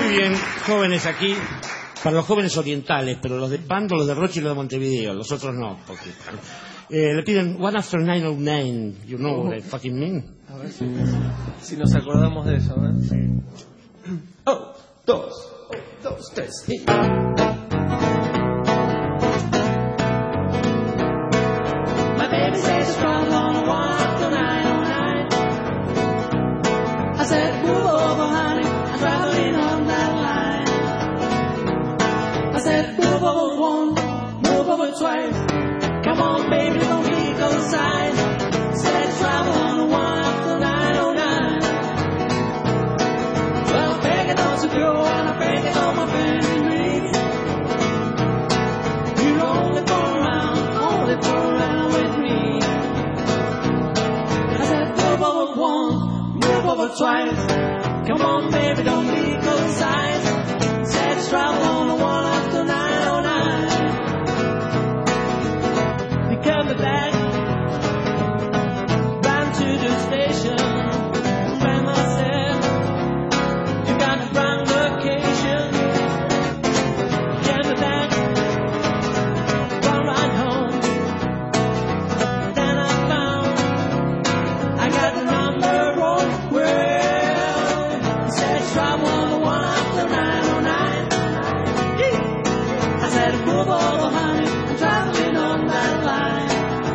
Muy bien, jóvenes aquí. Para los jóvenes orientales, pero los de Pando, los de Roche y los de Montevideo, los otros no. Porque, eh, le piden One After nine oh nine, you know what I fucking mean. A ver si, si nos acordamos de eso, ¿eh? Sí. Oh, dos, oh, dos, tres, y... My baby says she's traveling on a one after nine oh nine. I said, move over, honey, I'm traveling on that line. I said, move over one, move over twice. Come on, baby, don't be go side. Said, travel on the one after nine oh nine. Well, I'm begging on to go, and I'm begging on my family. You only go around, only go around with me. I said, move over one, move over twice. Come on, baby, don't be go side. Said, travel on the one after nine oh nine. You coming back, round to the station. Grandma said, you got the wrong location. Coming back, run right home. Then I found I got the number wrong. Well, said travel on the one after nine oh nine. I said, move over, honey, I'm traveling on that line.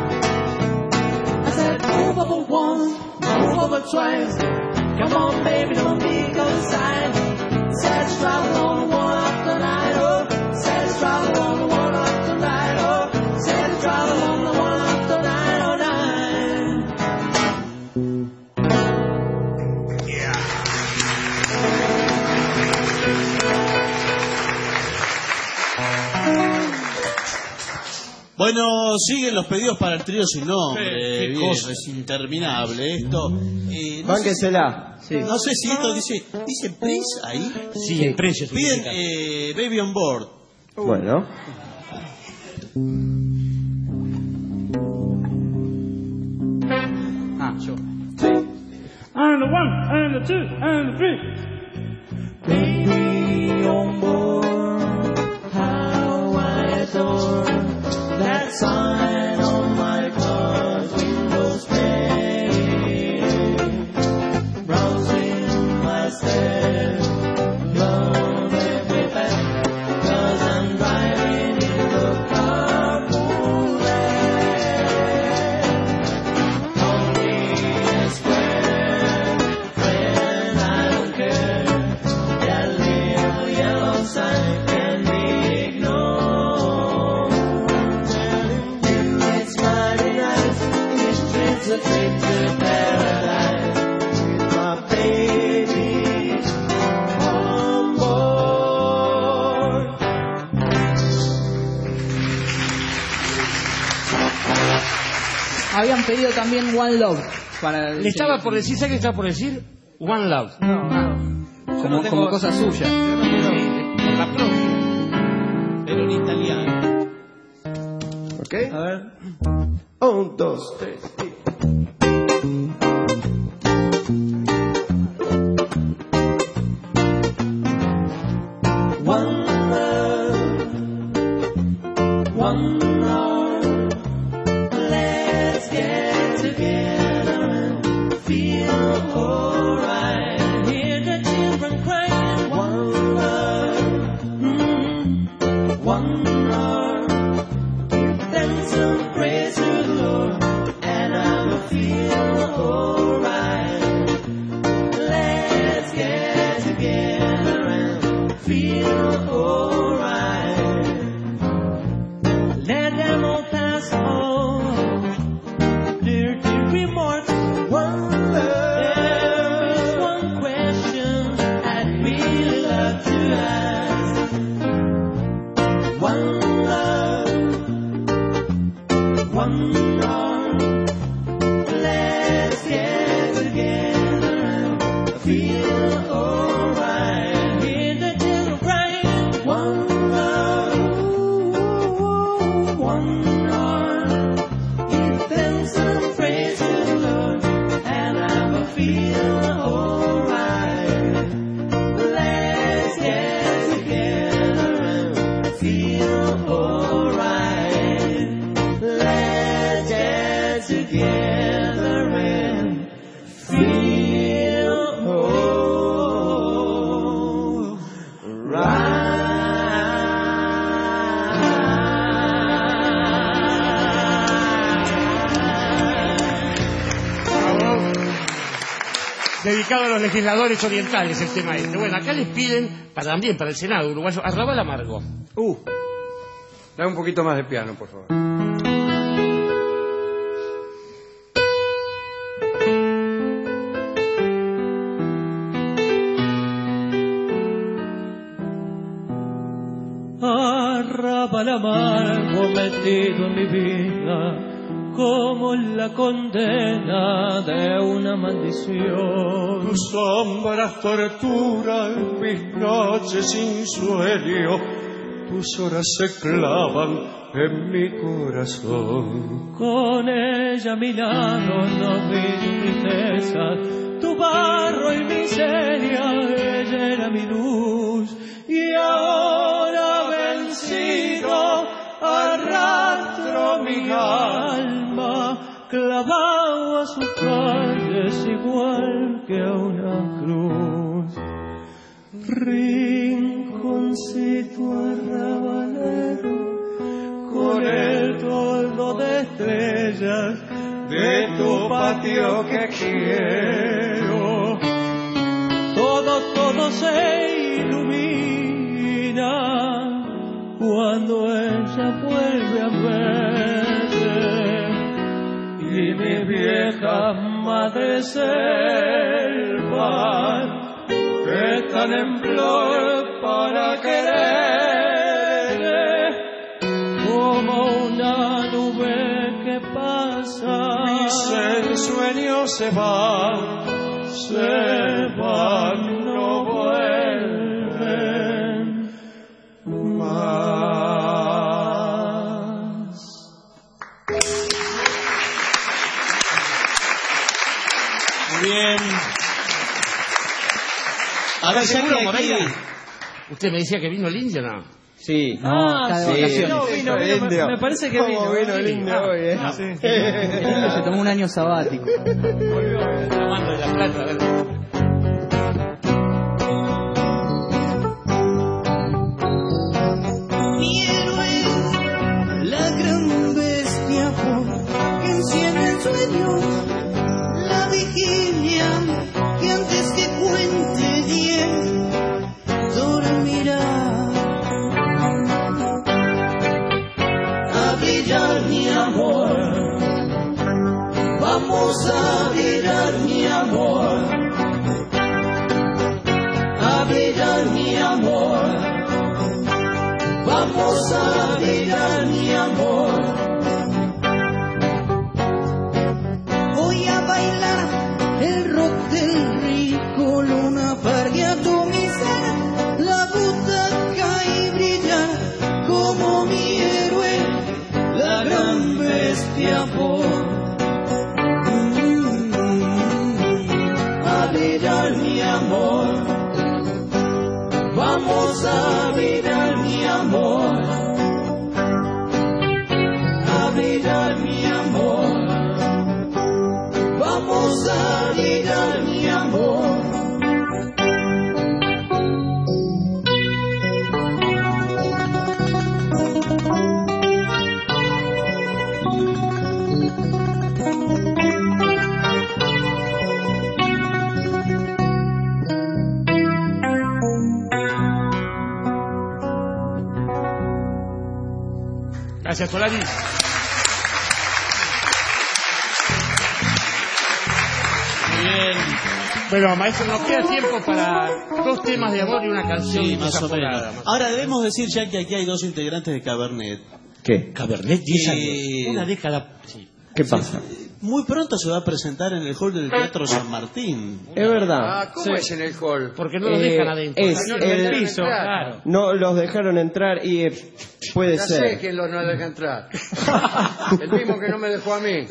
I said, move over one, move over twice. Come on, baby, don't be go side. Said, travel on the one after nine, oh. Said, travel on the one after nine, oh. Said, travel on the one after nine, oh, nine. Bueno, siguen los pedidos para el trío sin nombre. Sí, Bien, cosa. es interminable esto. Eh, no, sé, Bánquensela. Sí. no sé si esto dice, dice Prince ahí. Sí, el precio. Piden eh, Baby on Board. Bueno. Ah, yo. And the one, and the two, and the three. Baby on board, how I adore that sign on my car's window pane. Browsing my stairs, love every back, 'cause I'm driving in the carpool lane. Only a square, friend, I don't care. That little yellow sign can be ignored. Telling you it's mighty nice, this trip's a trip to paradise. My baby on board. Habían pedido también One Love para el... Le estaba por decir, ¿sabes qué estaba por decir? One Love. No, no. Como, no tengo- como cosa suya. La próxima. Pero en italiano. ¿Ok? A ver. Un, dos, tres, y... One love, one heart. Let's get together and feel alright. Hear the children crying. One love, mm, one heart. Give them some praise to the Lord, and I'ma feel alright. Let's get together and feel alright. Let them all pass on. Dirty remarks. One love. There is one question I'd really love to ask. One love, one heart. Let's get together and feel alright. Hear the children crying. One love, one heart. Give them some praise to the Lord, and I'ma feel alright. Let's get dedicado a los legisladores orientales el tema este. Bueno, acá les piden, para, también para el Senado uruguayo, Arrabal Amargo. Uh, dame un poquito más de piano, por favor. Arrabal amargo metido en mi vida, como la condena de una maldición. Tus sombras torturan mis noches sin sueño, tus horas se clavan en mi corazón. Con ella a mi lado no vi tristeza, tu barro y miseria, ella era mi luz. Y ahora vencido arrastro mi alma, clavado a sus calles igual que a una cruz. Rinconcito arrabalero, con el toldo de estrellas de tu patio que quiero. Todo, todo se ilumina cuando ella vuelve a verse, y mi vieja madre selva están en flor para quererle, como una nube que pasa. Mis ensueños se van, se van, no vuelven más. Muy bien. Ahora ¿Seguro, ya que aquí... Moreira? ¿Usted me decía que vino el indio, no? Sí. Ah, está de sí. vacaciones. No, vino, vino, me, me parece que vino. ¿Cómo vino el indio hoy, eh? El indio se tomó un año sabático. Llamando de la plata, a ver. Mi héroe, la gran bestia que enciende el sueño, la vigilia que antes que cuente diez dormirá. A brillar mi amor, vamos a brillar mi amor, a brillar mi amor, vamos a brillar mi amor. Voy a bailar el rock del rico, luna parque atomizar la butaca y brillar como mi héroe, la gran bestia por. A brillar mi amor, vamos a brillar mi amor, a brillar mi amor, vamos a brillar mi amor. Gracias, Solari. Muy bien. Bueno, maestro, nos queda tiempo para dos temas de amor y una canción Sí, más o desaforada. menos. Ahora debemos decir ya que aquí hay dos integrantes de Cabernet. ¿Qué? Cabernet, diez Y- años. Una década. Sí. ¿Qué pasa? Muy pronto se va a presentar en el hall del Teatro San Martín. Es verdad. Ah, ¿cómo es en el hall? Porque no los Eh, dejan adentro. es No, el- en el piso, claro. No los dejaron entrar y eh, puede Ya ser. sé quién los no deja entrar. El mismo que no me dejó a mí.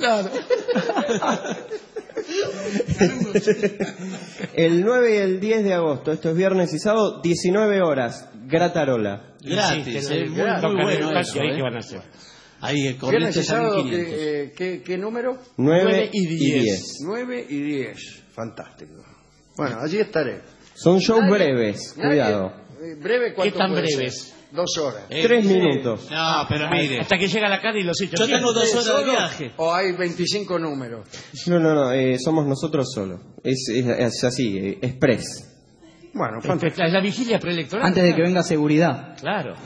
El nueve y el diez de agosto, esto es viernes y sábado, diecinueve horas, Gratarola. Gratis, Sí, eh, sí, muy, tocan muy el bueno espacio eso, ahí eh. que van a hacer. Ahí, Viernes y corrientes sábado, salen quinientos. ¿qué, eh, qué, qué número? nueve y y diez. diez. nueve y diez. Fantástico. Bueno, allí estaré. Son shows Nadie- breves, nadie- cuidado. eh, ¿Breve ¿Qué cuánto tan puede breves? ser? Dos horas. Tres minutos. No, pero mire. Hasta que llega la cara y los hechos. Yo tengo dos horas de ¿Solo? viaje. ¿O hay veinticinco números? No, no, no, eh, somos nosotros solos. Es, es, es así, eh, express. Bueno, Es la vigilia preelectoral. Antes de que venga seguridad. Claro.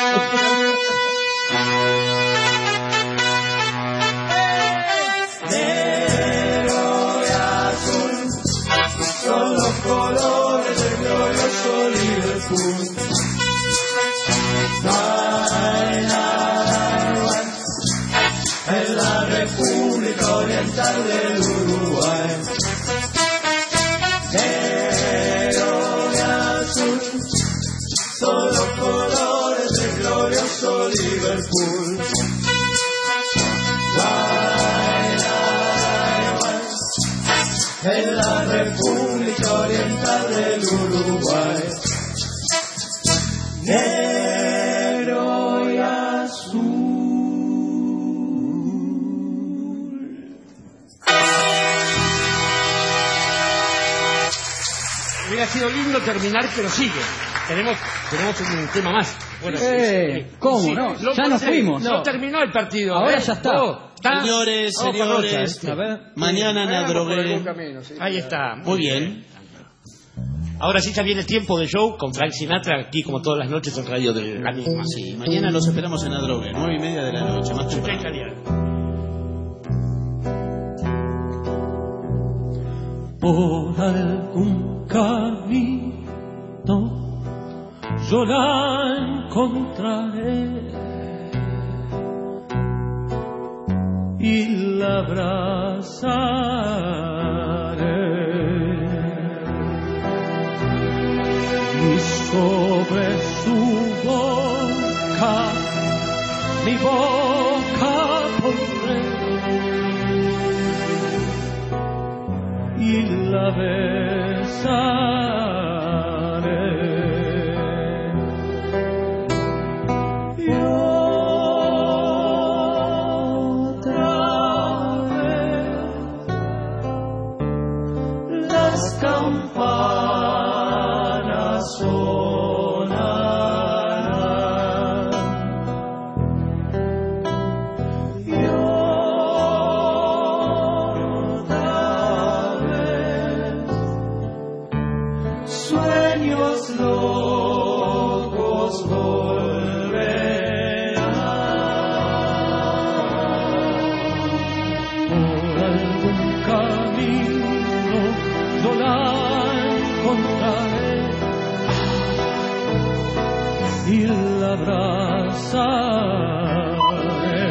Negro y azul son los colores del glorioso Liverpool. No hay nada igual en la República Oriental del Uruguay. Negro y azul son los colores del glorioso Liverpool. No hay nada igual en la República Oriental del Uruguay. Negro y azul. Hubiera sido lindo terminar, pero sigue. Tenemos, tenemos un tema más. Bueno, Eh, sí, sí. ¿cómo? Sí, No, lo ya nos pasé. fuimos. No terminó el partido. Ahora ¿eh? ya está. No, está. Señores, Vamos con otra, señores. ¿eh? A ver. Mañana Vayamos por Nadrogué. algún camino, sí. Ahí está. Muy bien. Ahora sí ya viene tiempo de show con Frank Sinatra aquí como todas las noches en Radio de la misma. Sí, mañana los esperamos en Nadrogué, nueve y media de la noche, más temprano. Por algún camino yo la encontraré y la abrazaré y sobre su boca mi boca pondré y la besaré. Y otra vez las campanas sonarán. Y sueños locos volverán. Por algún camino yo la encontraré y la abrazaré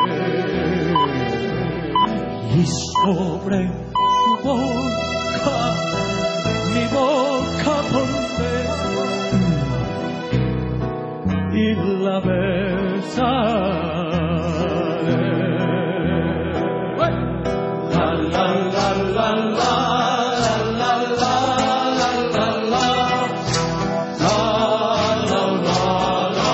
y sobre su boca mi boca pondré y la besaré. La la la la la la la la la la la la la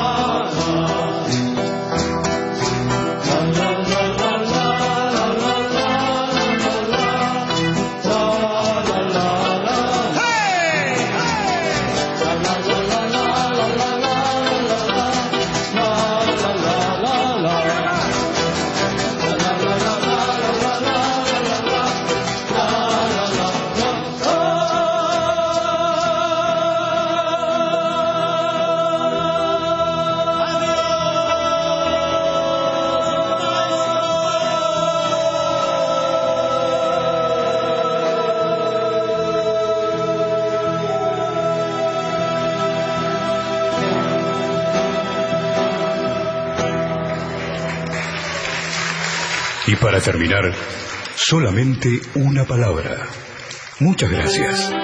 Y para terminar, solamente una palabra. Muchas gracias.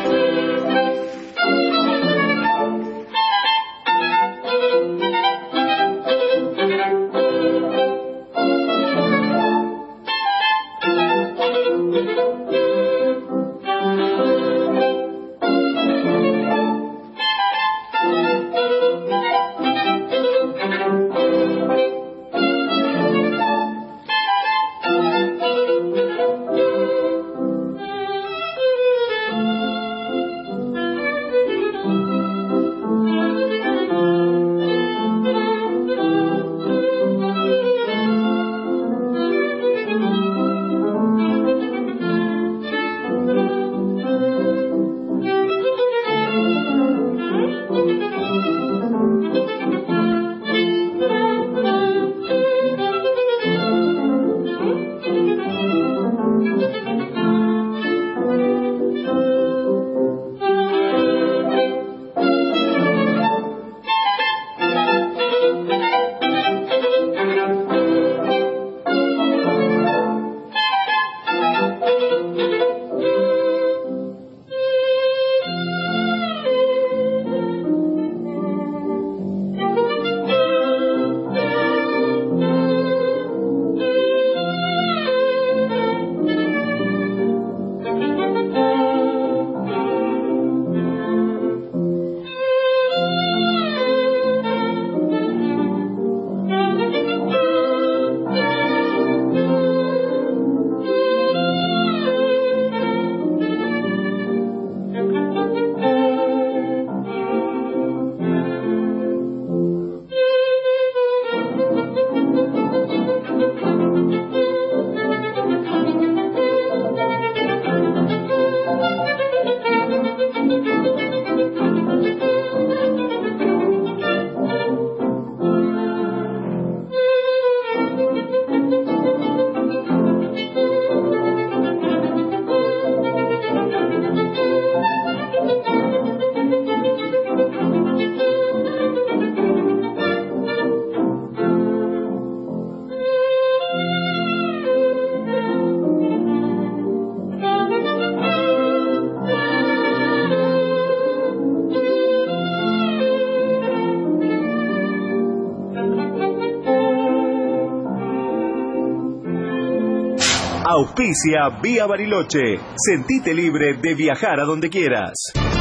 Auspicia Vía Bariloche. Sentite libre de viajar a donde quieras.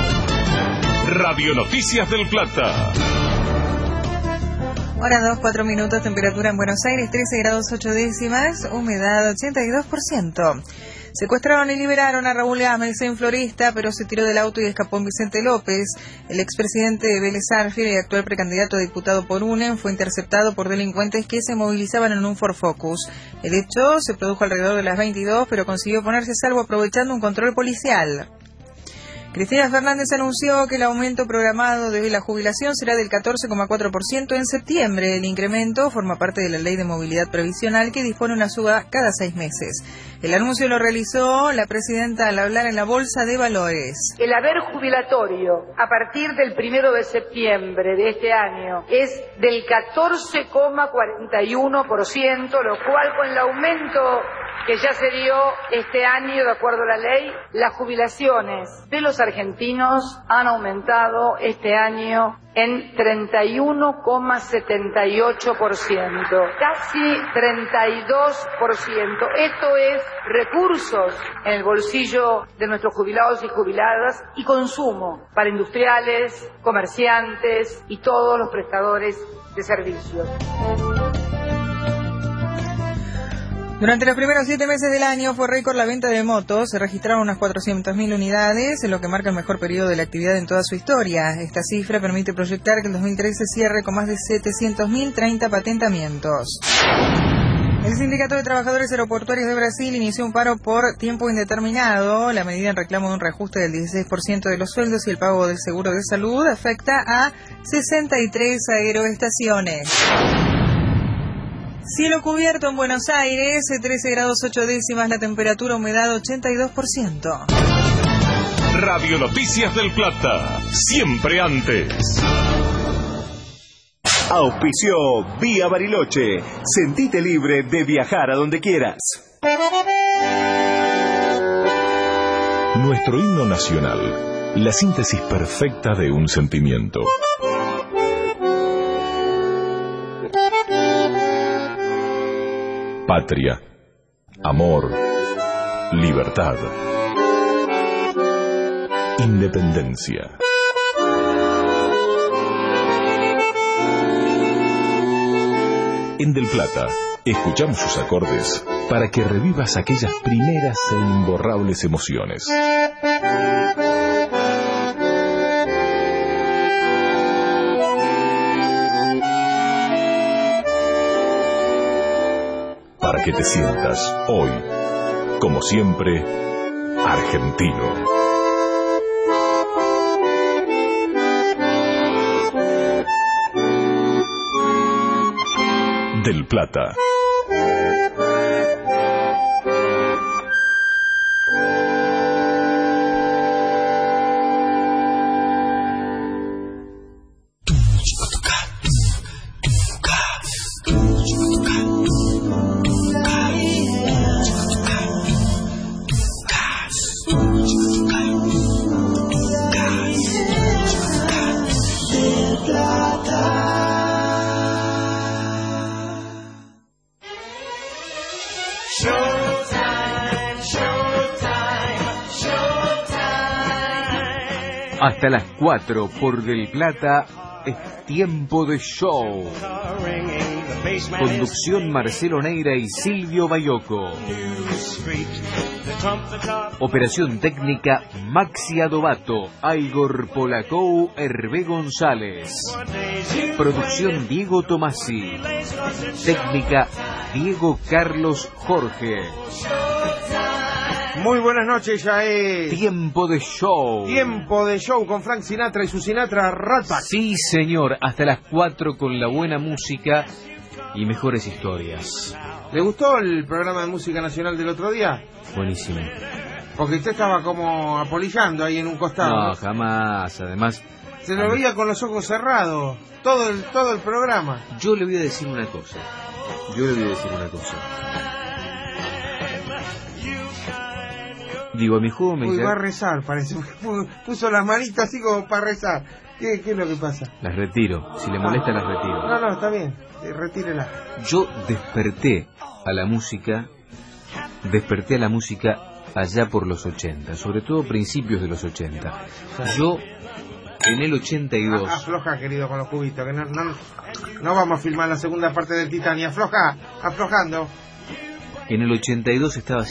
Radio Noticias del Plata. Hora dos, cuatro minutos, temperatura en Buenos Aires, trece grados ocho décimas, humedad ochenta y dos por ciento. Secuestraron y liberaron a Raúl Gámez en Floresta, pero se tiró del auto y escapó en Vicente López. El expresidente de Vélez Sarsfield y actual precandidato a diputado por UNEM fue interceptado por delincuentes que se movilizaban en un Ford Focus. El hecho se produjo alrededor de las veintidós, pero consiguió ponerse a salvo aprovechando un control policial. Cristina Fernández anunció que el aumento programado de la jubilación será del catorce coma cuatro por ciento en septiembre. El incremento forma parte de la Ley de Movilidad Previsional que dispone una suba cada seis meses. El anuncio lo realizó la presidenta al hablar en la Bolsa de Valores. El haber jubilatorio a partir del primero de septiembre de este año es del catorce coma cuarenta y uno por ciento, lo cual con el aumento que ya se dio este año, de acuerdo a la ley, las jubilaciones de los argentinos han aumentado este año en treinta y uno coma setenta y ocho por ciento, casi treinta y dos por ciento. Esto es recursos en el bolsillo de nuestros jubilados y jubiladas y consumo para industriales, comerciantes y todos los prestadores de servicios. Durante los primeros siete meses del año fue récord la venta de motos, se registraron unas cuatrocientas mil unidades, en lo que marca el mejor periodo de la actividad en toda su historia. Esta cifra permite proyectar que el dos mil trece cierre con más de setecientos mil treinta patentamientos. El Sindicato de Trabajadores Aeroportuarios de Brasil inició un paro por tiempo indeterminado. La medida en reclamo de un reajuste del dieciséis por ciento de los sueldos y el pago del seguro de salud afecta a sesenta y tres aeroestaciones. Cielo cubierto en Buenos Aires, trece grados ocho décimas, la temperatura, humedad ochenta y dos por ciento. Radio Noticias del Plata, siempre antes. Auspició Vía Bariloche. Sentite libre de viajar a donde quieras. Nuestro himno nacional, la síntesis perfecta de un sentimiento. Patria, amor, libertad, independencia. En Del Plata, escuchamos sus acordes para que revivas aquellas primeras e imborrables emociones. Para que te sientas hoy, como siempre, argentino. del Plata. Hasta las cuatro por Del Plata es tiempo de show. Conducción Marcelo Neira y Silvio Bayoco. Operación técnica Maxi Adobato, Igor Polacou, Hervé González. Producción Diego Tomasi. Técnica Diego Carlos Jorge. Muy buenas noches, ya es... Tiempo de show. Tiempo de show con Frank Sinatra y su Sinatra Rat Pack. Sí, señor, hasta las cuatro con la buena música y mejores historias. ¿Le gustó el programa de música nacional del otro día? Buenísimo. Porque usted estaba como apolillando ahí en un costado. No, jamás, además... Se lo veía con los ojos cerrados, todo el, todo el programa. Yo le voy a decir una cosa. Yo le voy a decir una cosa. Digo, a mi juego me... Uy, va a rezar, parece. Puso las manitas así como para rezar. ¿Qué, qué es lo que pasa? Las retiro. Si le molesta, las retiro. No, no, está bien. Retírela. Yo desperté a la música, desperté a la música allá por los ochenta, sobre todo principios de los ochenta. Yo, en el ochenta y dos... Afloja, querido, con los cubitos, que no, no, no vamos a filmar la segunda parte del Titanic. Afloja, aflojando. En el ochenta y dos estaba